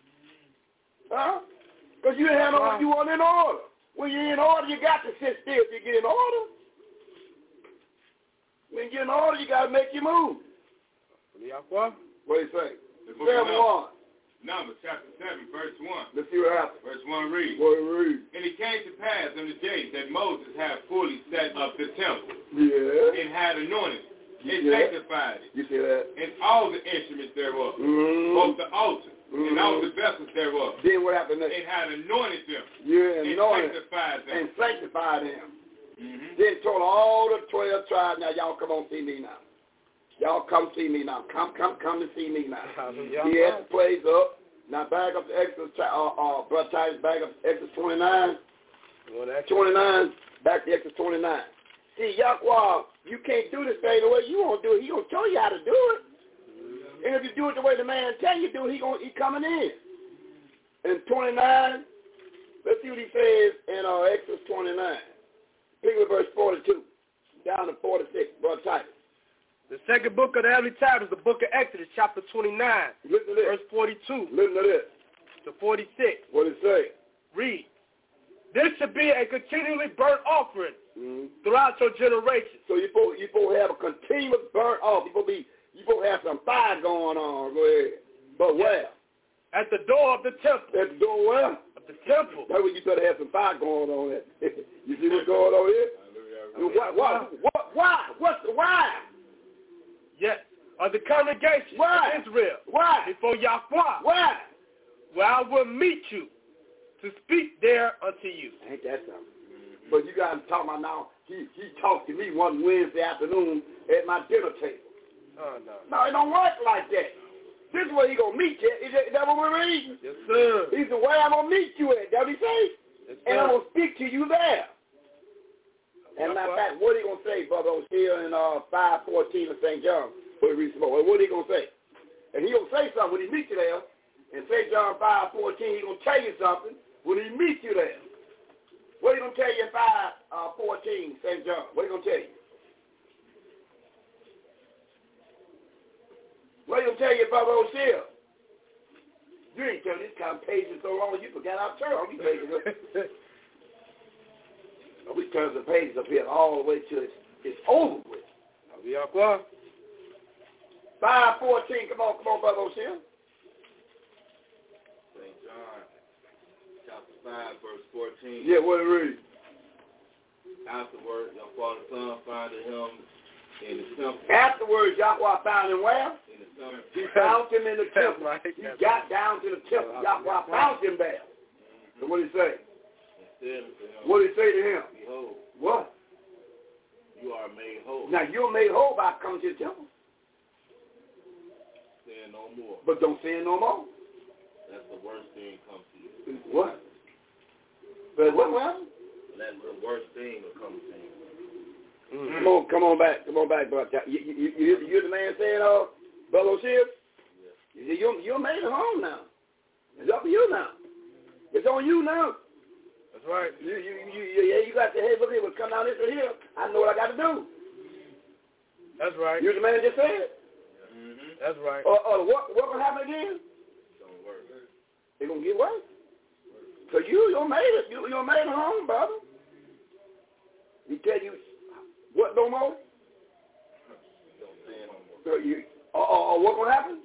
Huh? Because you didn't have no, you weren't in order. When you're in order, you got to sit still to get in order. When you're in order, you got to make your move. What do you say? seven one. Numbers chapter seven, verse one. Let's see what happens. Verse one reads. What read? And it came to pass in the days that Moses had fully set up the temple. Yeah. And had anointed it. And yeah. sanctified it. You see that? And all the instruments thereof. Mm-hmm. Both the altar mm-hmm. and all the vessels thereof. Then what happened next? And had anointed them. Yeah, and anointed. sanctified them. And sanctified them. Mm-hmm. Then told all the twelve tribes, now y'all come on see me now. Y'all come see me now. Come, come, come and see me now. He had the place up. Now back up to Exodus, uh, uh, Brother Titus, back up to Exodus twenty-nine. twenty-nine, back to Exodus twenty-nine. See, Yahweh, you can't do this thing the way you want to do it. He going to show you how to do it. Mm-hmm. And if you do it the way the man tell you to do it, he gonna, he coming in. In twenty-nine, let's see what he says in uh, Exodus twenty-nine. Pick with verse forty-two, down to forty-six, Brother Titus. The second book of the Heavenly Tablets, the book of Exodus, chapter twenty-nine, Listen to this. verse forty-two Listen to this. to forty-six. What does it say? Read. This should be a continually burnt offering mm-hmm. throughout your generations. So you're supposed, you're supposed to have a continuous burnt off. You're supposed to be, you're supposed to have some fire going on. Go ahead. But where? At the door of the temple. At the door where? Of the temple. That's where you better have some fire going on there. You see what's going on here? Why? Why? Why? Why? What's the why? Yes. Of the congregation why? of Israel. Why? Before Yahweh. Why? Where I will meet you to speak there unto you. Ain't that something? Mm-hmm. But you guys talking about now, he, he talked to me one Wednesday afternoon at my dinner table. Oh, no. No, it don't work like that. This is where he going to meet you. Is that, is that what we're reading? Yes, sir. He said, where I'm going to meet you at. That what he say? Yes, and I'm going to speak to you there. And matter of fact, what are he going to say, Brother O'Shea, in uh, five fourteen of Saint John? What are he going to say? And he going to say something when he meets you there. In Saint John five fourteen, he going to tell you something when he meets you there. What are he going to tell you in five fourteen, Saint John? What are he going to tell you? What are he going to tell you, Brother O'Shea? You ain't telling this kind of pages so long you forgot our turn on these pages. We turn the pages up here all the way till it's, it's over with. five fourteen, come on, come on, Brother O'Shea. Saint John, chapter five, verse fourteen. sixteen. Yeah, what it read? Afterwards, your father son found him in the temple. Afterwards, Yahweh found him where? In the temple. He found him in the temple. Right. He got down to the temple. Yahweh found him there. So what did he say? What did he say to him? Behold. What? You are made whole. Now, you're made whole by coming to the temple. Sin no more. But don't sin no more. That's the worst thing comes to you. What? But what happened? That's the worst thing that comes to you. Mm-hmm. Come on, come on back, come on back, brother. You, you, you, you, you hear the man saying, uh, Brother O'Shea? Yeah. You're, you're made at home now. It's up to you now. It's on you now. That's right. You, you, you, you, yeah, you got to, hey, look here, come down this hill. I know what I got to do. That's right. You hear the man just said? Mm-hmm. That's right. Or, or what, what gonna happen again? Don't work. It's gonna get worse. So you, you're made it. You, you're made at home, brother. He tell you, what no more? Don't say no more. So you, or, or, or what gonna happen?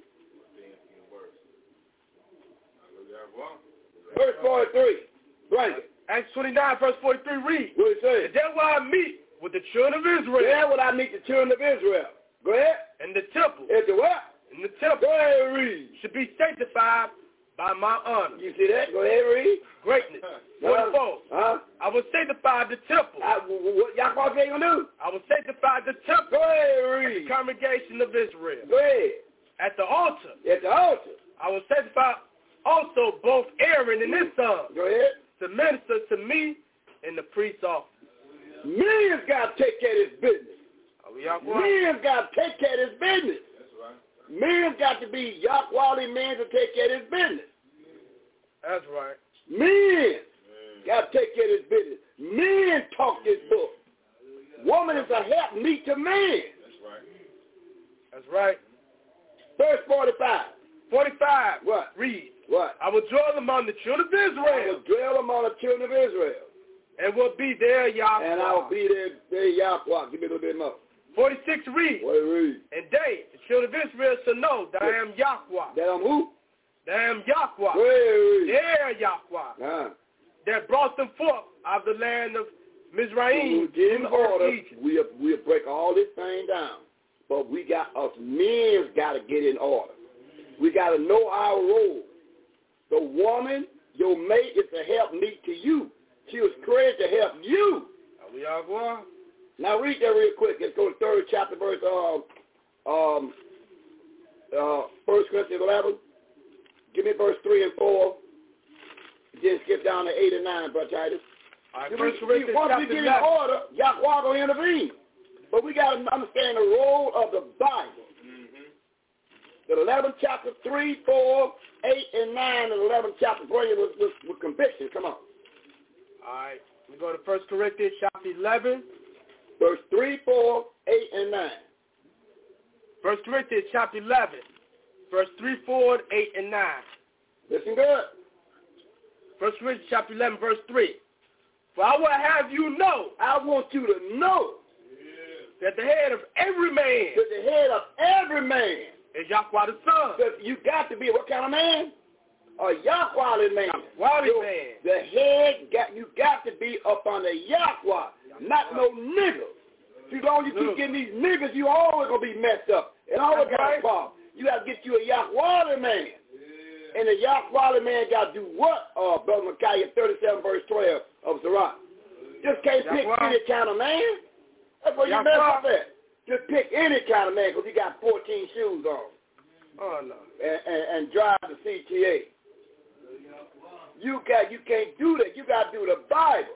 Verse forty-three. Bring it. Acts twenty-nine, verse forty-three, read. What it say? And that's why I meet with the children of Israel. Yeah, what I meet the children of Israel. Go ahead. In the temple. At the what? In the temple. Go ahead and read. Should be sanctified by my honor. You see that? Go ahead and read. Greatness. forty-four. Huh? I will sanctify the temple. I, what y'all say you gonna do? I will sanctify the temple. Go ahead and read. The congregation of Israel. Go ahead. At the altar. At the altar. I will sanctify also both Aaron and his sons. Go ahead. To minister to me in the priest's office. Man's got to take care of his business. Man's got to take care of his business. That's right. Man's got to be Yahweh man to take care of his business. That's right. Men got to take care of his business. Men talk this book. Woman is a help meet to man. That's right. That's right. Verse forty-five. forty-five. What? Read. What? I will dwell among the children of I Israel. will dwell among the children of Israel. And will be there, Yahweh. And I will be there, there Yahweh. Give me a little bit more. forty-six, read. What read? And they, the children of Israel, shall know that I am Yahweh. That I'm who? That I am Yahweh. Read. There, Yahweh. Uh-huh. That brought them forth out of the land of Mizraim. So in order, we'll, we'll break all this thing down. But we got, us men's got to get in order. We got to know our role. The woman, your mate, is to help meet to you. She was created to help you. Are we all going? Now read that real quick. Let's go to third chapter, verse uh, um, uh, First Corinthians eleven. Give me verse three and four. Then skip down to eight and nine, Brother Titus. All right, we, First we, Corinthians once chapter we get eleven. in order, Yahweh will intervene. But we got to understand the role of the Bible. Mm-hmm. The eleventh chapter, three, four, eight, and nine, and eleventh chapter, bring it with, with, with conviction. Come on. All right. We go to First Corinthians chapter eleven. Verse three, four, eight, and nine. First Corinthians chapter eleven. Verse three, four, eight, and nine. Listen good. First Corinthians chapter eleven, verse three. For I will have you know. I want you to know. That the head of every man. That the head of every man. Is Yahweh the Son. That you got to be what kind of man? A Yahweh man. Yahweh so man. The head, got you got to be up under Yahweh, not no niggas. Too long you keep getting these niggas, you always going to be messed up. And always got a problem. You got to get you a Yahweh man. And the Yahweh man got to do what, uh, Brother Micaiah thirty-seven, verse twelve of Sirach? Just can't pick Yahweh. any kind of man. That's what you Yahweh. mess up at. Just pick any kind of man because he got fourteen shoes on. Oh, no. And, and, and drive the C T A. You got, you can't do that. You got to do the Bible.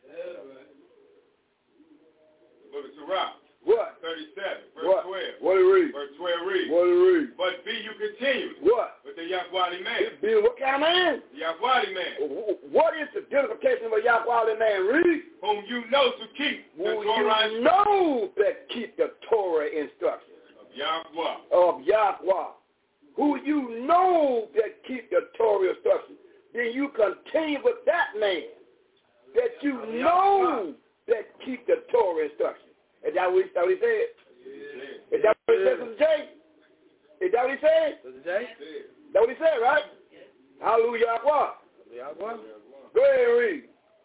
Look at Sirach. What? thirty-seven, verse What? twelve. What do you read? Verse twelve read. What do you read? But be you continually. What? With the Yahweh man. Be what kind of man? Yahweh man. What is the identification of a Yahweh man? Read. Whom you know to keep the Who Torah you know that keep the Torah instructions. of Yahweh. Of Yahweh. Who you know that keep the Torah instructions. Then you continue with that man that you know that keep the Torah instructions. Is that what he, that what he said? Yeah. Is that what he said, Sister J? Is that what he said? Sister J? Is that what he said, right? Hallelujah. Yahweh. Go ahead and read.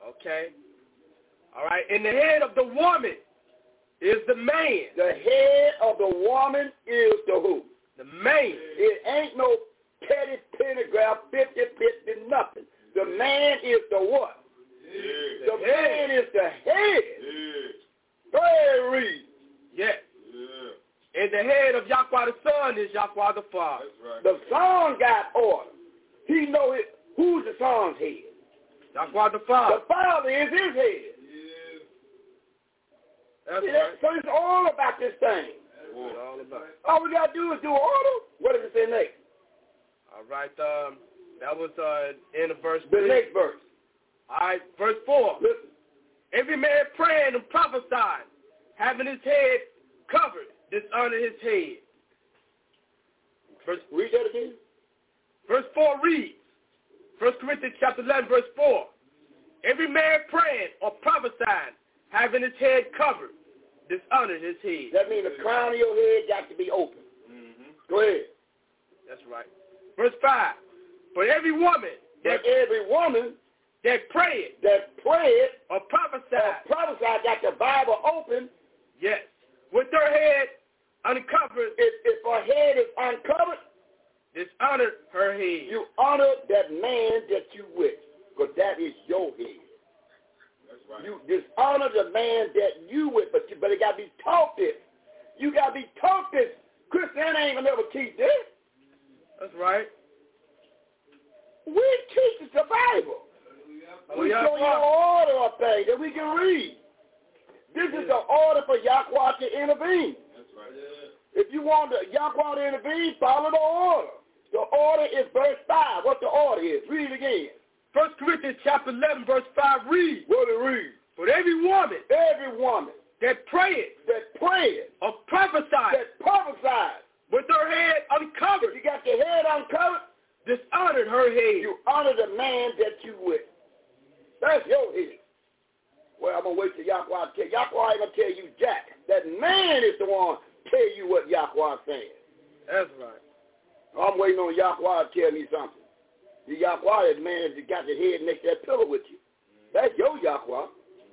Okay. All right. And the head of the woman is the man. The head of the woman is the who? The man. It ain't no petty pentagram, fifty-fifty, nothing. The man is the what? Yeah. The man is the head. Yeah. Go ahead, read. Yes. Yeah. And the head of Yahweh the Son is Yahweh the Father. That's right. The Son got order. He know it. Who's the Son's head? Yahweh the Father. The Father is his head. Yeah. That's Yeah, right. so it's all about this thing. That's what it's all about. All we got to do is do order. What does it say next? All right. Um, that was uh, in the verse. The three. next verse. All right. Verse four. Listen. Every man praying and prophesying, having his head covered, dishonor his head. Verse, read that again. Verse four reads, First Corinthians chapter eleven, verse four. Every man praying or prophesying, having his head covered, dishonor his head. That means the crown of your head got to be open. Mm-hmm. Go ahead. That's right. Verse five. But every woman that but every woman that prayeth, that prayeth or prophesy, or prophesy got the Bible open. Yes. With her head uncovered. If, if her head is uncovered, dishonor her head. You honor that man that you with, because that is your head. That's right. You dishonor the man that you with, but you, but it got to be taught this. You got to be taught this. Christianity ain't going to never teach this. That's right. We teach the Bible. Oh, we yeah, show you the order of things that we can read. This is the order for Yahweh to intervene. That's right. Yeah. If you want the Yahweh to intervene, follow the order. The order is verse five. What the order is? Read it again. First Corinthians chapter eleven, verse five reads. What it reads? But every woman, every woman that prayeth, that prayeth, or prophesies, that prophesies, with her head uncovered, you got your head uncovered, dishonored her head. You honor the man that you with. That's your head. Well, I'm going to wait till Yahweh tell you. Yahweh ain't going to tell you jack. That man is the one tell you what Yahweh saying. That's right. I'm waiting on Yahweh to tell me something. The Yahweh is the man that got the head next to that pillow with you. That's your Yahweh.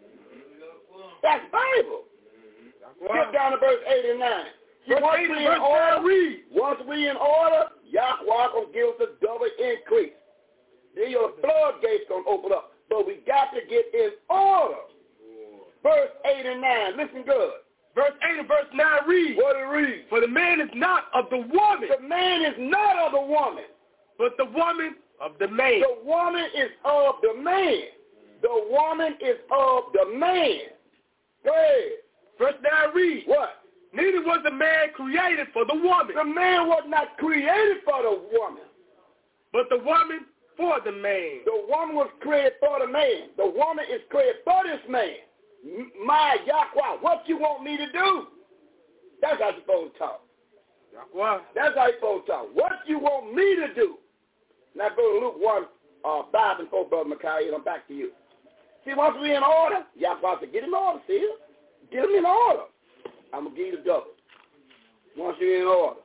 That's Bible. Get down to verse eight and nine. See, once, we in order, once we in order, Yahweh going to give us a double increase. Then your floodgates going to open up. But we got to get in order. Verse eight and nine. Listen good. Verse eight and verse nine reads. What it reads? For the man is not of the woman. The man is not of the woman. But the woman of the man. The woman is of the man. The woman is of the man. Go ahead. Verse nine reads. What? Neither was the man created for the woman. The man was not created for the woman. But the woman for the man. The woman was created for the man. The woman is created for this man. My Yahweh, what you want me to do? That's how you're supposed to talk. Yahweh. That's how you're supposed to talk. What you want me to do? Now go to Luke one, uh, five and four, Brother Micaiah, and I'm back to you. See, once we in order, Yahweh said, get in order, see? Get them in order. I'm going to give you the double. Once you're in order.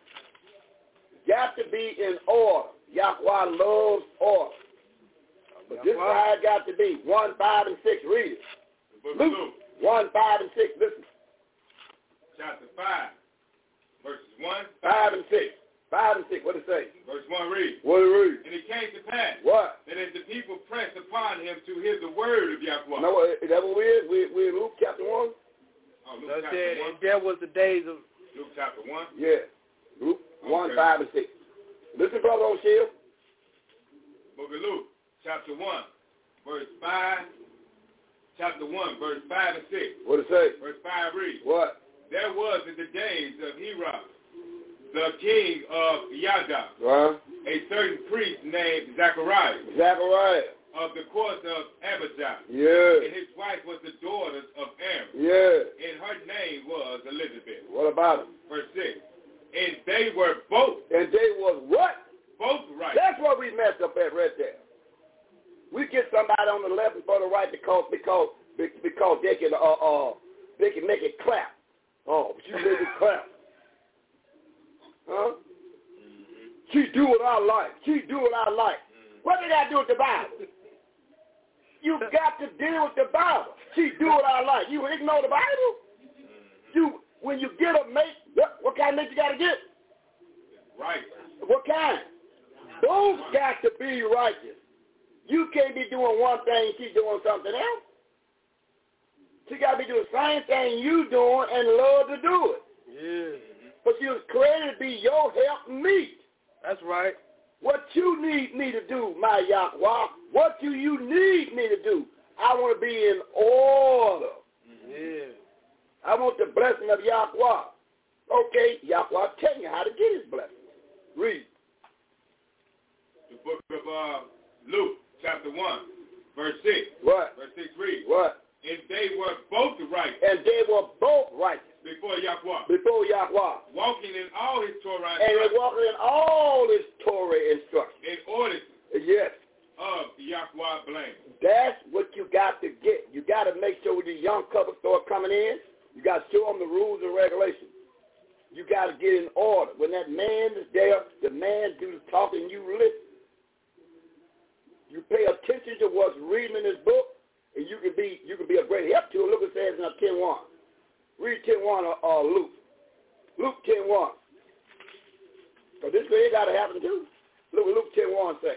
Got to be in order. Yahweh loves order. But this is how it got to be. One, five, and six. Read it. Luke, one, five, and six. Listen. Chapter five, verses one, five, and six. Five and six. What it say? Verse one reads. What it read? And it came to pass. What? That as the people pressed upon him to hear the word of Yahweh. No, is that what we is? We we in Luke chapter one. Oh, Luke That chapter said, one. and there was the days of Luke chapter one. Yeah. Luke okay. one, five, and six. Listen, Brother O'Shea. Book of Luke, chapter one, verse five. Chapter one, verse five and six. What it say? Verse five reads. What? There was in the days of Herod, the king of Yada, uh-huh. a certain priest named Zacharias. Zacharias. Of the course of Abijah. Yeah. And his wife was the daughter of Aaron. Yeah. And her name was Elizabeth. What about them? Verse six. And they were both. And they was what? Both right. That's what we messed up at right there. We get somebody on the left and for the right because because because they can uh uh they can make it clap. Oh, but you make it clap. Huh? Mm-hmm. She do what I like. She do what I like. Mm-hmm. What did I do with the Bible? you got to deal with the Bible. See, do what I like. You ignore the Bible? You, when you get a mate, what, what kind of mate you got to get? Right. What kind? Those got to be righteous. You can't be doing one thing, she's doing something else. She got to be doing the same thing you doing and love to do it. Yeah. But you was created to be your help meet. That's right. What you need me to do, my Yahweh, what do you need me to do? I want to be in order. Yeah. I want the blessing of Yahweh. Okay, Yahweh, tell you how to get his blessing. Read. The book of uh, Luke, chapter one, verse six. What? Verse six reads. What? And they were both right. And they were both righteous. Before Yahweh. Before Yahweh. Walking in all his Torah and they walking in all his Torah instructions. In order. Yes. Of the Yahweh blame. That's what you got to get. You got to make sure when the young couple start coming in, you got to show them the rules and regulations. You got to get in order. When that man is there, the man do the talking, you listen. You pay attention to what's reading in this book, and you can be you can be a great help to it. Look what it says in ten one. Read ten one or uh, Luke. Luke ten one. So this way it got to happen too. Look what Luke ten one say.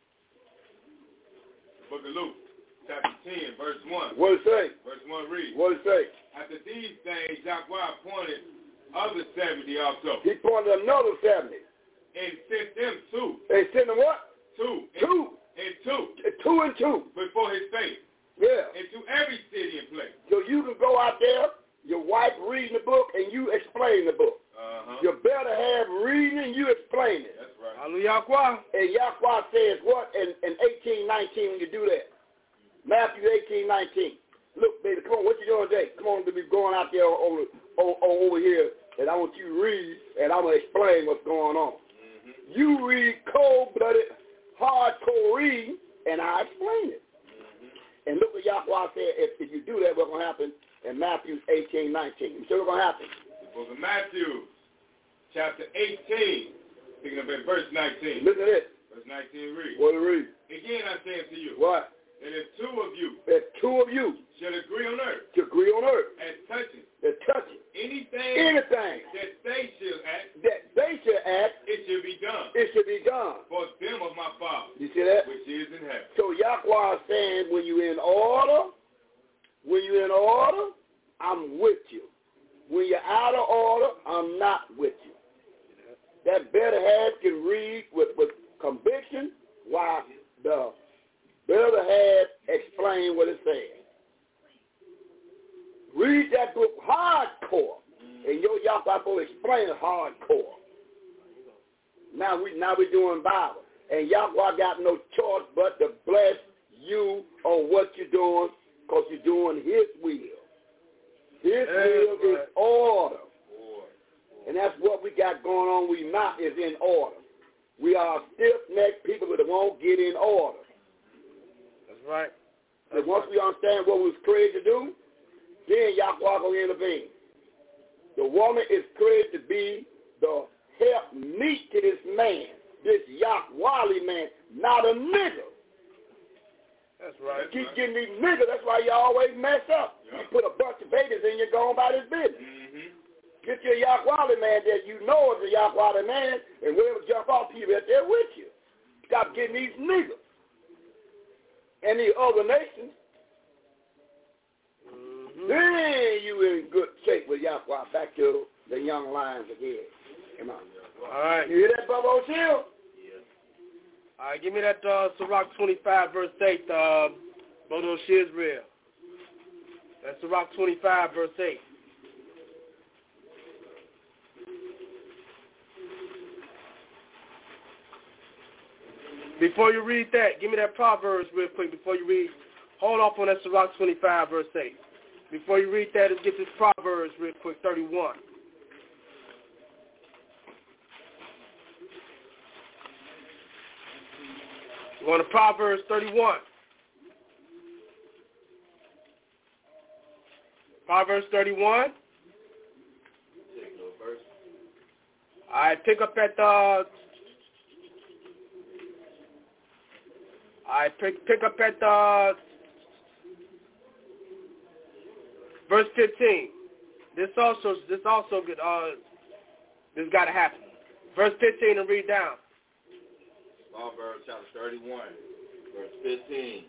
Book of Luke, chapter ten, verse one. What it say? Verse one reads. What it say? After these things, Yahweh appointed other seventy also. He appointed another seventy. And sent them two. And sent them what? Two. Two. And two. Two and two. Before his face. Yeah. Into every city and place. So you can go out there, your wife reading the book, and you explain the book. Uh-huh. You better have reading and you explain it. That's right. Hallelujah. And Yahweh says what in, in eighteen nineteen when you do that? Matthew eighteen nineteen. Look, baby, come on, what you doing today? Come on, baby, going out there over, over, over here, and I want you to read, and I'm going to explain what's going on. Mm-hmm. You read cold-blooded, hardcore reading, and I explain it. Mm-hmm. And look what Yahweh said, if, if you do that, what's going to happen in Matthew eighteen nineteen? You sure what's going to happen? The book of Matthew, chapter eighteen, picking up at verse nineteen. Listen to this. Verse nineteen reads. What to read? Again I say unto you. What? That if two of you. If two of you. Shall agree on earth. To agree on earth. As touching. That touching. Anything. Anything. That they shall act. That they shall act. It shall be done. It shall be done. For them of my Father. You see that? Which is in heaven. So Yahweh is saying when you're in order, when you're in order, I'm with you. When you're out of order, I'm not with you. That better half can read with, with conviction while the better half explain what it says. Read that book hardcore, and your Yahweh will explain it hardcore. Now we now we're doing Bible, and Yahweh got no choice but to bless you on what you're doing, because you're doing His will. His will is order. And that's what we got going on. We not is in order. We are stiff-necked people that won't get in order. That's right. And once we understand what we was created to do, then Yahweh will intervene. The woman is created to be the help meet to this man, this Yahweh man, not a nigger. That's right. You keep getting these niggas, that's why you always mess up. Yeah. You put a bunch of babies in, you're going about his business. Mm-hmm. Get your Yahweh man that you know is a Yahweh man, and whoever jump off you right there with you. Stop getting these niggas. And the other nations, mm-hmm. Then you in good shape with Yahweh. Back to the young lions again. Come on. All right. You hear that, Bubba O'Chill? All right, give me that uh, Sirach twenty-five, verse eight, uh, Bodo Shizrael. That's Sirach twenty-five, verse eight. Before you read that, give me that Proverbs real quick before you read. Hold off on that Sirach twenty-five, verse eight. Before you read that, let's get this Proverbs real quick, thirty-one. We're going to Proverbs thirty-one. Proverbs thirty-one. All right, pick up at the... All right, pick, pick up at the Verse fifteen. This also, this also good. Uh, this got to happen. Verse fifteen and read down. Proverbs chapter thirty-one, verse fifteen.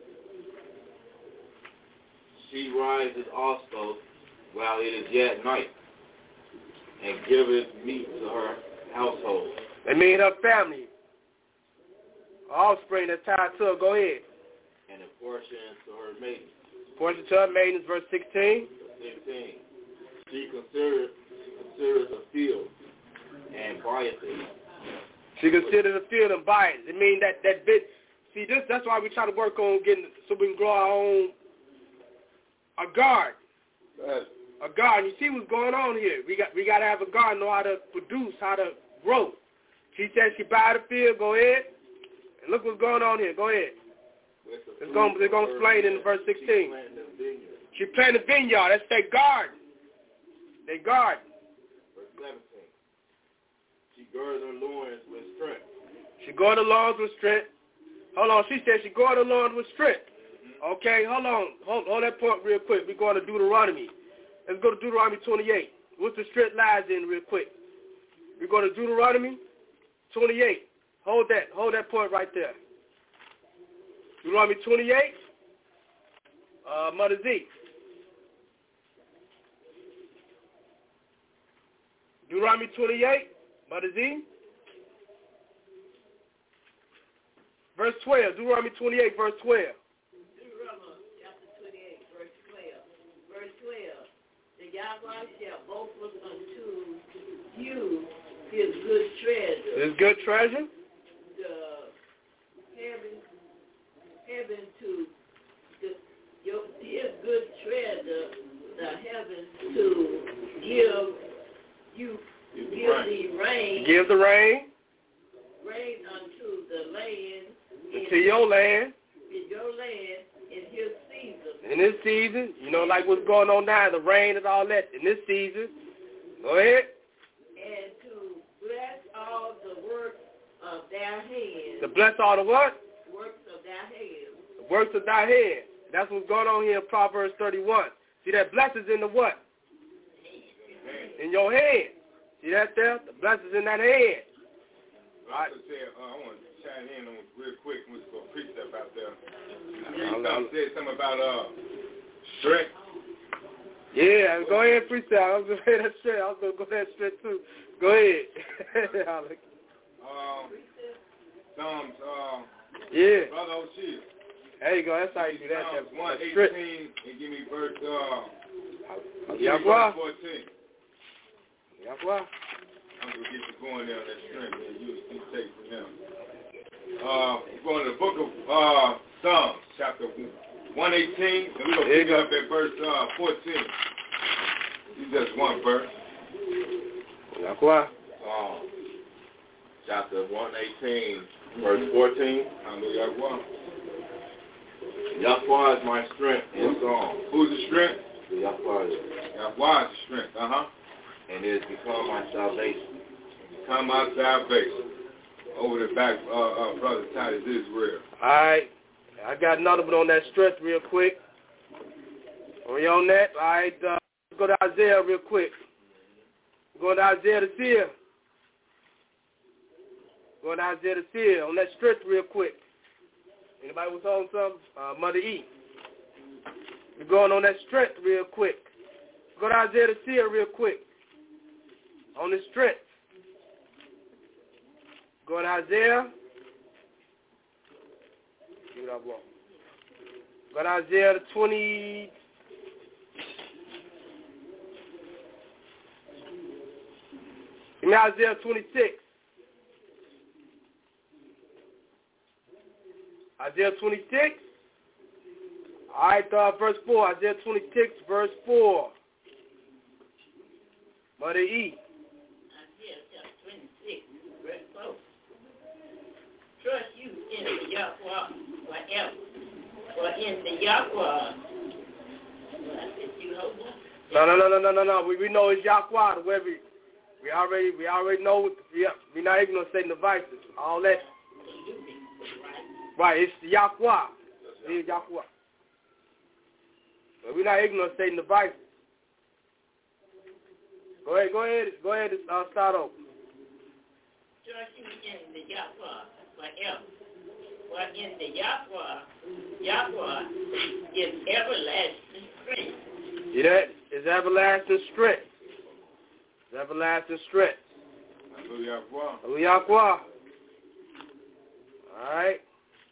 She rises also while it is yet night, and giveth meat to her household. That means her family, offspring that's tied to her. Go ahead. And a portion to her maidens. Portion to her maidens, verse sixteen. sixteen. She considers considers a field and buyeth it. She considers a field and buy it. It means that that bit. See, this that's why we try to work on getting so we can grow our own a garden. Right. A garden. You see what's going on here? We got we got to have a garden, know how to produce, how to grow. She said she buy the field. Go ahead. And look what's going on here. Go ahead. It's going it's going to explain in verse sixteen. She planted a vineyard. That's their garden. They garden. Verse seventeen. She girded her loins with strength. She girded her loins with strength. Hold on. She said she girded her loins with strength. Mm-hmm. Okay, hold on. Hold, hold that point real quick. We're going to Deuteronomy. Let's go to Deuteronomy twenty-eight. What's the strength lies in real quick? We're going to Deuteronomy twenty-eight. Hold that. Hold that point right there. Deuteronomy twenty-eight. Uh, Mother Z. Deuteronomy twenty-eight, Mother Z. Verse twelve, Deuteronomy twenty-eight, verse twelve. Deuteronomy chapter twenty-eight, verse twelve. Verse twelve. The Yahweh shall both look unto you his good treasure. His good treasure? The heaven, heaven to the, your, his good treasure, the heaven to give you give the rain. Give the rain. Rain unto the land. Into your land. In your land in his season. In this season. You know, like what's going on now, the rain and all that. In this season. Go ahead. And to bless all the works of their hands. To bless all the what? Works of their hands. The works of thy hand. That's what's going on here in Proverbs thirty-one. See that blessings in the what? In your hand. See that there? The blessings in that hand. Right. I, said, uh, I want to chime in on real quick. We're going to preach that out there. I mean, said something about uh, strength. Yeah, go ahead and freestyle. I was going to say that straight. I was going to go that straight too. Go ahead. um, Psalms, uh, yeah. Brother O'Shea. There you go. That's how you do that. Psalms one eighteen and give me verse uh, Yahweh. fourteen. Yahweh. I'm going to get you going there on that strength, and you, you take from them. Uh, we're going to the book of uh, Psalms, chapter one eighteen, and we're going to pick up at verse uh, fourteen. It's just one verse. Yahweh. Psalms, chapter one eighteen, verse fourteen. Hallelujah. Yahweh is my strength in song. Who's the strength? Yahweh is. Yahweh is the strength, uh-huh. And it has become my salvation. Become my salvation. Over the back, uh, uh, Brother Titus Israel. All right. I got another one on that strength real quick. Are you on that? All right. Uh, let's go to Isaiah real quick. Go to Isaiah the seer. Go to Isaiah the seer on that strength real quick. Anybody was on something? Uh, Mother E. We're going on that strength real quick. Go to Isaiah the seer real quick. On the strength. Go to Isaiah. Give it up wrong. Go to Isaiah the twenty. Give me Isaiah twenty-six. Isaiah twenty-six. All right, uh, verse four. Isaiah twenty-six, verse four. Mother E. Isaiah twenty-six, verse four. Trust you in the Yahweh forever. For in the Yahweh, no, no, no, no, no, no, no. We, we know it's Yahweh. The way we, we already, we already know. Yeah, we're not even gonna say devices. All that. Right, it's Yahweh. It's Yahweh. But we're not ignorant of Satan's devices. Go ahead, go ahead, go ahead and uh, start over. Trusting in the Yahweh forever. For in the Yahweh, Yahweh is everlasting strength. See that? It's everlasting strength. It's everlasting strength. Hallelujah. Hallelujah. All right.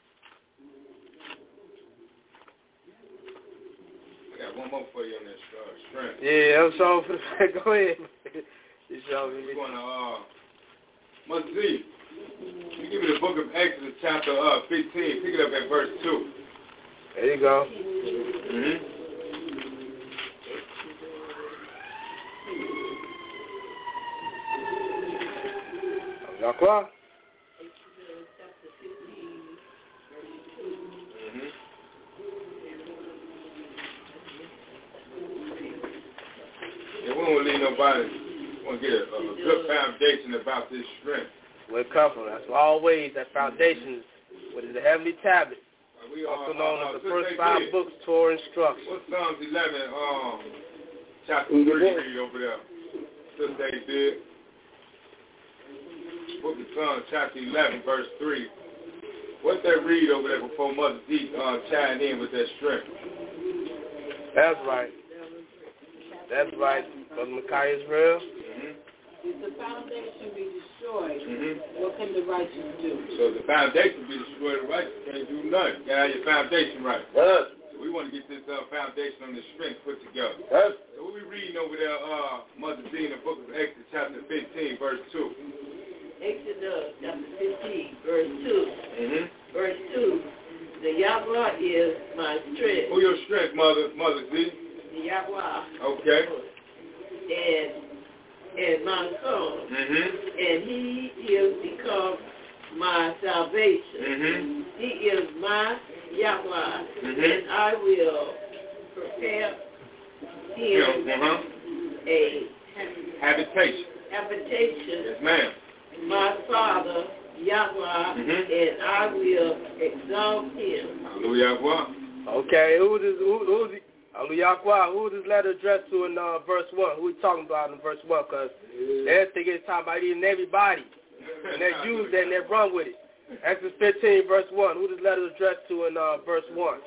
I got one more for you on this uh, strength. Yeah, I'm sorry for the Go ahead. You show me. We're going to, uh, Mother Z, you give me the book of Exodus, chapter uh, fifteen. Pick it up at verse two. There you go. Mm-hmm. Yahweh. We don't leave nobody. We want to get a, a good foundation about this strength. We're comfortable. That's always that foundation, what is the heavenly tablet, uh, we also are, known uh, as the uh, first five did. books, Torah instructions. What's Psalms eleven, um, chapter three, read over there? Sister they did. Book of Psalms, chapter eleven, verse three. What's that read over there before Mother D uh, chime in with that strength? That's right. That's right, Brother Micaiah Israel. Mm-hmm. If the foundation be destroyed, Mm-hmm. what can the righteous do? So the foundation be destroyed, the righteous can't do nothing. You gotta have your foundation right. Yes. So we want to get this uh, foundation on this strength put together. Yes. So what we reading over there, uh, Mother D, in the book of Exodus, chapter fifteen, verse two. Exodus chapter fifteen, verse two. Mm-hmm. Verse two. The Yahweh is my strength. Who your strength, Mother, Mother D? The Yahweh. Okay. And and my son. Mm-hmm. And he is become my salvation. Mm-hmm. He is my Yahweh. Mm-hmm. And I will prepare him Uh-huh. a Habitation. habitation. Yes, ma'am. My Father, Yahweh, Mm-hmm. and I will exalt him. Hallelujah. Okay, who does who who's the Hallelujah, who this letter addressed to in uh, verse one? Who we talking about in verse one? Because they're thinking it's talking about eating everybody. And they use that and they run with it. Exodus fifteen, verse one. Who this letter addressed to in uh, verse one?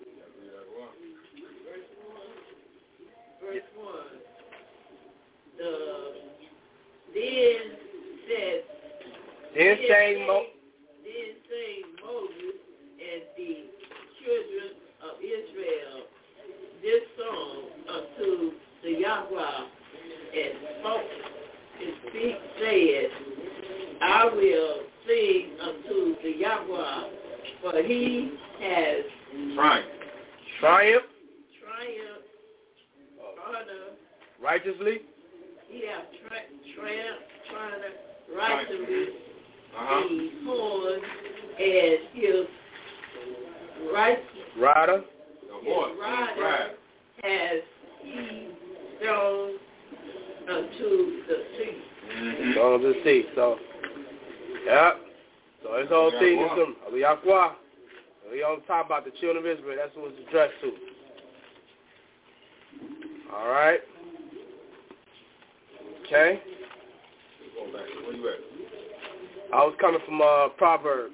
Verse one. The then said Then sang Mo Then sang Moses and the children of Israel this song unto the Yahweh, and spoke and speak, said, I will sing unto the Yahweh, for he has Triumph. Triumph. Triumph. Honor. Righteously. He has tri- triumph. Triumph. Righteously. Uh-huh. The horn and his right. Rider. His rider has he thrown unto the sea. Mm-hmm. Thrown to the sea. So, yeah. So this whole thing is some Yahweh. We all talk about the children of Israel. That's what it's addressed to. All right. Okay. Where you at? I was coming from uh, Proverbs.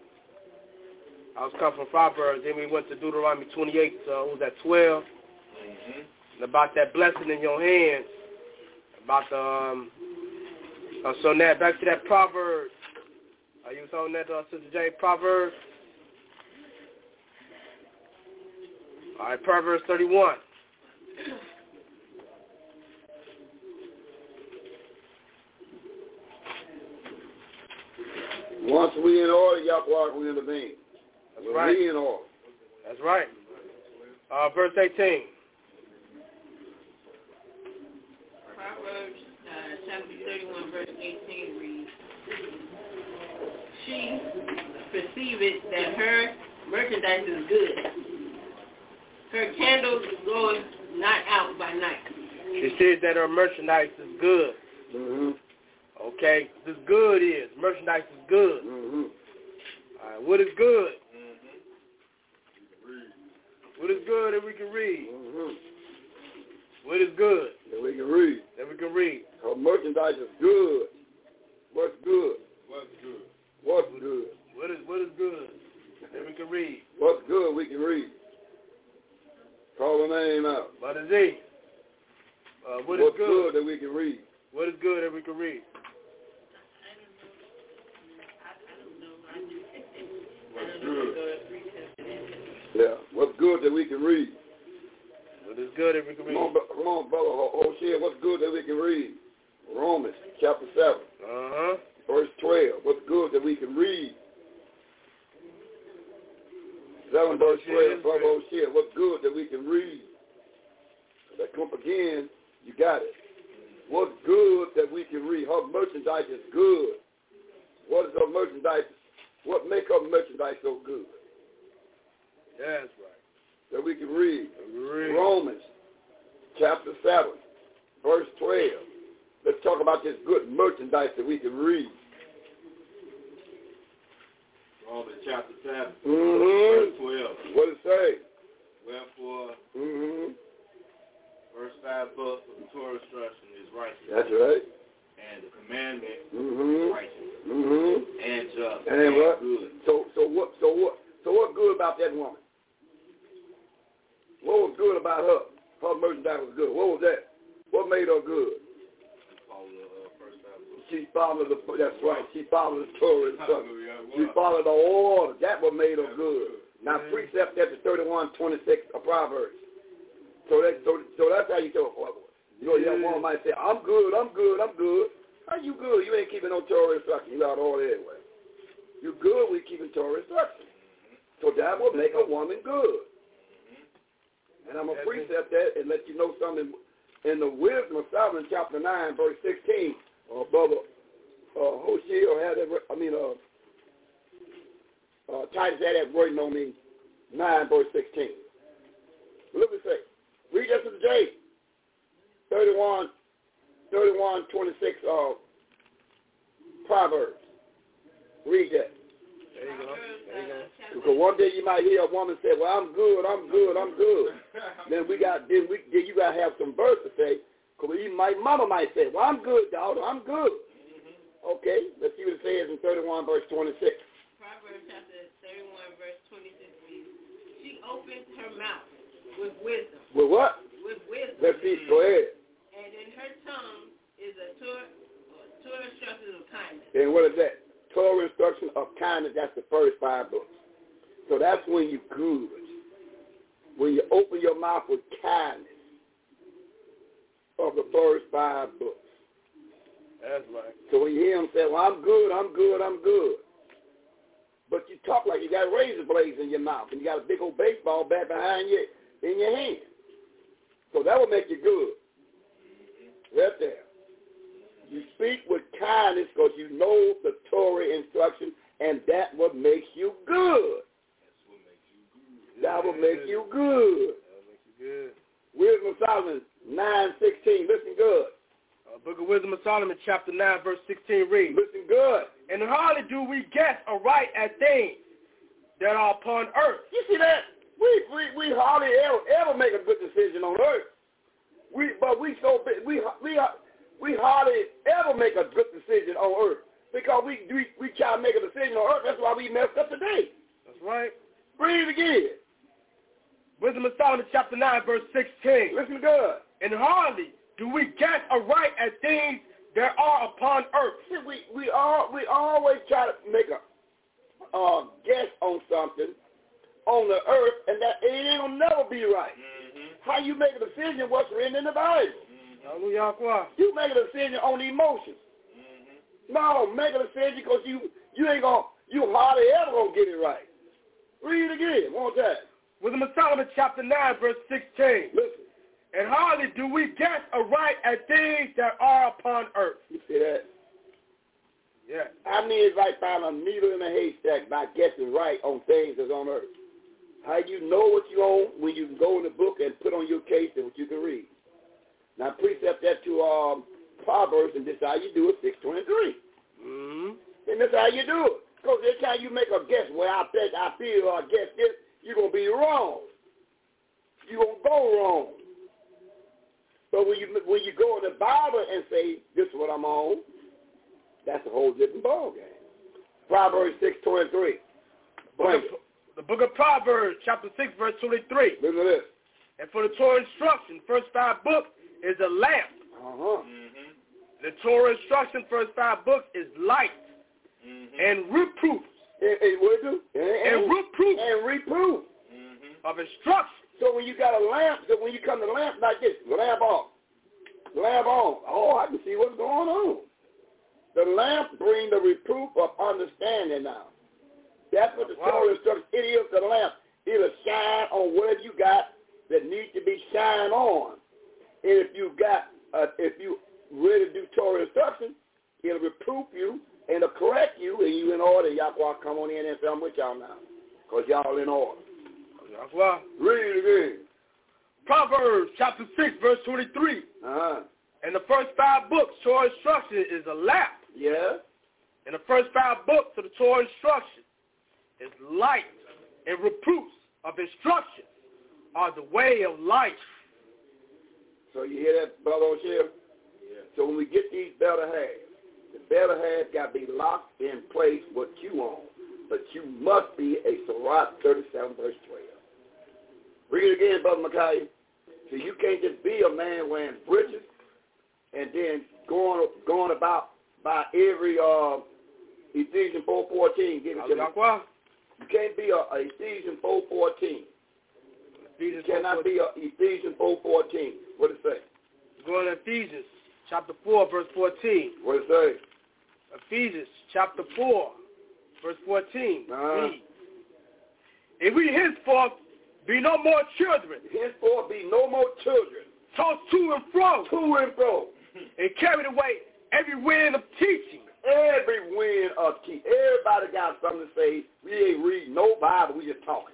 I was coming from Proverbs. Then we went to Deuteronomy twenty-eight. So it was at twelve. Mm-hmm. And about that blessing in your hands. About the, um, uh, so now back to that Proverbs. Are you on that, uh, Sister Jane? Proverbs? All right, Proverbs thirty-one. Once we in order, Yahweh we intervene. That's We're right. in order. That's right. Uh, verse eighteen. Proverbs uh, chapter thirty-one, verse eighteen reads, She perceiveth that her merchandise is good. Her candles goeth not out by night. She says that her merchandise is good. Mm-hmm. Okay, this good is. Merchandise is good. Mm-hmm. All right, what is good? Mm-hmm. What is good that we can read? Mm-hmm. What is good that we can read? That we can read. Our merchandise is good. What's good? What's good? What's good? What is what is good that we can read? What's good we can read? Call the name out. Brother Z. Uh, what What's is good? good that we can read? What is good that we can read? What's good? Yeah. What's good that we can read? What is good that we can read? Come on, come on, brother Hosea. What's good that we can read? Romans chapter seven. Uh-huh. Verse twelve. What's good that we can read? Seven verse twelve. Brother Hosea. What's good that we can read? That come again. You got it. What's good that we can read? Her merchandise is good. What is her merchandise? What make her merchandise so good? That's right. That we can read. read. Romans chapter seven, verse twelve. Let's talk about this good merchandise that we can read. Romans chapter seven, Mm-hmm. verse twelve. What does it say? Wherefore, Mm-hmm. verse five book of the Torah instruction is righteous. That's right. And the commandment Mm-hmm. is righteous. Mm-hmm. And just. And, and what? good. So, so what? So what? So what good about that woman? What was good about her? Her merchandise was good. What was that? What made her good? She followed the, that's right, she followed the Torah instruction. She followed the order. That what made her good. Now, precept that's thirty-one twenty-six of Proverbs. So that, so, so that's how you tell her. You know, that woman might say, I'm good, I'm good, I'm good. How you good? You ain't keeping no Torah instruction. You out all anyway. You good, we keeping Torah instruction. So that will make a woman good. And I'm going to precept that and let you know something in the wisdom of Solomon, chapter nine, verse sixteen. Uh, brother uh, Hosea had that, I mean, uh, uh, Titus had that wording on me, nine, verse sixteen. Look what it say. Read that to the J. thirty-one, thirty-one, twenty-six, uh, Proverbs. Read that. There you go. There you go. Because one day you might hear a woman say, well, I'm good, I'm good, I'm good. then we got, then we, then you got to have some verse to say, because my mama might say, well, I'm good, daughter, I'm good. Mm-hmm. Okay, let's see what it says in thirty-one, verse twenty-six. Proverbs chapter thirty-one, verse twenty-six. She opens her mouth with wisdom. With what? With wisdom. Let's see, go ahead. And in her tongue is a Torah, Torah instruction of kindness. And what is that? Torah instruction of kindness, that's the first five books. So that's when you're good. When you open your mouth with kindness. Of the first five books. That's right. So when you hear him say, well, I'm good, I'm good, I'm good. But you talk like you got razor blades in your mouth and you got a big old baseball bat behind you in your hand. So that will make you good. Right there. You speak with kindness because you know the Torah instruction and that what makes you good. That will make you good. That will make you good. Wisdom of Solomon nine sixteen. Listen good. Uh, Book of Wisdom of Solomon, chapter nine, verse sixteen reads. Listen good. And hardly do we guess aright at things that are upon earth. You see that? We we, we hardly ever ever make a good decision on earth. We but we so we we we hardly ever make a good decision on earth because we we we try to make a decision on earth. That's why we messed up today. That's right. Read it again. Wisdom of Solomon, chapter nine, verse sixteen. Listen good. And hardly do we guess aright at things that are upon earth. See, we we all we always try to make a uh, guess on something on the earth, and that it ain't gonna never be right. Mm-hmm. How you make a decision what's written in the Bible? Hallelujah. You make a decision on emotions. Mm-hmm. No, make a decision because you you ain't gonna you hardly ever gonna get it right. Read it again, one more time. Wisdom of Solomon, chapter nine, verse sixteen. Listen. And hardly do we guess aright at things that are upon earth. You see that? Yeah. I mean, it's like finding a needle in a haystack by guessing right on things that's on earth. How you know what you own when you can go in the book and put on your case and what you can read. Now, precept that to um, Proverbs, and this is how you do it, six twenty-three. Mm-hmm. And this is how you do it. Because every time you make a guess, well, I bet, I feel, or I guess this, you're going to be wrong. you won't go wrong. But when you when you go in the Bible and say, this is what I'm on, that's a whole different ballgame. Proverbs six twenty-three. The book of Proverbs, chapter six, verse twenty-three. Listen to this. And for the Torah instruction, first five books is a lamp. Uh-huh. Mm-hmm. The Torah instruction, first five books, is light mm-hmm. and reproof. And, and what do? And, and, and reproof. And reproof. Mm-hmm. Of instruction. So when you got a lamp, so when you come to the lamp like this, lamp off, lamp on, oh, I can see what's going on. The lamp brings the reproof of understanding now. That's what the wow. Torah instructs. It is the lamp. It'll shine on whatever you got that needs to be shined on. And if you got, uh, if you really do Torah instruction, it'll reproof you and it'll correct you, and you in order. Yahweh, come on in and say, I'm with y'all now, because y'all in order. Yahweh. Read it again. Proverbs chapter six, verse twenty-three. Uh-huh. And the first five books, Torah instruction is a lamp. Yeah. And the first five books of the Torah instruction is light and reproofs of instruction are the way of life. So you hear that, Brother O'Shea? Yeah. So when we get these better halves, the better half got to be locked in place what you own. But you must be a Sirach thirty-seven, verse twelve. Read it again, Brother Micaiah. So you can't just be a man wearing breeches and then going going about by every uh, Ephesians four fourteen. Give it to me. You can't be a, a Ephesians four fourteen. You cannot be a Ephesians four fourteen. What does it say? Go to Ephesians chapter four, verse fourteen. What does it say? Ephesians chapter four, verse fourteen. Uh-huh. Read. If we henceforth be no more children. Henceforth be no more children. Tossed to and fro. To and fro. And carried away every wind of teaching. Every wind of teaching. Everybody got something to say. We ain't reading no Bible. We just talking.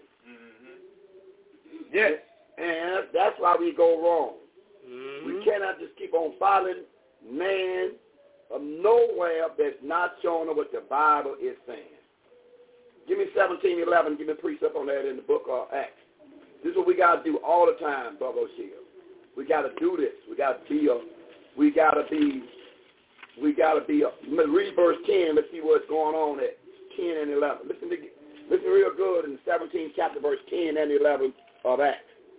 Mm-hmm. Yes. And that's why we go wrong. Mm-hmm. We cannot just keep on following man from nowhere that's not showing us what the Bible is saying. Give me seventeen eleven. Give me a precept on that in the book of Acts. This is what we got to do all the time, Brother O'Shea. We got to do this. We got to be a, we got to be, we got to be a, read verse ten. Let's see what's going on at ten and eleven. Listen to, listen real good in the seventeenth chapter, verse ten and eleven of Acts.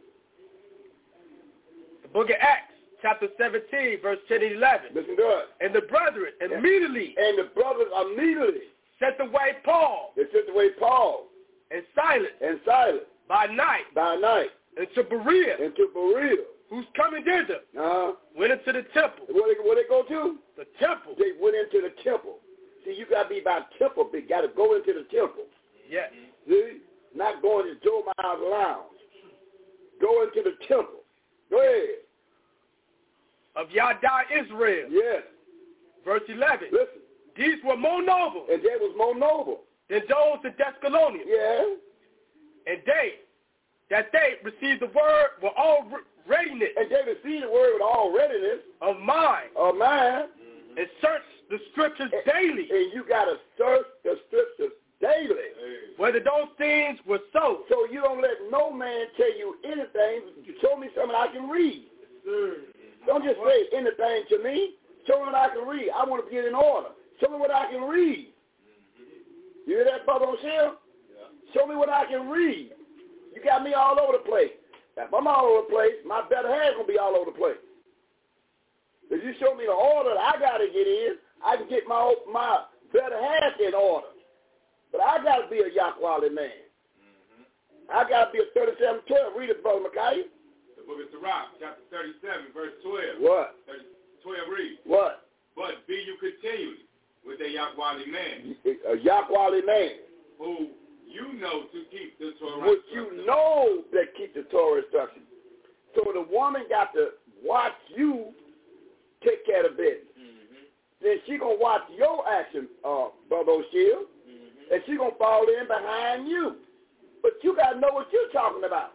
The book of Acts, chapter seventeen, verse ten and eleven. Listen good. And the brethren immediately. And the brothers immediately. Sent away Paul. They sent away Paul. And Silas. And Silas. By night. By night. Into Berea. Into Berea. Who's coming thither. Uh-huh. Went into the temple. Where they, where they go to? The temple. They went into the temple. See, you got to be by temple. You got to go into the temple. Yes. See? Not going to Joe Miles Lounge. Go into the temple. Go ahead. Of Yada Israel. Yes. Verse eleven. Listen. These were more noble. And they was more noble. Than those in Thessalonians. Yeah. And they, that they received the word were all readiness. And they received the word with all readiness. Of mine. Of mine. Mm-hmm. And search the scriptures and, daily. And you got to search the scriptures daily. Whether those things were so. So you don't let no man tell you anything. Show me something I can read. Mm-hmm. Don't just say anything to me. Show me what I can read. I want to get in order. Show me what I can read. You hear that, Brother O'Shea? Yeah. Show me what I can read. You got me all over the place. If I'm all over the place, my better half going to be all over the place. If you show me the order that I got to get in, I can get my my better half in order. But I got to be a Yahweh man. Mm-hmm. I got to be a thirty-seven twelve. Read it, Brother Micaiah. The book of Sirach, chapter thirty-seven, verse twelve. What? thirty, twelve reads. What? But be you continually with a Yahweh man. A Yahweh man. Who you know to keep the Torah What you know that keep the Torah instruction. So the woman got to watch you take care of business. Mm-hmm. Then she going to watch your action, uh, Brother O'Shea, mm-hmm. and she going to fall in behind you. But you got to know what you're talking about.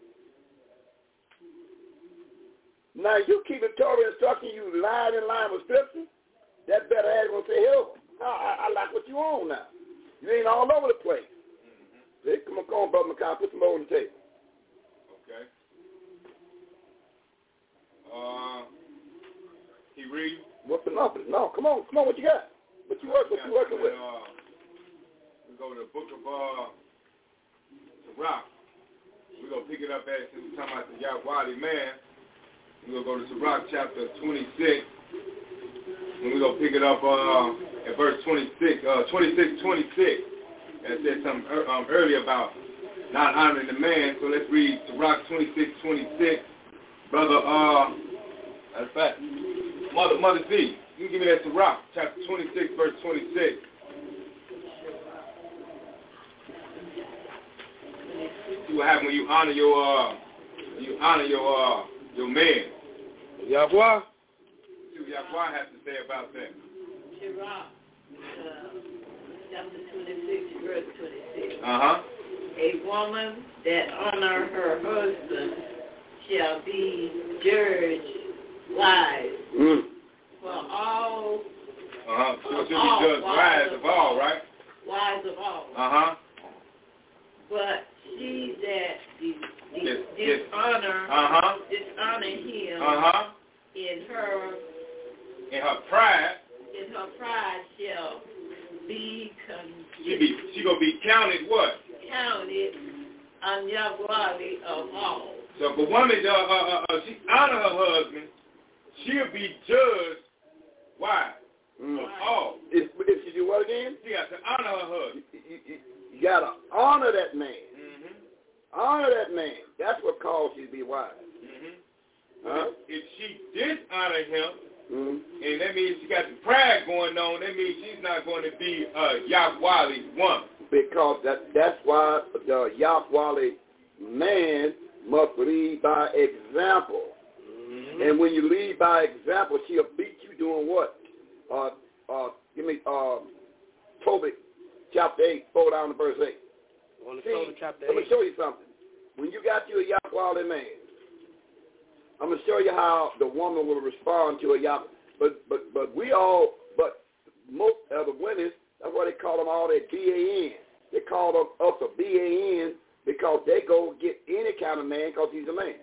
Now, you keep the Torah instruction, you line in line with Scripture, that better ass going to say, hell, I, I, I like what you on now. You ain't all over the place. Mm-hmm. See, come on, come on, Brother McCall, put some more on the table. Okay. Uh, he read. What's the number? No, come on, come on. What you got? What you work? What you working with? Uh, we go to the book of uh, Sirach. We're going to pick it up as since we're talking about the Yahweh man. We're going to go to Sirach chapter twenty-six. And we're going to pick it up uh, at verse twenty-six, uh, twenty-six, twenty-six. I said something um, earlier about not honoring the man. So let's read Sirach twenty-six, twenty-six. Brother, uh, that's fact. Mother, Mother Z, you can give me that Sirach, chapter twenty-six, verse twenty-six. See what happens when you honor your, uh, when you honor your, uh, your man. Yahweh. See what Yahweh has to say about that. Sirach, uh, chapter twenty-six, verse twenty-six. Uh-huh. A woman that honor her husband shall be judged wise. Mm. For all. Uh-huh. So she'll be judged wise of all, right? Wise of all. Uh-huh. But she that dis- dis- Yes, yes. dishonor, Uh-huh. dishonor him Uh-huh. in her In her pride, in her pride shall be con- she be she gonna be counted what? counted unworthy of all. So if a woman uh, uh, uh, she honor her husband, she'll be judged. Why? Mm. Of all. If, if she do what again? She got to honor her husband. You, you, you, you got to honor that man. Mm-hmm. Honor that man. That's what calls you to be wise. Mm-hmm. Huh? If she dishonor him, mm-hmm. and that means she got the pride going on, that means she's not going to be a Yahweh woman. Because that that's why the Yahweh man must lead by example. Mm-hmm. And when you lead by example, she'll beat you doing what? Uh, uh, give me uh, Tobit chapter eight, four down to verse eight. On the See, Tobit chapter let me eight. show you something. When you got you a Yahweh man, I'm gonna show you how the woman will respond to a Yahweh. But but but we all, but most of the women, that's why they call them all that B A N. They call them us a B A N because they go get any kind of man because he's a man.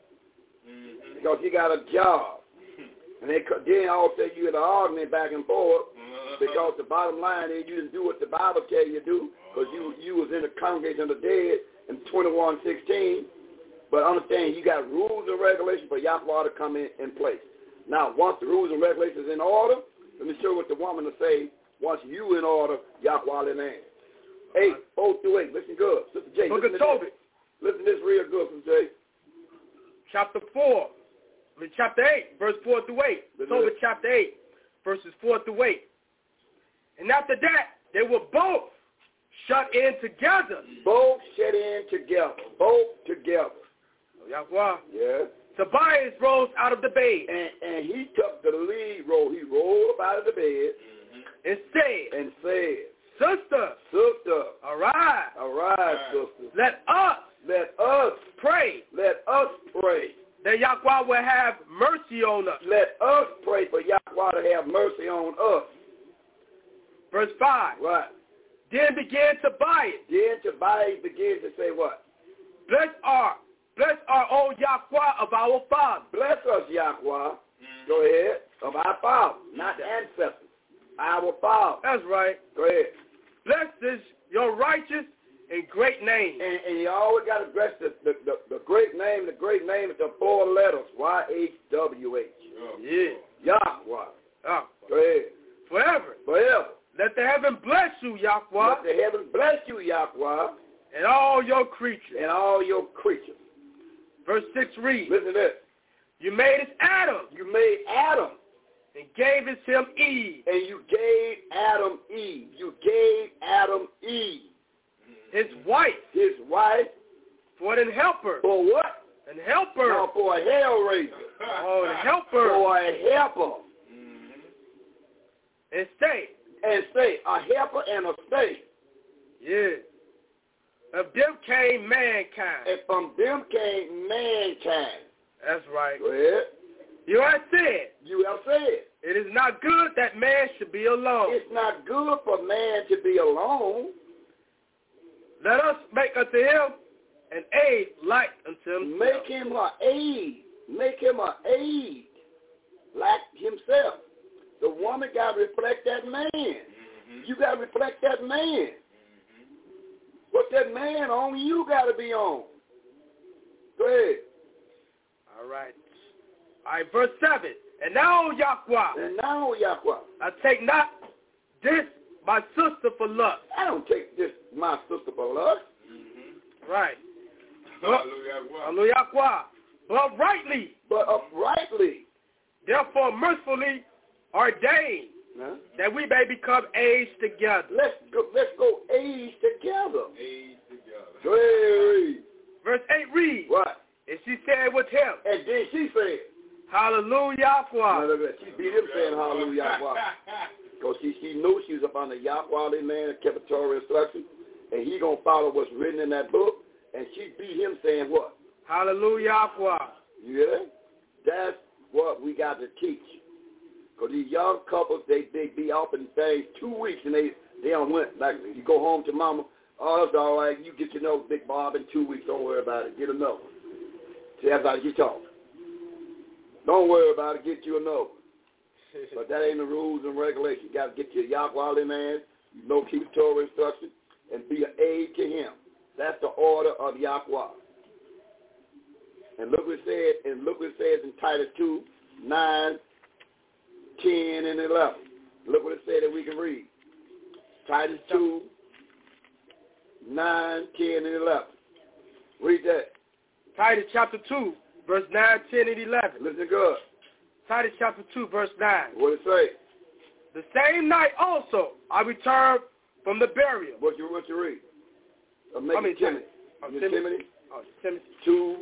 Mm-hmm. Because he got a job. And they then all say you had an argument back and forth because the bottom line is you didn't do what the Bible tell you to do because you, you was in the congregation of the dead in twenty-one sixteen. But understand, you got rules and regulations for Yahweh to come in, in place. Now, once the rules and regulations in order, let me show you what the woman will say once you in order, Yahweh in name. Eight, four through eight. Listen good. Sister J, Book listen of to Tobit. this. Listen to this real good, Sister J. Chapter four. I mean, chapter eight, verse four through eight. Tobit chapter eight, verses four through eight. And after that, they were both shut in together. Both shut in together. Both together. Oh, Yahweh. Yeah. Tobias rose out of the bed. And, and he took the lead roll. He rolled up out of the bed. Mm-hmm. And said. And said. Sister. Sister. Arise. Arise, sister. Let us. Let us. Pray. Let us pray. That Yahweh will have mercy on us. Let us pray for Yahweh to have mercy on us. Verse five. Right. Then began Tobias. Then Tobias begins to say what? Bless our, bless our own Yahweh of our father. Bless us, Yahweh. Mm. Go ahead. Of our father, not the ancestors. Our father. That's right. Go ahead. Bless this, your righteous and great name. And, and you always got to address the, the, the, the great name. The great name is the four letters. Y H W H. Oh. Yeah. Yahweh. Oh. Go ahead. Forever. Forever. Let the heaven bless you, Yahweh. Let the heaven bless you, Yahweh. And all your creatures. And all your creatures. Verse six reads. Listen to this. You made us Adam. You made Adam. And gave us him Eve. And you gave Adam Eve. You gave Adam Eve. His wife. His wife. For an helper. For what? An helper. No, for a hell raiser. Oh, an helper. For a helper. Mm-hmm. And stay. And stay. A helper and a stay. Yeah. Of them came mankind. And from them came mankind. That's right. Go ahead. You have said. You have said. It is not good that man should be alone. It's not good for man to be alone. Let us make unto him an aid like unto himself. Make him an aid make him an aid like himself. The woman got to reflect that man. Mm-hmm. You got to reflect that man. Mm-hmm. What that man on, you got to be on. Go ahead. All right. All right, verse seven. And now, Yahweh. And now, Yahweh. I take not this, my sister, for lust. I don't take this, my sister, for lust. Mm-hmm. Right. Hallelujah. But rightly. But uprightly. Therefore, mercifully ordained huh? that we may become aids together. Let's go, let's go aids together. Aids together. Go ahead, read. Verse eight reads. What? And she said with him. And then she said. Hallelujah. No, she beat him saying hallelujah. Because she, she knew she was up on the Yahweh man, kept a Torah instruction, and he going to follow what's written in that book, and she beat him saying what? Hallelujah. You hear that? That's what we got to teach. Because these young couples, they, they be off in things two weeks, and they, they don't went. Like, you go home to mama, oh, it's all right, you get to know Big Bob in two weeks, don't worry about it, get another one. See, that's how you talk. Don't worry about it, get you another. But that ain't the rules and regulations. You got to get your Yahweh man, you know, keep Torah instruction, and be an aid to him. That's the order of Yahweh. And look what it said, and look what it says in Titus two, nine, ten, and eleven. Look what it said that we can read. Titus two, nine, ten, and eleven. Read that. Titus chapter two, verse nine, ten, and eleven. Listen good. Titus chapter two, verse nine. What it say? The same night also I returned from the burial. What you what you read? Uh, make I mean, it Timothy. Oh, Timothy. Timothy. Oh, Timothy. Two,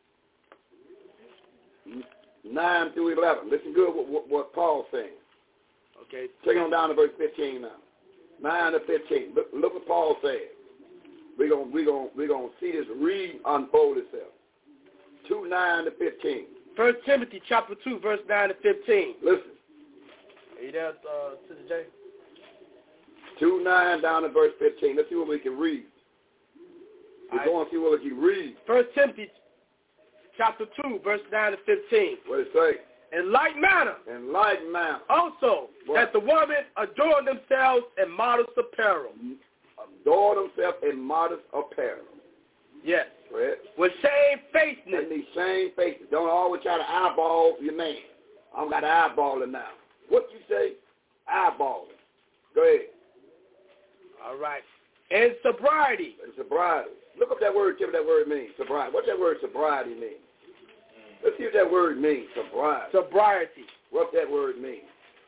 nine through eleven. Listen good what, what, what Paul's saying. Okay. Take on down to verse fifteen now. Nine to fifteen. Look, look what Paul said. We're gonna we gonna we gonna see this read unfold itself. Two nine to fifteen. First Timothy chapter two, verse nine to fifteen. Listen. Are you there, uh, Sister J? Two nine down to verse fifteen. Let's see what we can read. We're going to see what we can read. First Timothy chapter two, verse nine to fifteen. What it say? In like manner. In like manner. Also, what? That the women adorn themselves in modest apparel. Adorn themselves in modest apparel. Yes. Right. With shamefacedness. And these same faces. Don't always try to eyeball your man. I'm got to eyeball him now. What you say? Eyeball him. Go ahead. All right. And sobriety. And sobriety. Look up that word, tell me what that word means. Sobriety. What that word sobriety mean? Let's see what that word means. Sobriety. Sobriety. What that word means?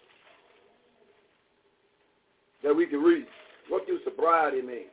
That we can read. What do sobriety mean?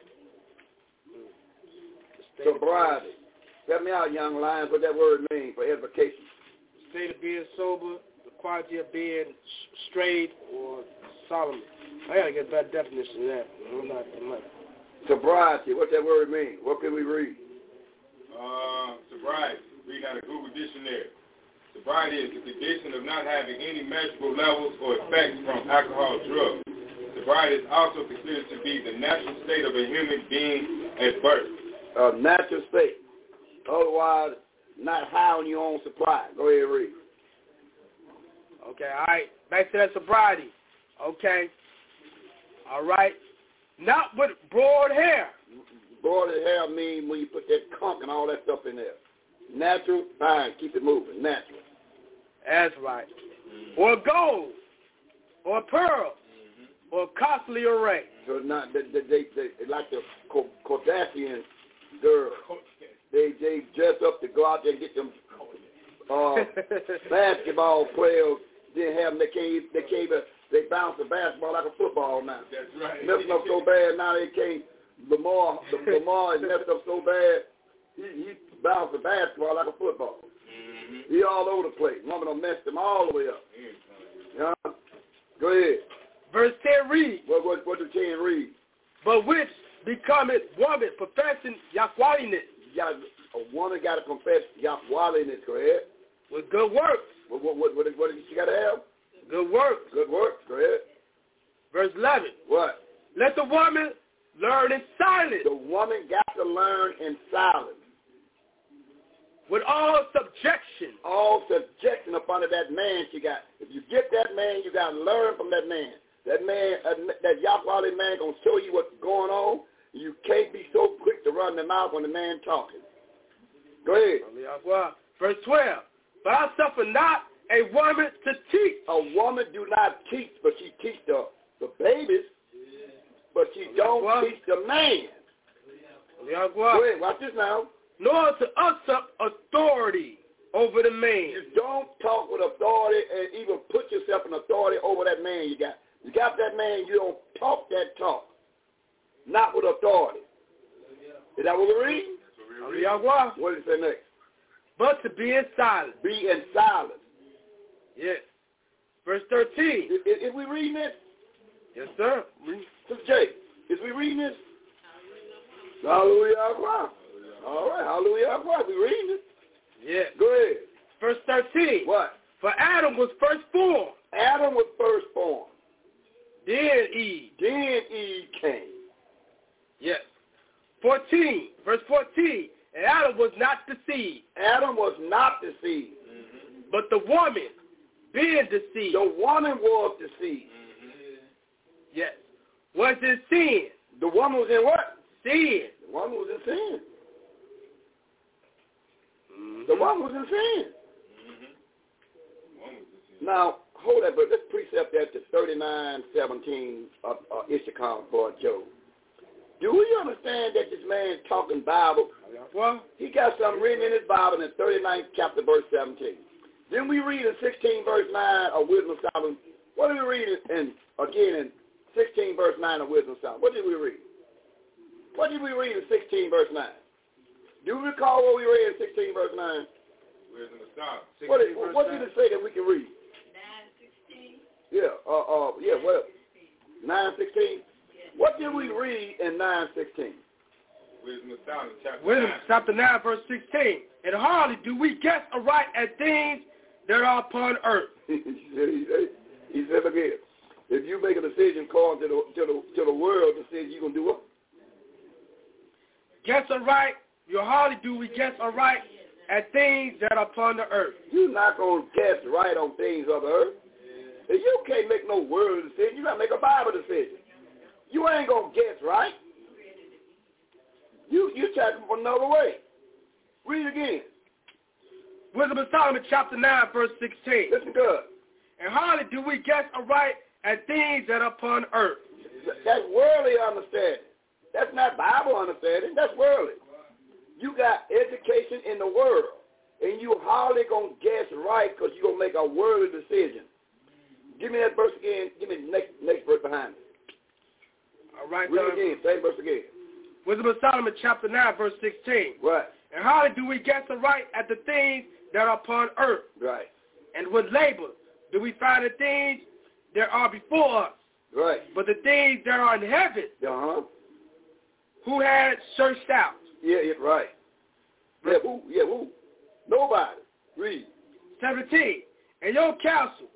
Sobriety. Tell me out, young lions, what that word means for edification. State of being sober, the quality of being straight or solemn. I gotta get a better definition of that. I'm not, I'm not. Sobriety. What that word mean? What can we read? Uh, sobriety. Read out a Google dictionary. Sobriety is the condition of not having any measurable levels or effects from alcohol or drugs. Sobriety is also considered to be the natural state of a human being at birth. A uh, natural state. Otherwise, not high on your own supply. Go ahead and read. Okay, all right. Back to that sobriety. Okay. All right. Not with broad hair. Broad hair mean when you put that conch and all that stuff in there. Natural, fine, keep it moving. Natural. That's right. Mm-hmm. Or gold. Or pearl. Mm-hmm. Or costly array. So not they they, they, they like the Kardashian girls. They they dress up to go out there and get them uh, basketball players. Then have them they can't they can't even, they bounce the basketball like a football now. That's right. Messing up so bad now they can't. Lamar Lamar is messed up so bad he he bounced the basketball like a football. Mm-hmm. He all over the place. Woman done messed him all the way up. Yeah. Go ahead. Verse ten read. What what what does ten read? But which becometh woman professing Yahweh-ness. Yeah, a woman got to confess Yahweh-ness, go ahead. With good works. What what what what, what does she got to have? Good works. Good works, go ahead. Verse eleven. What? Let the woman learn in silence. The woman got to learn in silence. with all subjection. All subjection upon that man she got. If you get that man, you got to learn from that man. That man, uh, that Yahweh man going to show you what's going on. You can't be so quick to run the mouth when the man talking. Go ahead. Verse twelve. But I suffer not a woman to teach. A woman do not teach, but she teach the, the babies, but she don't teach the man. Go ahead, watch this now. Nor to usurp authority over the man. You don't talk with authority and even put yourself in authority over that man you got. You got that man, you don't talk that talk. Not with authority. Is that what we're reading? What did it say next? But to be in silence. Be in silence. Yes. Verse thirteen. Is, is, is we reading this? Yes, sir. Sister Jay, is we reading this? Hallelujah. All right, hallelujah. We reading it. Yes. Go ahead. Verse thirteen. What? For Adam was firstborn. Adam was firstborn. Then Eve. Then Eve came. Yes. fourteen. Verse fourteen. And Adam was not deceived. Adam was not deceived. Mm-hmm. But the woman being deceived. The woman was deceived. Mm-hmm. Yes. Was in sin. The woman was in what? Sin. The woman was in sin. Mm-hmm. The woman was in sin. Mm-hmm. Now, hold that, but let's precept that to thirty-nine seventeen of uh, Issachar for Job. Do we understand that this man talking Bible? Well, he got something written in his Bible in the thirty-ninth chapter, verse seventeen. Then we read in sixteen, verse nine of Wisdom of Solomon. What did we read in, again, in sixteen, verse nine of Wisdom of Solomon? What did we read? What did we read in sixteen, verse nine? Do you recall what we read in sixteen, verse nine? Wisdom of Solomon. What, is, what did it say that we can read? nine sixteen. Yeah, uh, uh, yeah, well, nine sixteen. What did we read in nine sixteen? Wisdom of Solomon, chapter Wisdom, nine. chapter nine, verse sixteen. And hardly do we guess aright at things that are upon earth. he said, he said, he said again, if you make a decision according to the, to the, to the world decision, you're going to do what? Guess aright, you hardly do we guess aright at things that are upon the earth. You're not going to guess right on things of the earth. If you can't make no world decision, you got to make a Bible decision. You ain't going to guess right. You you try to go another way. Read again. Wisdom of Solomon, chapter nine, verse sixteen. Listen good. And hardly do we guess aright at things that are upon earth. That's worldly understanding. That's not Bible understanding. That's worldly. You got education in the world, and you hardly going to guess right because you're going to make a worldly decision. Give me that verse again. Give me the next, next verse behind it. All right, read again. Same verse again. Wisdom of Solomon, chapter nine, verse sixteen. Right. And hardly do we guess aright at the things that are upon earth. Right. And with labor do we find the things that are before us. Right. But the things that are in heaven, uh-huh. who had searched out? Yeah, yeah, right. Yeah, who? Yeah, who? Nobody. Read. seventeen. And your counsel,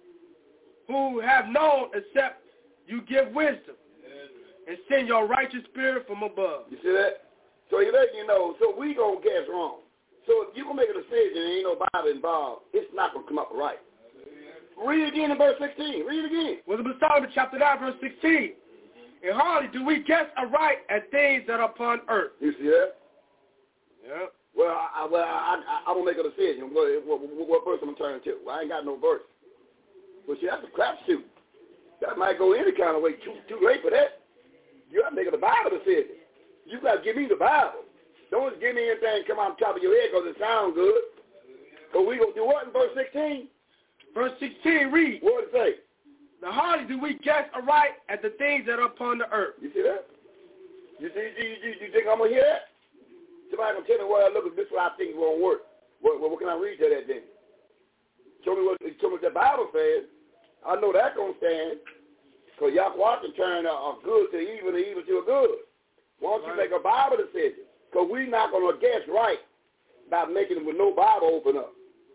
who have known except you give wisdom, and send your righteous spirit from above. You see that? So he let you know, so we going to guess wrong. So if you going to make a decision and ain't no Bible involved, it's not going to come up right. Read again in verse sixteen. Read again. Wisdom of Solomon, chapter nine, verse sixteen. And hardly do we guess aright at things that are upon earth. You see that? Yeah. Well, I, well, I, I, I'm going to make a decision. What, what, what verse I'm going to turn to? Well, I ain't got no verse. Well, see, that's a crapshoot. That might go any kind of way. Too, too late for that. You got to make a Bible decision. You got to give me the Bible. Don't just give me anything come on top of your head because it sounds good. But we going to do what in verse sixteen? Verse sixteen, read. What does it say? Now hardly do we guess aright at the things that are upon the earth. You see that? You, see, you, you, you think I'm going to hear that? Somebody can tell me, well, look, this is what I think won't work. Well, well, what can I read to that then? Show me what, show me what the Bible says. I know that going to stand. Because Yahweh can turn a, a good to evil and evil to a good. Why don't you make a Bible decision? Because we're not going to guess right by making it with no Bible open up.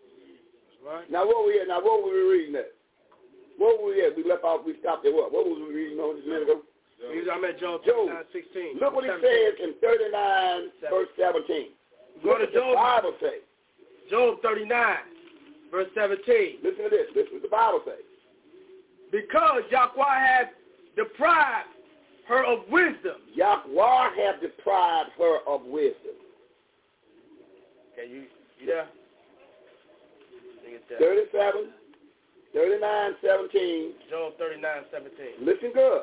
Right. Now what we at? Now what were we reading at? What were we at? We left off. We stopped at what? What was we reading on just a minute ago? I'm at Job, Job. sixteen. Look what he says in thirty-nine, verse seventeen. Go What to does Job. the Bible say? Job thirty-nine, verse seventeen. Listen to this. This is what the Bible says. Because Yahweh hath deprived her of wisdom. Yahweh hath deprived her of wisdom. Okay, you, you there? thirty-seven, thirty-nine, seventeen. Job thirty-nine, seventeen. Listen good.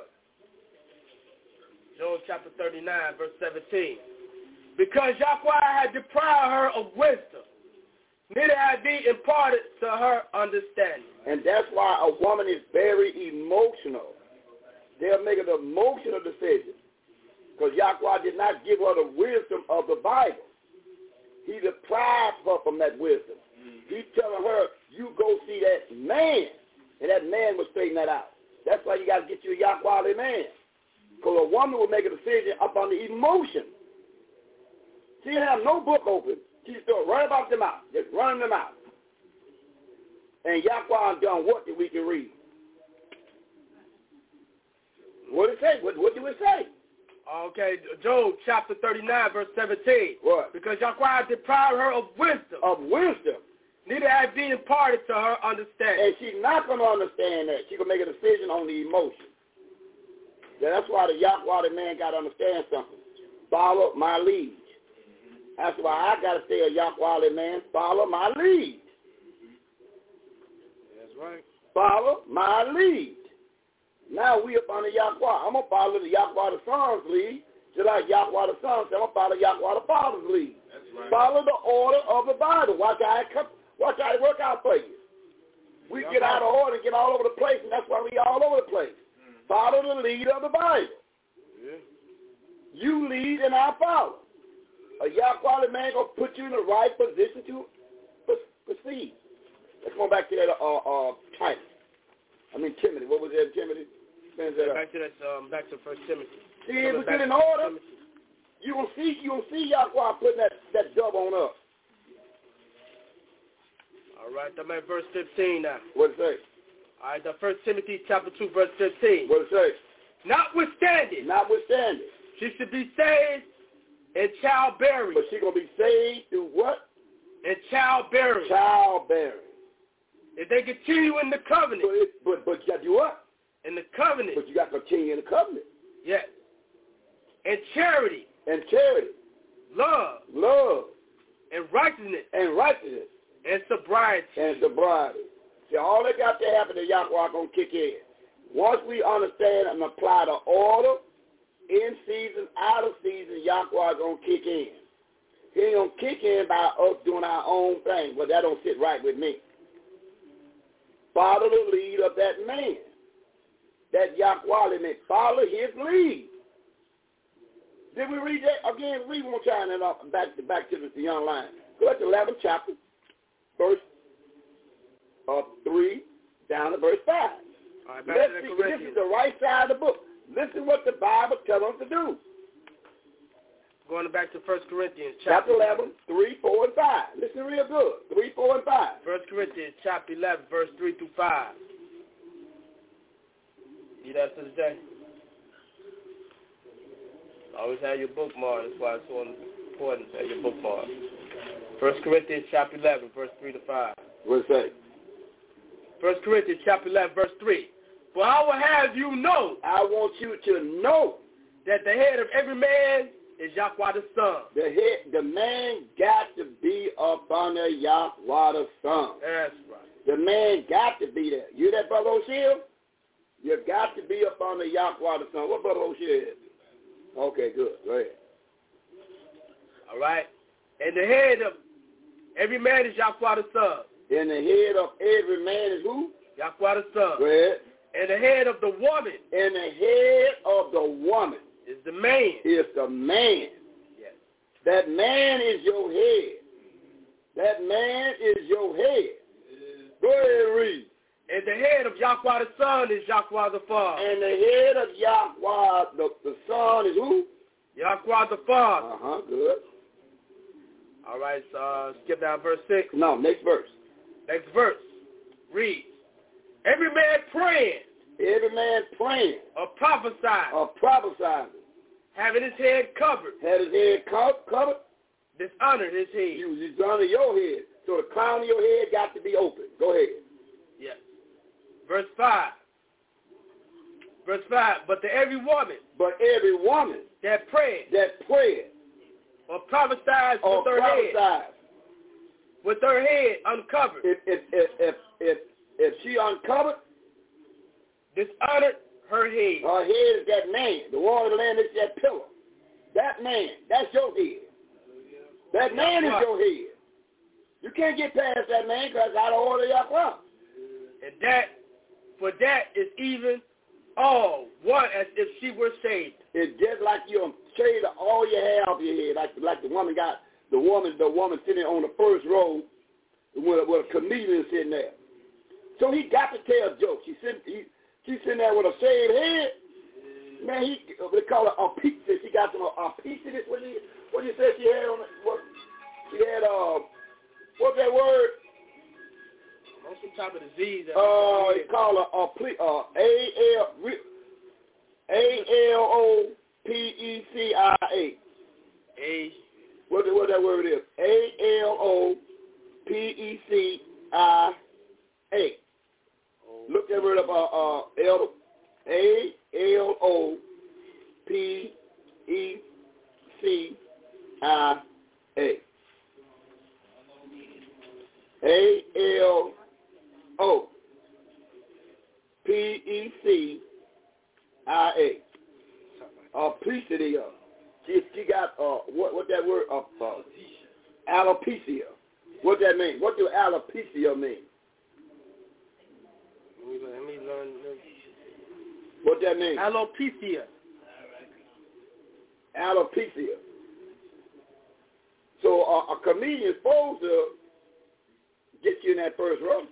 Job chapter thirty-nine, verse seventeen. Because Yahweh had deprived her of wisdom, neither had he imparted to her understanding. And that's why a woman is very emotional. They'll make an emotional decision. Because Yahweh did not give her the wisdom of the Bible. He deprived her from that wisdom. Mm-hmm. He's telling her, you go see that man. And that man will straighten that out. That's why you got to get you a Yahweh man. Because a woman will make a decision upon the emotion. She didn't have no book open. She just thought right about them out. Just running them out. And Yahweh done what that we can read? What did it say? What, what do it say? Okay, Job chapter thirty-nine, verse seventeen. What? Because Yahweh deprived her of wisdom. Of wisdom. Neither had been imparted to her understanding. And she's not going to understand that. She's going to make a decision on the emotion. That's why the Yahweh man got to understand something. Follow my lead. That's why I got to stay a Yahweh man. Follow my lead. That's right. Follow my lead. Now we up on the Yahweh. I'm going to follow the Yahweh the Son's lead. Just like Yahweh the Son said, I'm going to follow Yahweh the Father's lead. That's right. Follow the order of the Bible. Watch how it, come, watch how it work out for you. We get out of order and get all over the place, and that's why we all over the place. Mm-hmm. Follow the lead of the Bible. Yeah. You lead and I follow. A Yahweh man going to put you in the right position to proceed. Let's go back to that uh, uh, Titus. I mean, Timothy. What was that, Timothy? That back to that, um, back to First Timothy. See, if we get in order, you gonna see, you gonna see Yahweh putting that that dub on up. All right, I'm at verse fifteen now. What it say? All right, the First Timothy chapter two, verse fifteen. What it say? Notwithstanding, notwithstanding, she should be saved in childbearing. But she gonna be saved through what? In childbearing. Childbearing. If they continue in the covenant. But it, but but you gotta do what? In the covenant. But you got to continue in the covenant. Yes. And charity. And charity. Love. Love. And righteousness. And righteousness. And sobriety. And sobriety. See, all that got to happen to Yahweh going to kick in. Once we understand and apply the order, in season, out of season, Yahweh going to kick in. He ain't going to kick in by us doing our own thing, but that don't sit right with me. Follow the lead of that man. That Yahweh man. Follow his lead. Did we read that? Again, read one time and uh, back to back to the, the young line. Go to the eleventh chapter, verse uh, three, down to verse five. All right, back Let's to see, the this is the right side of the book. Listen what the Bible tells us to do. Going back to First Corinthians chapter, chapter eleven, three, four, and five. Listen real good. three, four, and five. First Corinthians chapter eleven, verse three through five. You there, Sister J? Always have your bookmark. That's why it's so important to have your bookmark. First Corinthians chapter eleven, verse three to five. What does it say? First Corinthians chapter eleven, verse three. For I will have you know. I want you to know. That the head of every man is Yahweh the Son. The head, the man got to be up under Yahweh the Son. That's right. The man got to be there. You that, Brother O'Shea? You got to be up under Yahweh the Son. What Brother O'Shea is? Okay, good. Go ahead. All right. And the head of every man is Yahweh the Son. And the head of every man is who? Yahweh the Son. Go ahead. And the head of the woman. And the head of the woman. Is the man. Is the man. Yes. That man is your head. That man is your head. Go ahead and read. And the head of Yahweh the Son is Yahweh the Father. And the head of Yahweh the, the Son is who? Yahweh the Father. Uh-huh, good. All right, so uh, skip down verse six. No, next verse. Next verse. Read. Every man praying. Every man praying. Or prophesying. Or prophesying. Having his head covered. Had his head co- covered. Dishonored his head. You dishonor your head. So the crown of your head got to be open. Go ahead. Yes. Verse five. Verse five. But to every woman. But every woman. That prayed. That prayed. Or prophesied or with her prophesied. head. With her head uncovered. If if if if if, if she uncovered. Dishonored her head. Her head is that man. The wall of the land is that pillar. That man. That's your head. That man is your head. You can't get past that man because it's out of order Yahweh. And that, for that is even all one as if she were saved. It's just like you shade all your hair off your head, like like the woman got the woman the woman sitting on the first row with a, with a comedian sitting there. So he got to tell jokes. He sitting he she's sitting there with a shaved head. Man, he they call her a piece. She got some a piece of this. What did you what you say she had on it? What she had uh. What's that word? What's some type of disease? Uh, they call it a uh, A L A L O P E C I A. A. What what that word is? A L O P E C I A. Look that word up. Uh, uh, L A L O P E C I A. A L O P E C I A. Uh, Alopecia. She, she got, uh, what what that word? Uh, uh, alopecia. What that mean? What do alopecia mean? Let me learn. What that mean? Alopecia. Alopecia. So uh, a comedian supposed to get you in that first row.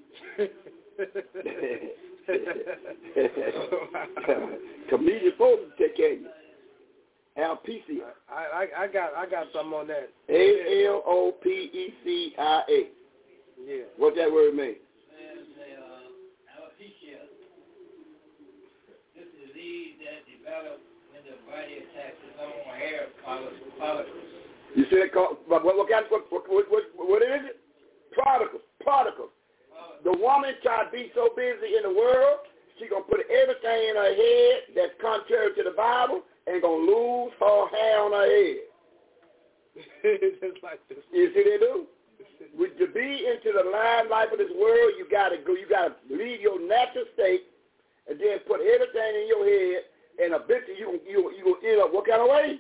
Comedian supposed to take care of you. Alopecia. I, I I got I got something on that. A L O P E C I A. Yeah. What that word mean? Alopecia. This disease that develops when the body attacks its own hair follicles. You said it called, what, what, what, what, what, what is it? Prodigals. Prodigals. The woman try to be so busy in the world, she going to put everything in her head that's contrary to the Bible and going to lose her hair on her head. Just like this. You see they do? With, to be into the limelight of this world, you got to go. You got to leave your natural state and then put everything in your head, and eventually you you you will end up what kind of way?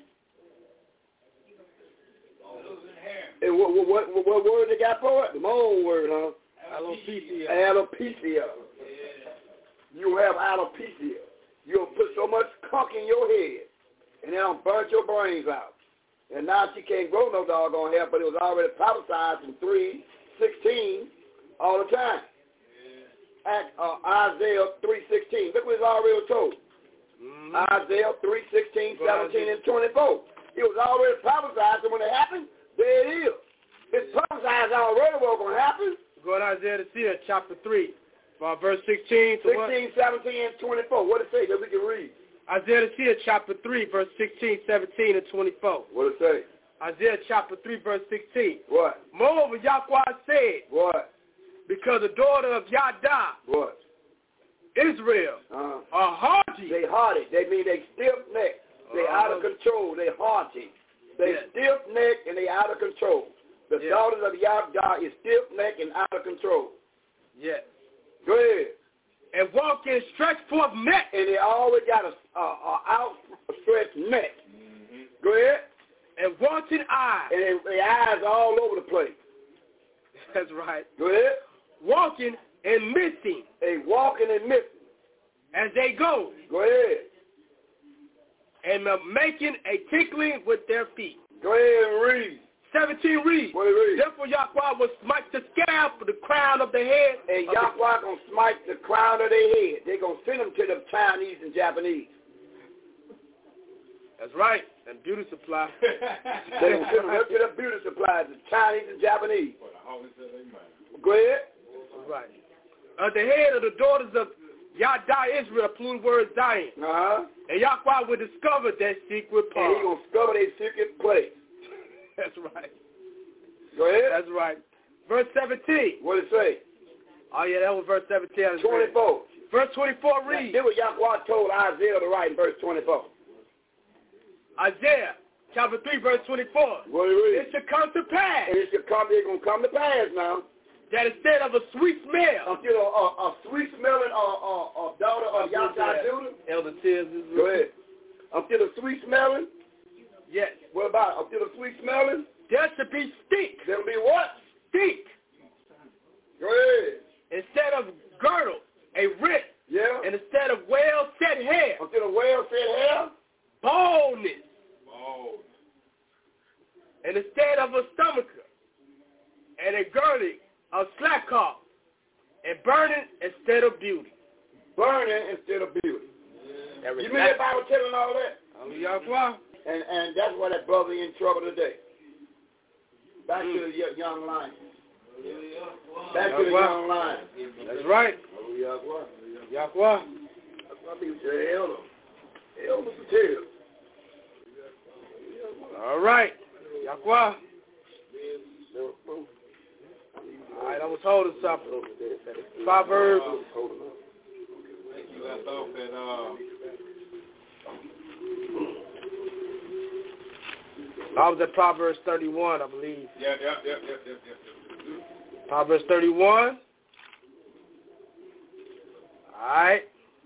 And what, what, what, what word they got for it? The own word, huh? Alopecia. Alopecia. Yeah. You have alopecia. You'll put so much conk in your head, and it'll burn your brains out. And now she can't grow no doggone hair, but it was already prophesied in three sixteen all the time. Yeah. At uh, Isaiah three sixteen. Look what it's already told. Mm-hmm. Isaiah three sixteen, seventeen, and twenty-four. It was already prophesied, so when it happened, there it is. It's prophesied already what's going to happen. Go to Isaiah to see it, chapter three, uh, verse sixteen to sixteen, what? seventeen, and twenty-four. What it say that we can read? Isaiah to see it, chapter three, verse sixteen, seventeen, and twenty-four. What it say? Isaiah chapter three, verse sixteen. What? Moreover, Yahweh said. What? Because the daughter of Yada. What? Israel. Uh-huh. Are haughty. They haughty. They mean they stiff-necked. They uh-huh. out of control. They haughty. They yes. stiff-necked and they out of control. The yes. daughters of Yahda is stiff-necked and out of control. Yes. Go ahead. And walk in stretched forth neck. And they always got a, a, a outstretched neck. Mm-hmm. Go ahead. And wanting eyes. And their eyes all over the place. That's right. Go ahead. Walking and missing. They walking and missing. As they go. Go ahead. And uh, making a tickling with their feet. Go ahead and read. seventeen read. What do you read? Therefore Yahweh will smite the scalp of the crown of the head. And Yahweh going to smite the crown of their head. They're going to send them to the Chinese and Japanese. That's right. And beauty supply. They're going to send them right to the beauty supply, the Chinese and Japanese. Go ahead. That's right. Uh, the head of the daughters of Yada Israel, plural word Zion. Uh-huh. And Yahweh will discover that secret part. And he's going to discover their secret place. That's right. Go ahead. That's right. verse seventeen. What did it say? Oh, yeah, that was verse seventeen. twenty-four. Verse twenty-four reads. This was Yahweh told Isaiah to write in verse twenty-four. Isaiah, chapter three, verse twenty-four. What did it read? It should come to pass. And it should come, it's going to come to pass now. That instead of a sweet smell. Until a, a, a sweet smelling uh, uh, uh, daughter of Yahweh Judah. Elder Tears. Go ahead. Until the sweet smelling. Yes. What about until the sweet smelling? There should be stink. There'll be what? Stink. Go ahead. Instead of girdle, a rip. Yeah. And instead of well-set hair. Until the well-set hair. Boldness. Bold. And instead of a stomacher. And a girding of slack cough. And burning instead of beauty. Burning instead of beauty. Yeah. You mean that Bible telling all that? Hallelujah. And and that's why that brother in trouble today. Back mm. to the young lion. Back to the young lion. That's right. Yahweh. Yahweh. That's why people say elder. Elder material. All right. Yahweh. All right, I was holding something. Proverbs. You left off at, uh, I was at Proverbs thirty-one, I believe. Yeah, yeah, yeah, yeah, yeah, yeah. Proverbs thirty-one. All right.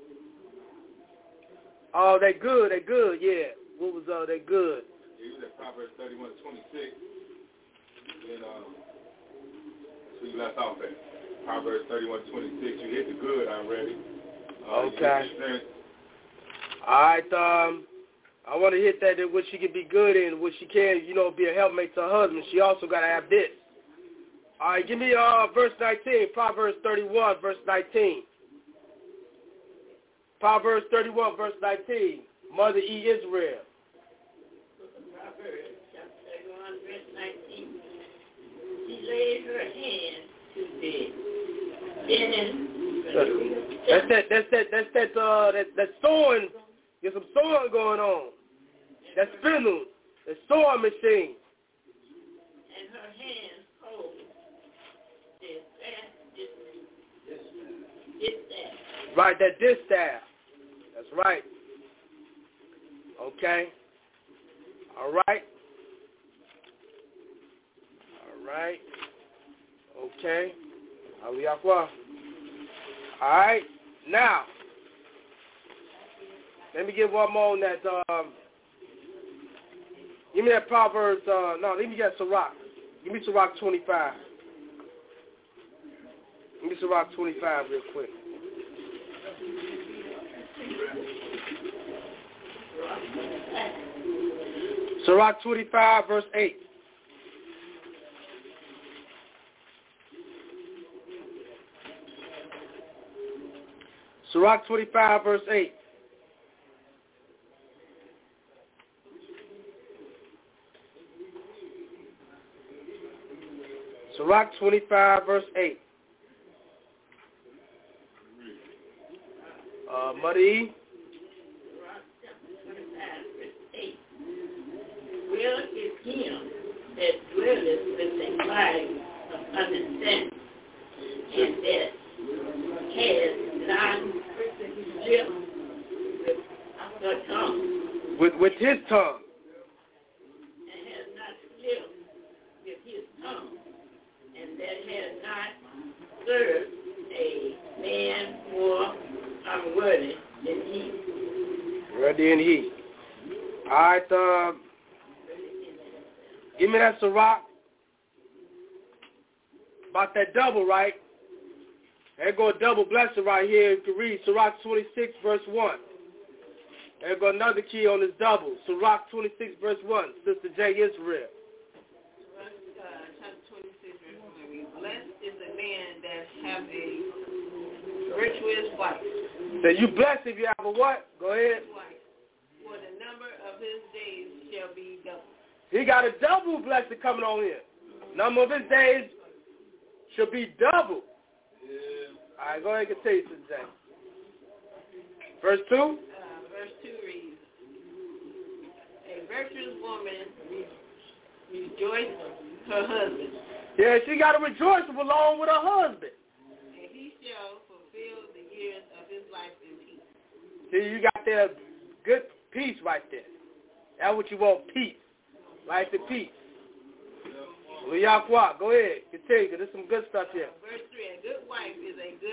Oh, they good, they good, yeah. What was, uh, they good? Yeah, you was at Proverbs thirty-one, twenty-six. And, uh, so you left off at Proverbs thirty-one, twenty-six. You hit the good already. Uh, okay. All right, um... I want to hit that, that what she can be good in, what she can, you know, be a helpmate to her husband. She also got to have this. All right, give me uh, verse nineteen, Proverbs thirty-one, verse nineteen. Proverbs thirty-one, verse nineteen. Mother E. Israel. Proverbs thirty-one, verse nineteen. She laid her hand to the linen. That's that, that's that, that's that, uh, that, that sewing. There's some sewing going on. That spindle, the sewing machine. And her hands hold this, that, this, this, that. Right, that distaff. That's right. Okay. All right. All right. Okay. Hallelujah. All right. Now, let me get one more on that. Um, give me that Proverbs. Uh, no, let me get Sirach. Give me Sirach twenty-five. Give me Sirach twenty-five real quick. Sirach twenty-five, verse eight. Sirach twenty-five, verse eight. Sirach twenty-five, verse eight. Uh, Muddy. Sirach twenty-five, verse eight. Well is him that dwelleth with the light of understanding, and that has not lips with the tongue. With, with his tongue. And has not lips with his tongue. And that has not served a man more unworthy than he. Worthy than he. All right, uh, give me that Sirach. About that double, right? There go a double blessing right here. You can read Sirach twenty-six, verse one. There go another key on this double. Sirach twenty-six, verse one. Sister J. Israel. Blessed is a man that have a virtuous wife. So you blessed if you have a what? Go ahead. Wife. For the number of his days shall be double. He got a double blessing coming on here. Number of his days shall be double. Yeah. All right, go ahead and continue, Sister J. Verse two. Uh, verse two reads, a virtuous woman re- rejoices her husband. Yeah, she got to rejoice along with her husband. And he shall fulfill the years of his life in peace. See, you got that good peace right there. That's what you want, peace. Life and peace. Well, Yahweh, go ahead. Continue, because there's some good stuff here. Verse three, a good wife is a good